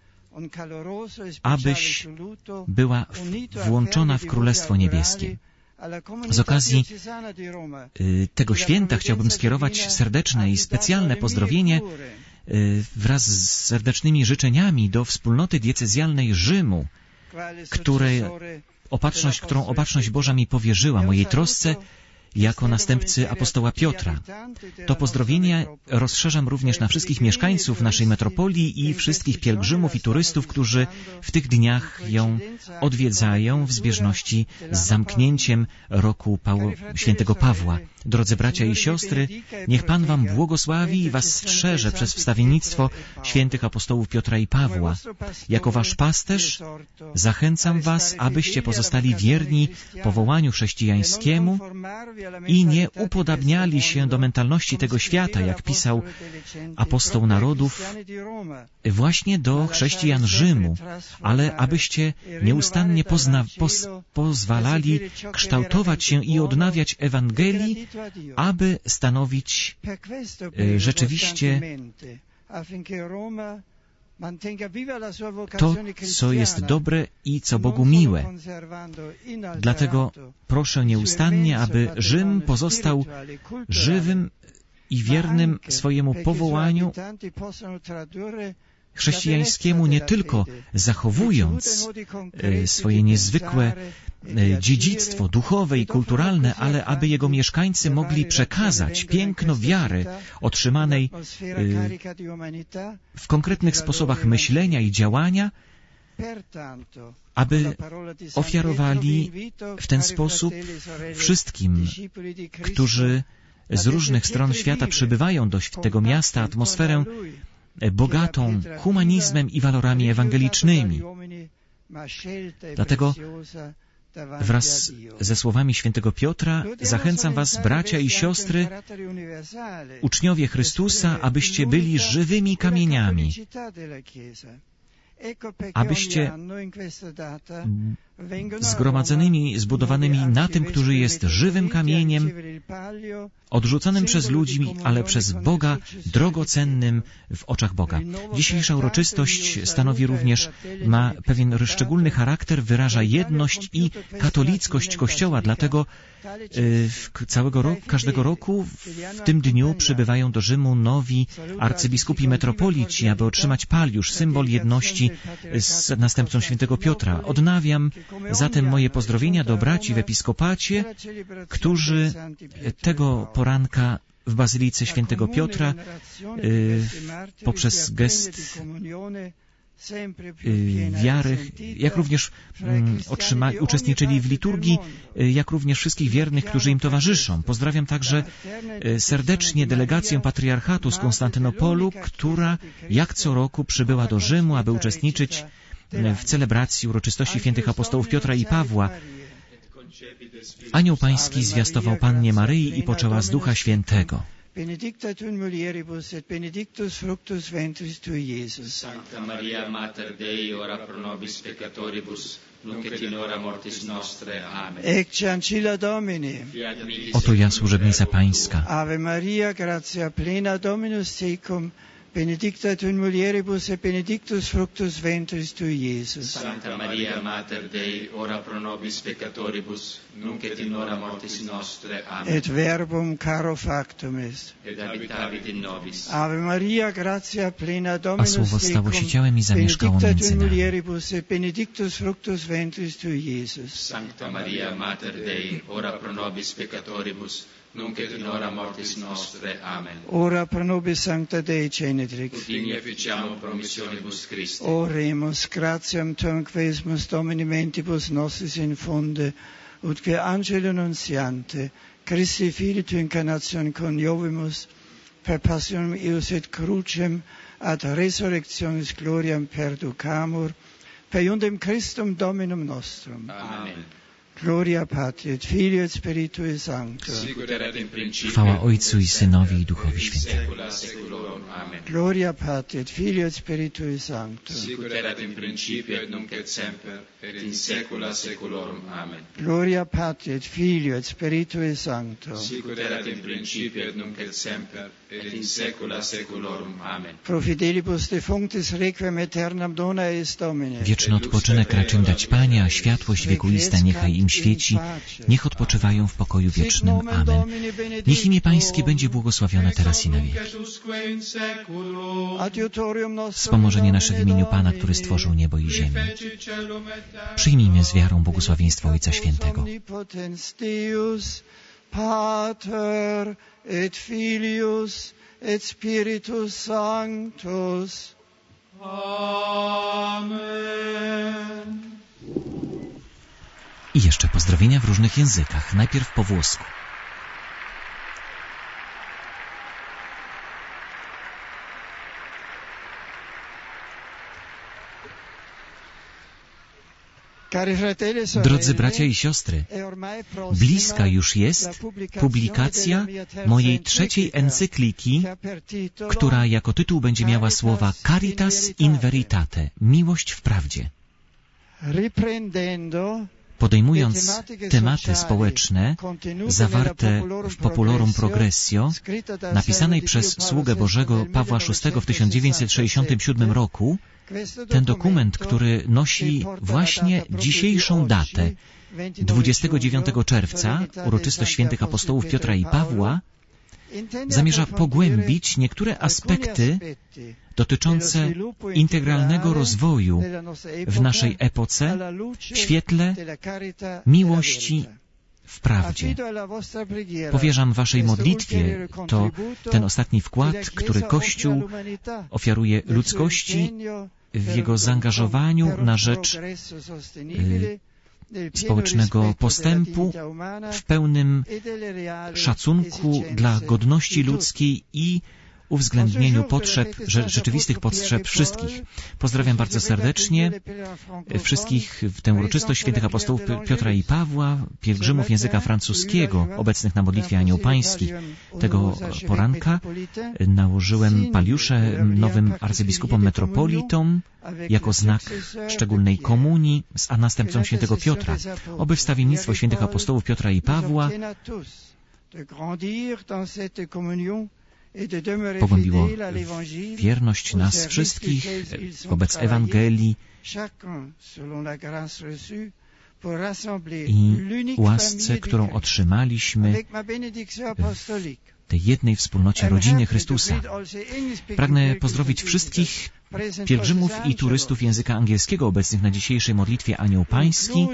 abyś była włączona w Królestwo Niebieskie. Z okazji tego święta chciałbym skierować serdeczne i specjalne pozdrowienie wraz z serdecznymi życzeniami do wspólnoty diecezjalnej Rzymu, której opatrzność, którą opatrzność Boża mi powierzyła, mojej trosce jako następcy apostoła Piotra. To pozdrowienie rozszerzam również na wszystkich mieszkańców naszej metropolii i wszystkich pielgrzymów i turystów, którzy w tych dniach ją odwiedzają w zbieżności z zamknięciem roku Pał- świętego Pawła. Drodzy bracia i siostry, niech Pan Wam błogosławi i Was strzeże przez wstawiennictwo świętych apostołów Piotra i Pawła. Jako Wasz pasterz zachęcam Was, abyście pozostali wierni powołaniu chrześcijańskiemu i nie upodabniali się do mentalności tego świata, jak pisał apostoł narodów, właśnie do chrześcijan Rzymu, ale abyście nieustannie pozna, poz, pozwalali kształtować się i odnawiać Ewangelii, aby stanowić e, rzeczywiście to, co jest dobre i co Bogu miłe. Dlatego proszę nieustannie, aby Rzym pozostał żywym i wiernym swojemu powołaniu chrześcijańskiemu, nie tylko zachowując swoje niezwykłe dziedzictwo duchowe i kulturalne, ale aby jego mieszkańcy mogli przekazać piękno wiary otrzymanej w konkretnych sposobach myślenia i działania, aby ofiarowali w ten sposób wszystkim, którzy z różnych stron świata przybywają do tego miasta, atmosferę bogatą humanizmem i walorami ewangelicznymi. Dlatego wraz ze słowami świętego Piotra zachęcam Was, bracia i siostry, uczniowie Chrystusa, abyście byli żywymi kamieniami, abyście zgromadzonymi, zbudowanymi na tym, który jest żywym kamieniem, odrzuconym przez ludzi, ale przez Boga drogocennym w oczach Boga. Dzisiejsza uroczystość stanowi również, ma pewien szczególny charakter, wyraża jedność i katolickość Kościoła, dlatego całego roku, każdego roku w tym dniu przybywają do Rzymu nowi arcybiskupi metropolici, aby otrzymać paliusz, symbol jedności z następcą świętego Piotra. Odnawiam zatem moje pozdrowienia do braci w episkopacie, którzy tego poranka w Bazylice świętego Piotra y, poprzez gest y, wiary, jak również um, otrzyma, uczestniczyli w liturgii, y, jak również wszystkich wiernych, którzy im towarzyszą. Pozdrawiam także y, serdecznie delegację patriarchatu z Konstantynopolu, która jak co roku przybyła do Rzymu, aby uczestniczyć w celebracji uroczystości świętych apostołów Piotra i Pawła. Anioł Pański zwiastował Pannie Maryi i poczęła z Ducha Świętego. Benedicta tu in mulieribus et benedictus fructus ventris tui, Iesus. Sancta Maria, Mater Dei, ora pro nobis peccatoribus, nunc et in hora mortis nostre. Amen. Ecce ancilla Domini. Oto ja, służebnica Pańska. Ave Maria, gratia plena, Dominus tecum, benedicta tu in mulieribus et benedictus fructus ventris tui, Iesus. Sancta Maria, Mater Dei, ora pro nobis peccatoribus, nunc et in hora mortis nostre. Amen. Et verbum caro factum est. Et habitavit in nobis. Ave Maria, gratia plena A Dominus Słowo stało się tecum, ciałem i zamieszkało benedicta tu między in nami. mulieribus et benedictus fructus ventris tui, Iesus. Sancta Maria, Mater Dei, ora pro nobis peccatoribus, nunc et in hora mortis nostre. Amen. Ora pro nobis sancta Dei Genetrix. Ut digne ficiamo promissionibus Christi. Oremus, gratiam tuam quesumus Domini mentibus nostris infunde, ut que angelo nuntiante, Christi Filii tu incarnation coniovimus, per passionem eius et crucem, ad resurrectionis gloriam perducamur, per iundem Christum Dominum nostrum. Amen. Gloria Patri et Filii et Spiritui Sancto. Sicut erat in principio. Chwała Ojcu i Synowi i Duchowi In Świętemu. saecula saeculorum. Amen. Gloria Patri et Filii et Spiritui Sancto. Sicut erat in principio et nunc et semper, et in saecula saeculorum. Amen. Gloria Patri et Filii et Spiritui Sancto. Sicut erat in principio et nunc et semper, et in saecula saeculorum. Amen. Pro fidelibus defunctis requiem aeternam dona est Domine. Wieczny odpoczynek racz im dać, Panie, a światłość wiekuista niechaj im świeci. Niech odpoczywają w pokoju wiecznym. Amen. Niech imię Pańskie będzie błogosławione teraz i na wieki. Wspomożenie nasze w imieniu Pana, który stworzył niebo i ziemię. Przyjmijmy z wiarą błogosławieństwo Ojca Świętego. Pater et Filius et Spiritus Sanctus. Amen. I jeszcze pozdrowienia w różnych językach. Najpierw po włosku. Drodzy bracia i siostry, bliska już jest publikacja mojej trzeciej encykliki, która jako tytuł będzie miała słowa Caritas in Veritate, miłość w prawdzie. Podejmując tematy społeczne zawarte w Populorum Progressio, napisanej przez sługę Bożego Pawła szóstego w tysiąc dziewięćset sześćdziesiątym siódmym roku, ten dokument, który nosi właśnie dzisiejszą datę, dwudziestego dziewiątego czerwca, uroczystość świętych apostołów Piotra i Pawła, zamierza pogłębić niektóre aspekty dotyczące integralnego rozwoju w naszej epoce w świetle miłości w prawdzie. Powierzam Waszej modlitwie to ten ostatni wkład, który Kościół ofiaruje ludzkości w jego zaangażowaniu na rzecz y, społecznego postępu w pełnym szacunku dla godności ludzkiej i uwzględnieniu potrzeb, rzeczywistych potrzeb wszystkich. Pozdrawiam bardzo serdecznie wszystkich w tę uroczystość świętych apostołów Piotra i Pawła, pielgrzymów języka francuskiego, obecnych na modlitwie Anioł Pański. Tego poranka nałożyłem paliusze nowym arcybiskupom metropolitom jako znak szczególnej komunii z a następcą świętego Piotra. Oby wstawiennictwo świętych apostołów Piotra i Pawła pogłębiło wierność nas wszystkich wobec Ewangelii i łasce, którą otrzymaliśmy w tej jednej wspólnocie rodziny Chrystusa. Pragnę pozdrowić wszystkich pielgrzymów i turystów języka angielskiego obecnych na dzisiejszej modlitwie Anioł Pański,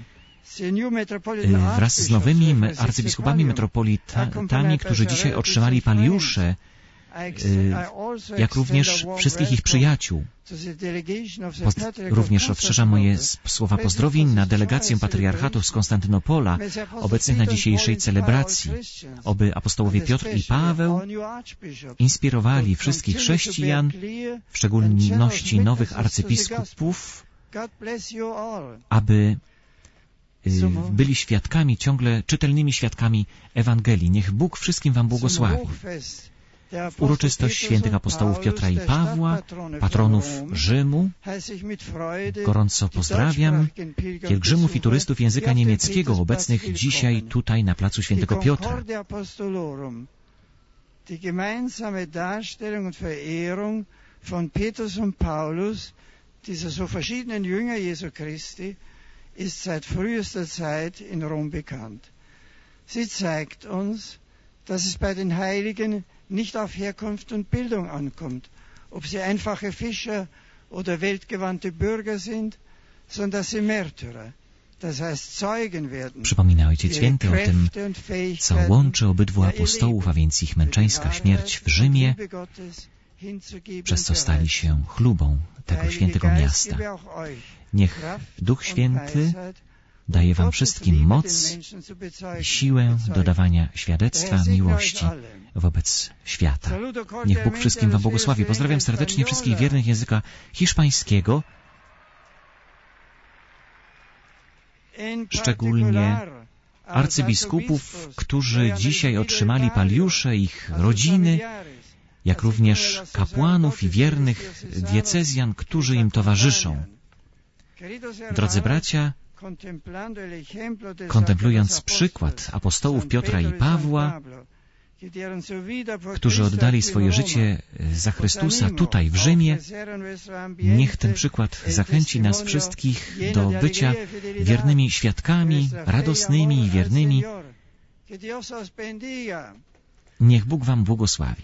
wraz z nowymi arcybiskupami metropolitami, którzy dzisiaj otrzymali paliusze, jak również wszystkich ich przyjaciół. Poz również rozszerzam moje słowa pozdrowień na delegację patriarchatu z Konstantynopola, obecnych na dzisiejszej celebracji. Oby apostołowie Piotr i Paweł inspirowali wszystkich chrześcijan, w szczególności nowych arcybiskupów, aby byli świadkami, ciągle czytelnymi świadkami Ewangelii. Niech Bóg wszystkim Wam błogosławi. Uroczystość świętych apostołów Piotra i Pawła, patronów Rzymu. Gorąco pozdrawiam pielgrzymów i turystów języka niemieckiego obecnych dzisiaj tutaj na placu świętego Piotra. Die gemeinsame Darstellung und Verehrung von Petrus und Paulus, dieser so verschiedenen Jünger Jesu Christi, ist seit frühester Zeit in Rom bekannt. Sie zeigt uns, dass es bei den Heiligen nicht auf Herkunft und Bildung ankommt, ob sie einfache Fischer oder weltgewandte Bürger sind, sondern dass sie Märtyrer, das heißt Zeugen werden. Przypomina Ojciec Święty o tym, co łączy obydwu apostołów, a więc ich męczeńska śmierć w Rzymie, przez co stali się chlubą tego świętego miasta. Niech Duch Święty daje wam wszystkim moc i siłę do dawania świadectwa miłości wobec świata. Niech Bóg wszystkim wam błogosławi. Pozdrawiam serdecznie wszystkich wiernych języka hiszpańskiego, szczególnie arcybiskupów, którzy dzisiaj otrzymali paliusze, ich rodziny, jak również kapłanów i wiernych diecezjan, którzy im towarzyszą. Drodzy bracia, kontemplując przykład apostołów Piotra i Pawła, którzy oddali swoje życie za Chrystusa tutaj w Rzymie, niech ten przykład zachęci nas wszystkich do bycia wiernymi świadkami, radosnymi i wiernymi. Niech Bóg wam błogosławi.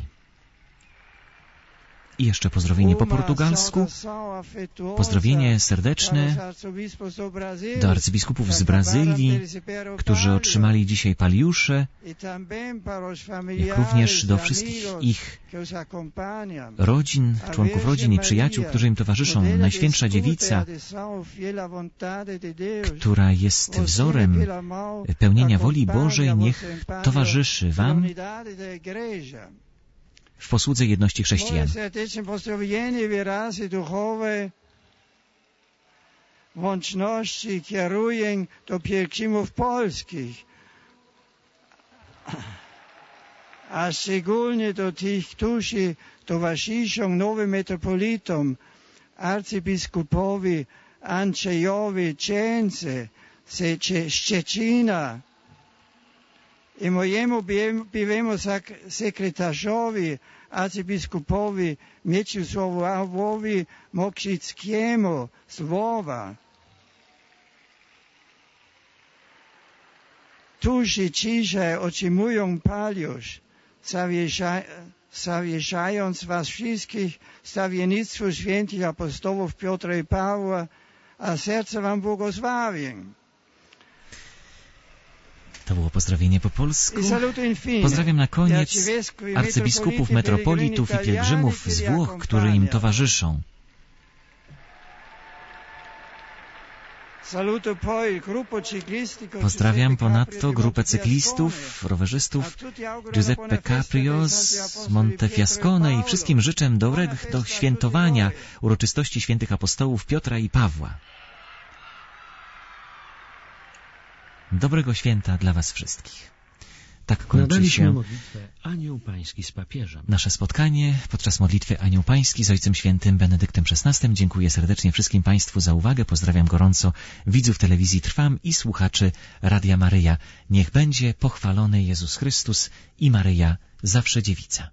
I jeszcze pozdrowienie po portugalsku. Pozdrowienie serdeczne do arcybiskupów z Brazylii, którzy otrzymali dzisiaj paliusze, jak również do wszystkich ich rodzin, członków rodzin i przyjaciół, którzy im towarzyszą. Najświętsza Dziewica, która jest wzorem pełnienia woli Bożej, niech towarzyszy wam w posłudze jedności chrześcijan. Łączności kieruję do pielgrzymów polskich, a szczególnie do tych, którzy towarzyszą nowym metropolitom, arcybiskupowi Andrzejowi Cience ze Szczecina i mojemu byłemu sekretarzowi, arcybiskupowi Mieczysławowi Mokrzyckiemu z Lwowa, którzy dzisiaj otrzymują paliusz, zawieszając was wszystkich stawiennictwu świętych apostołów Piotra i Pawła, a serce wam błogosławię. To było pozdrowienie po polsku. Pozdrawiam na koniec arcybiskupów, metropolitów i pielgrzymów z Włoch, którzy im towarzyszą. Pozdrawiam ponadto grupę cyklistów, rowerzystów Giuseppe Caprio z Montefiascone i wszystkim życzę dobrego do świętowania uroczystości świętych apostołów Piotra i Pawła. Dobrego święta dla was wszystkich. Tak kończy się Anioł Pański z papieżem. Nasze spotkanie podczas modlitwy Anioł Pański z Ojcem Świętym Benedyktem szesnastym. Dziękuję serdecznie wszystkim Państwu za uwagę. Pozdrawiam gorąco widzów telewizji Trwam i słuchaczy Radia Maryja. Niech będzie pochwalony Jezus Chrystus i Maryja zawsze dziewica.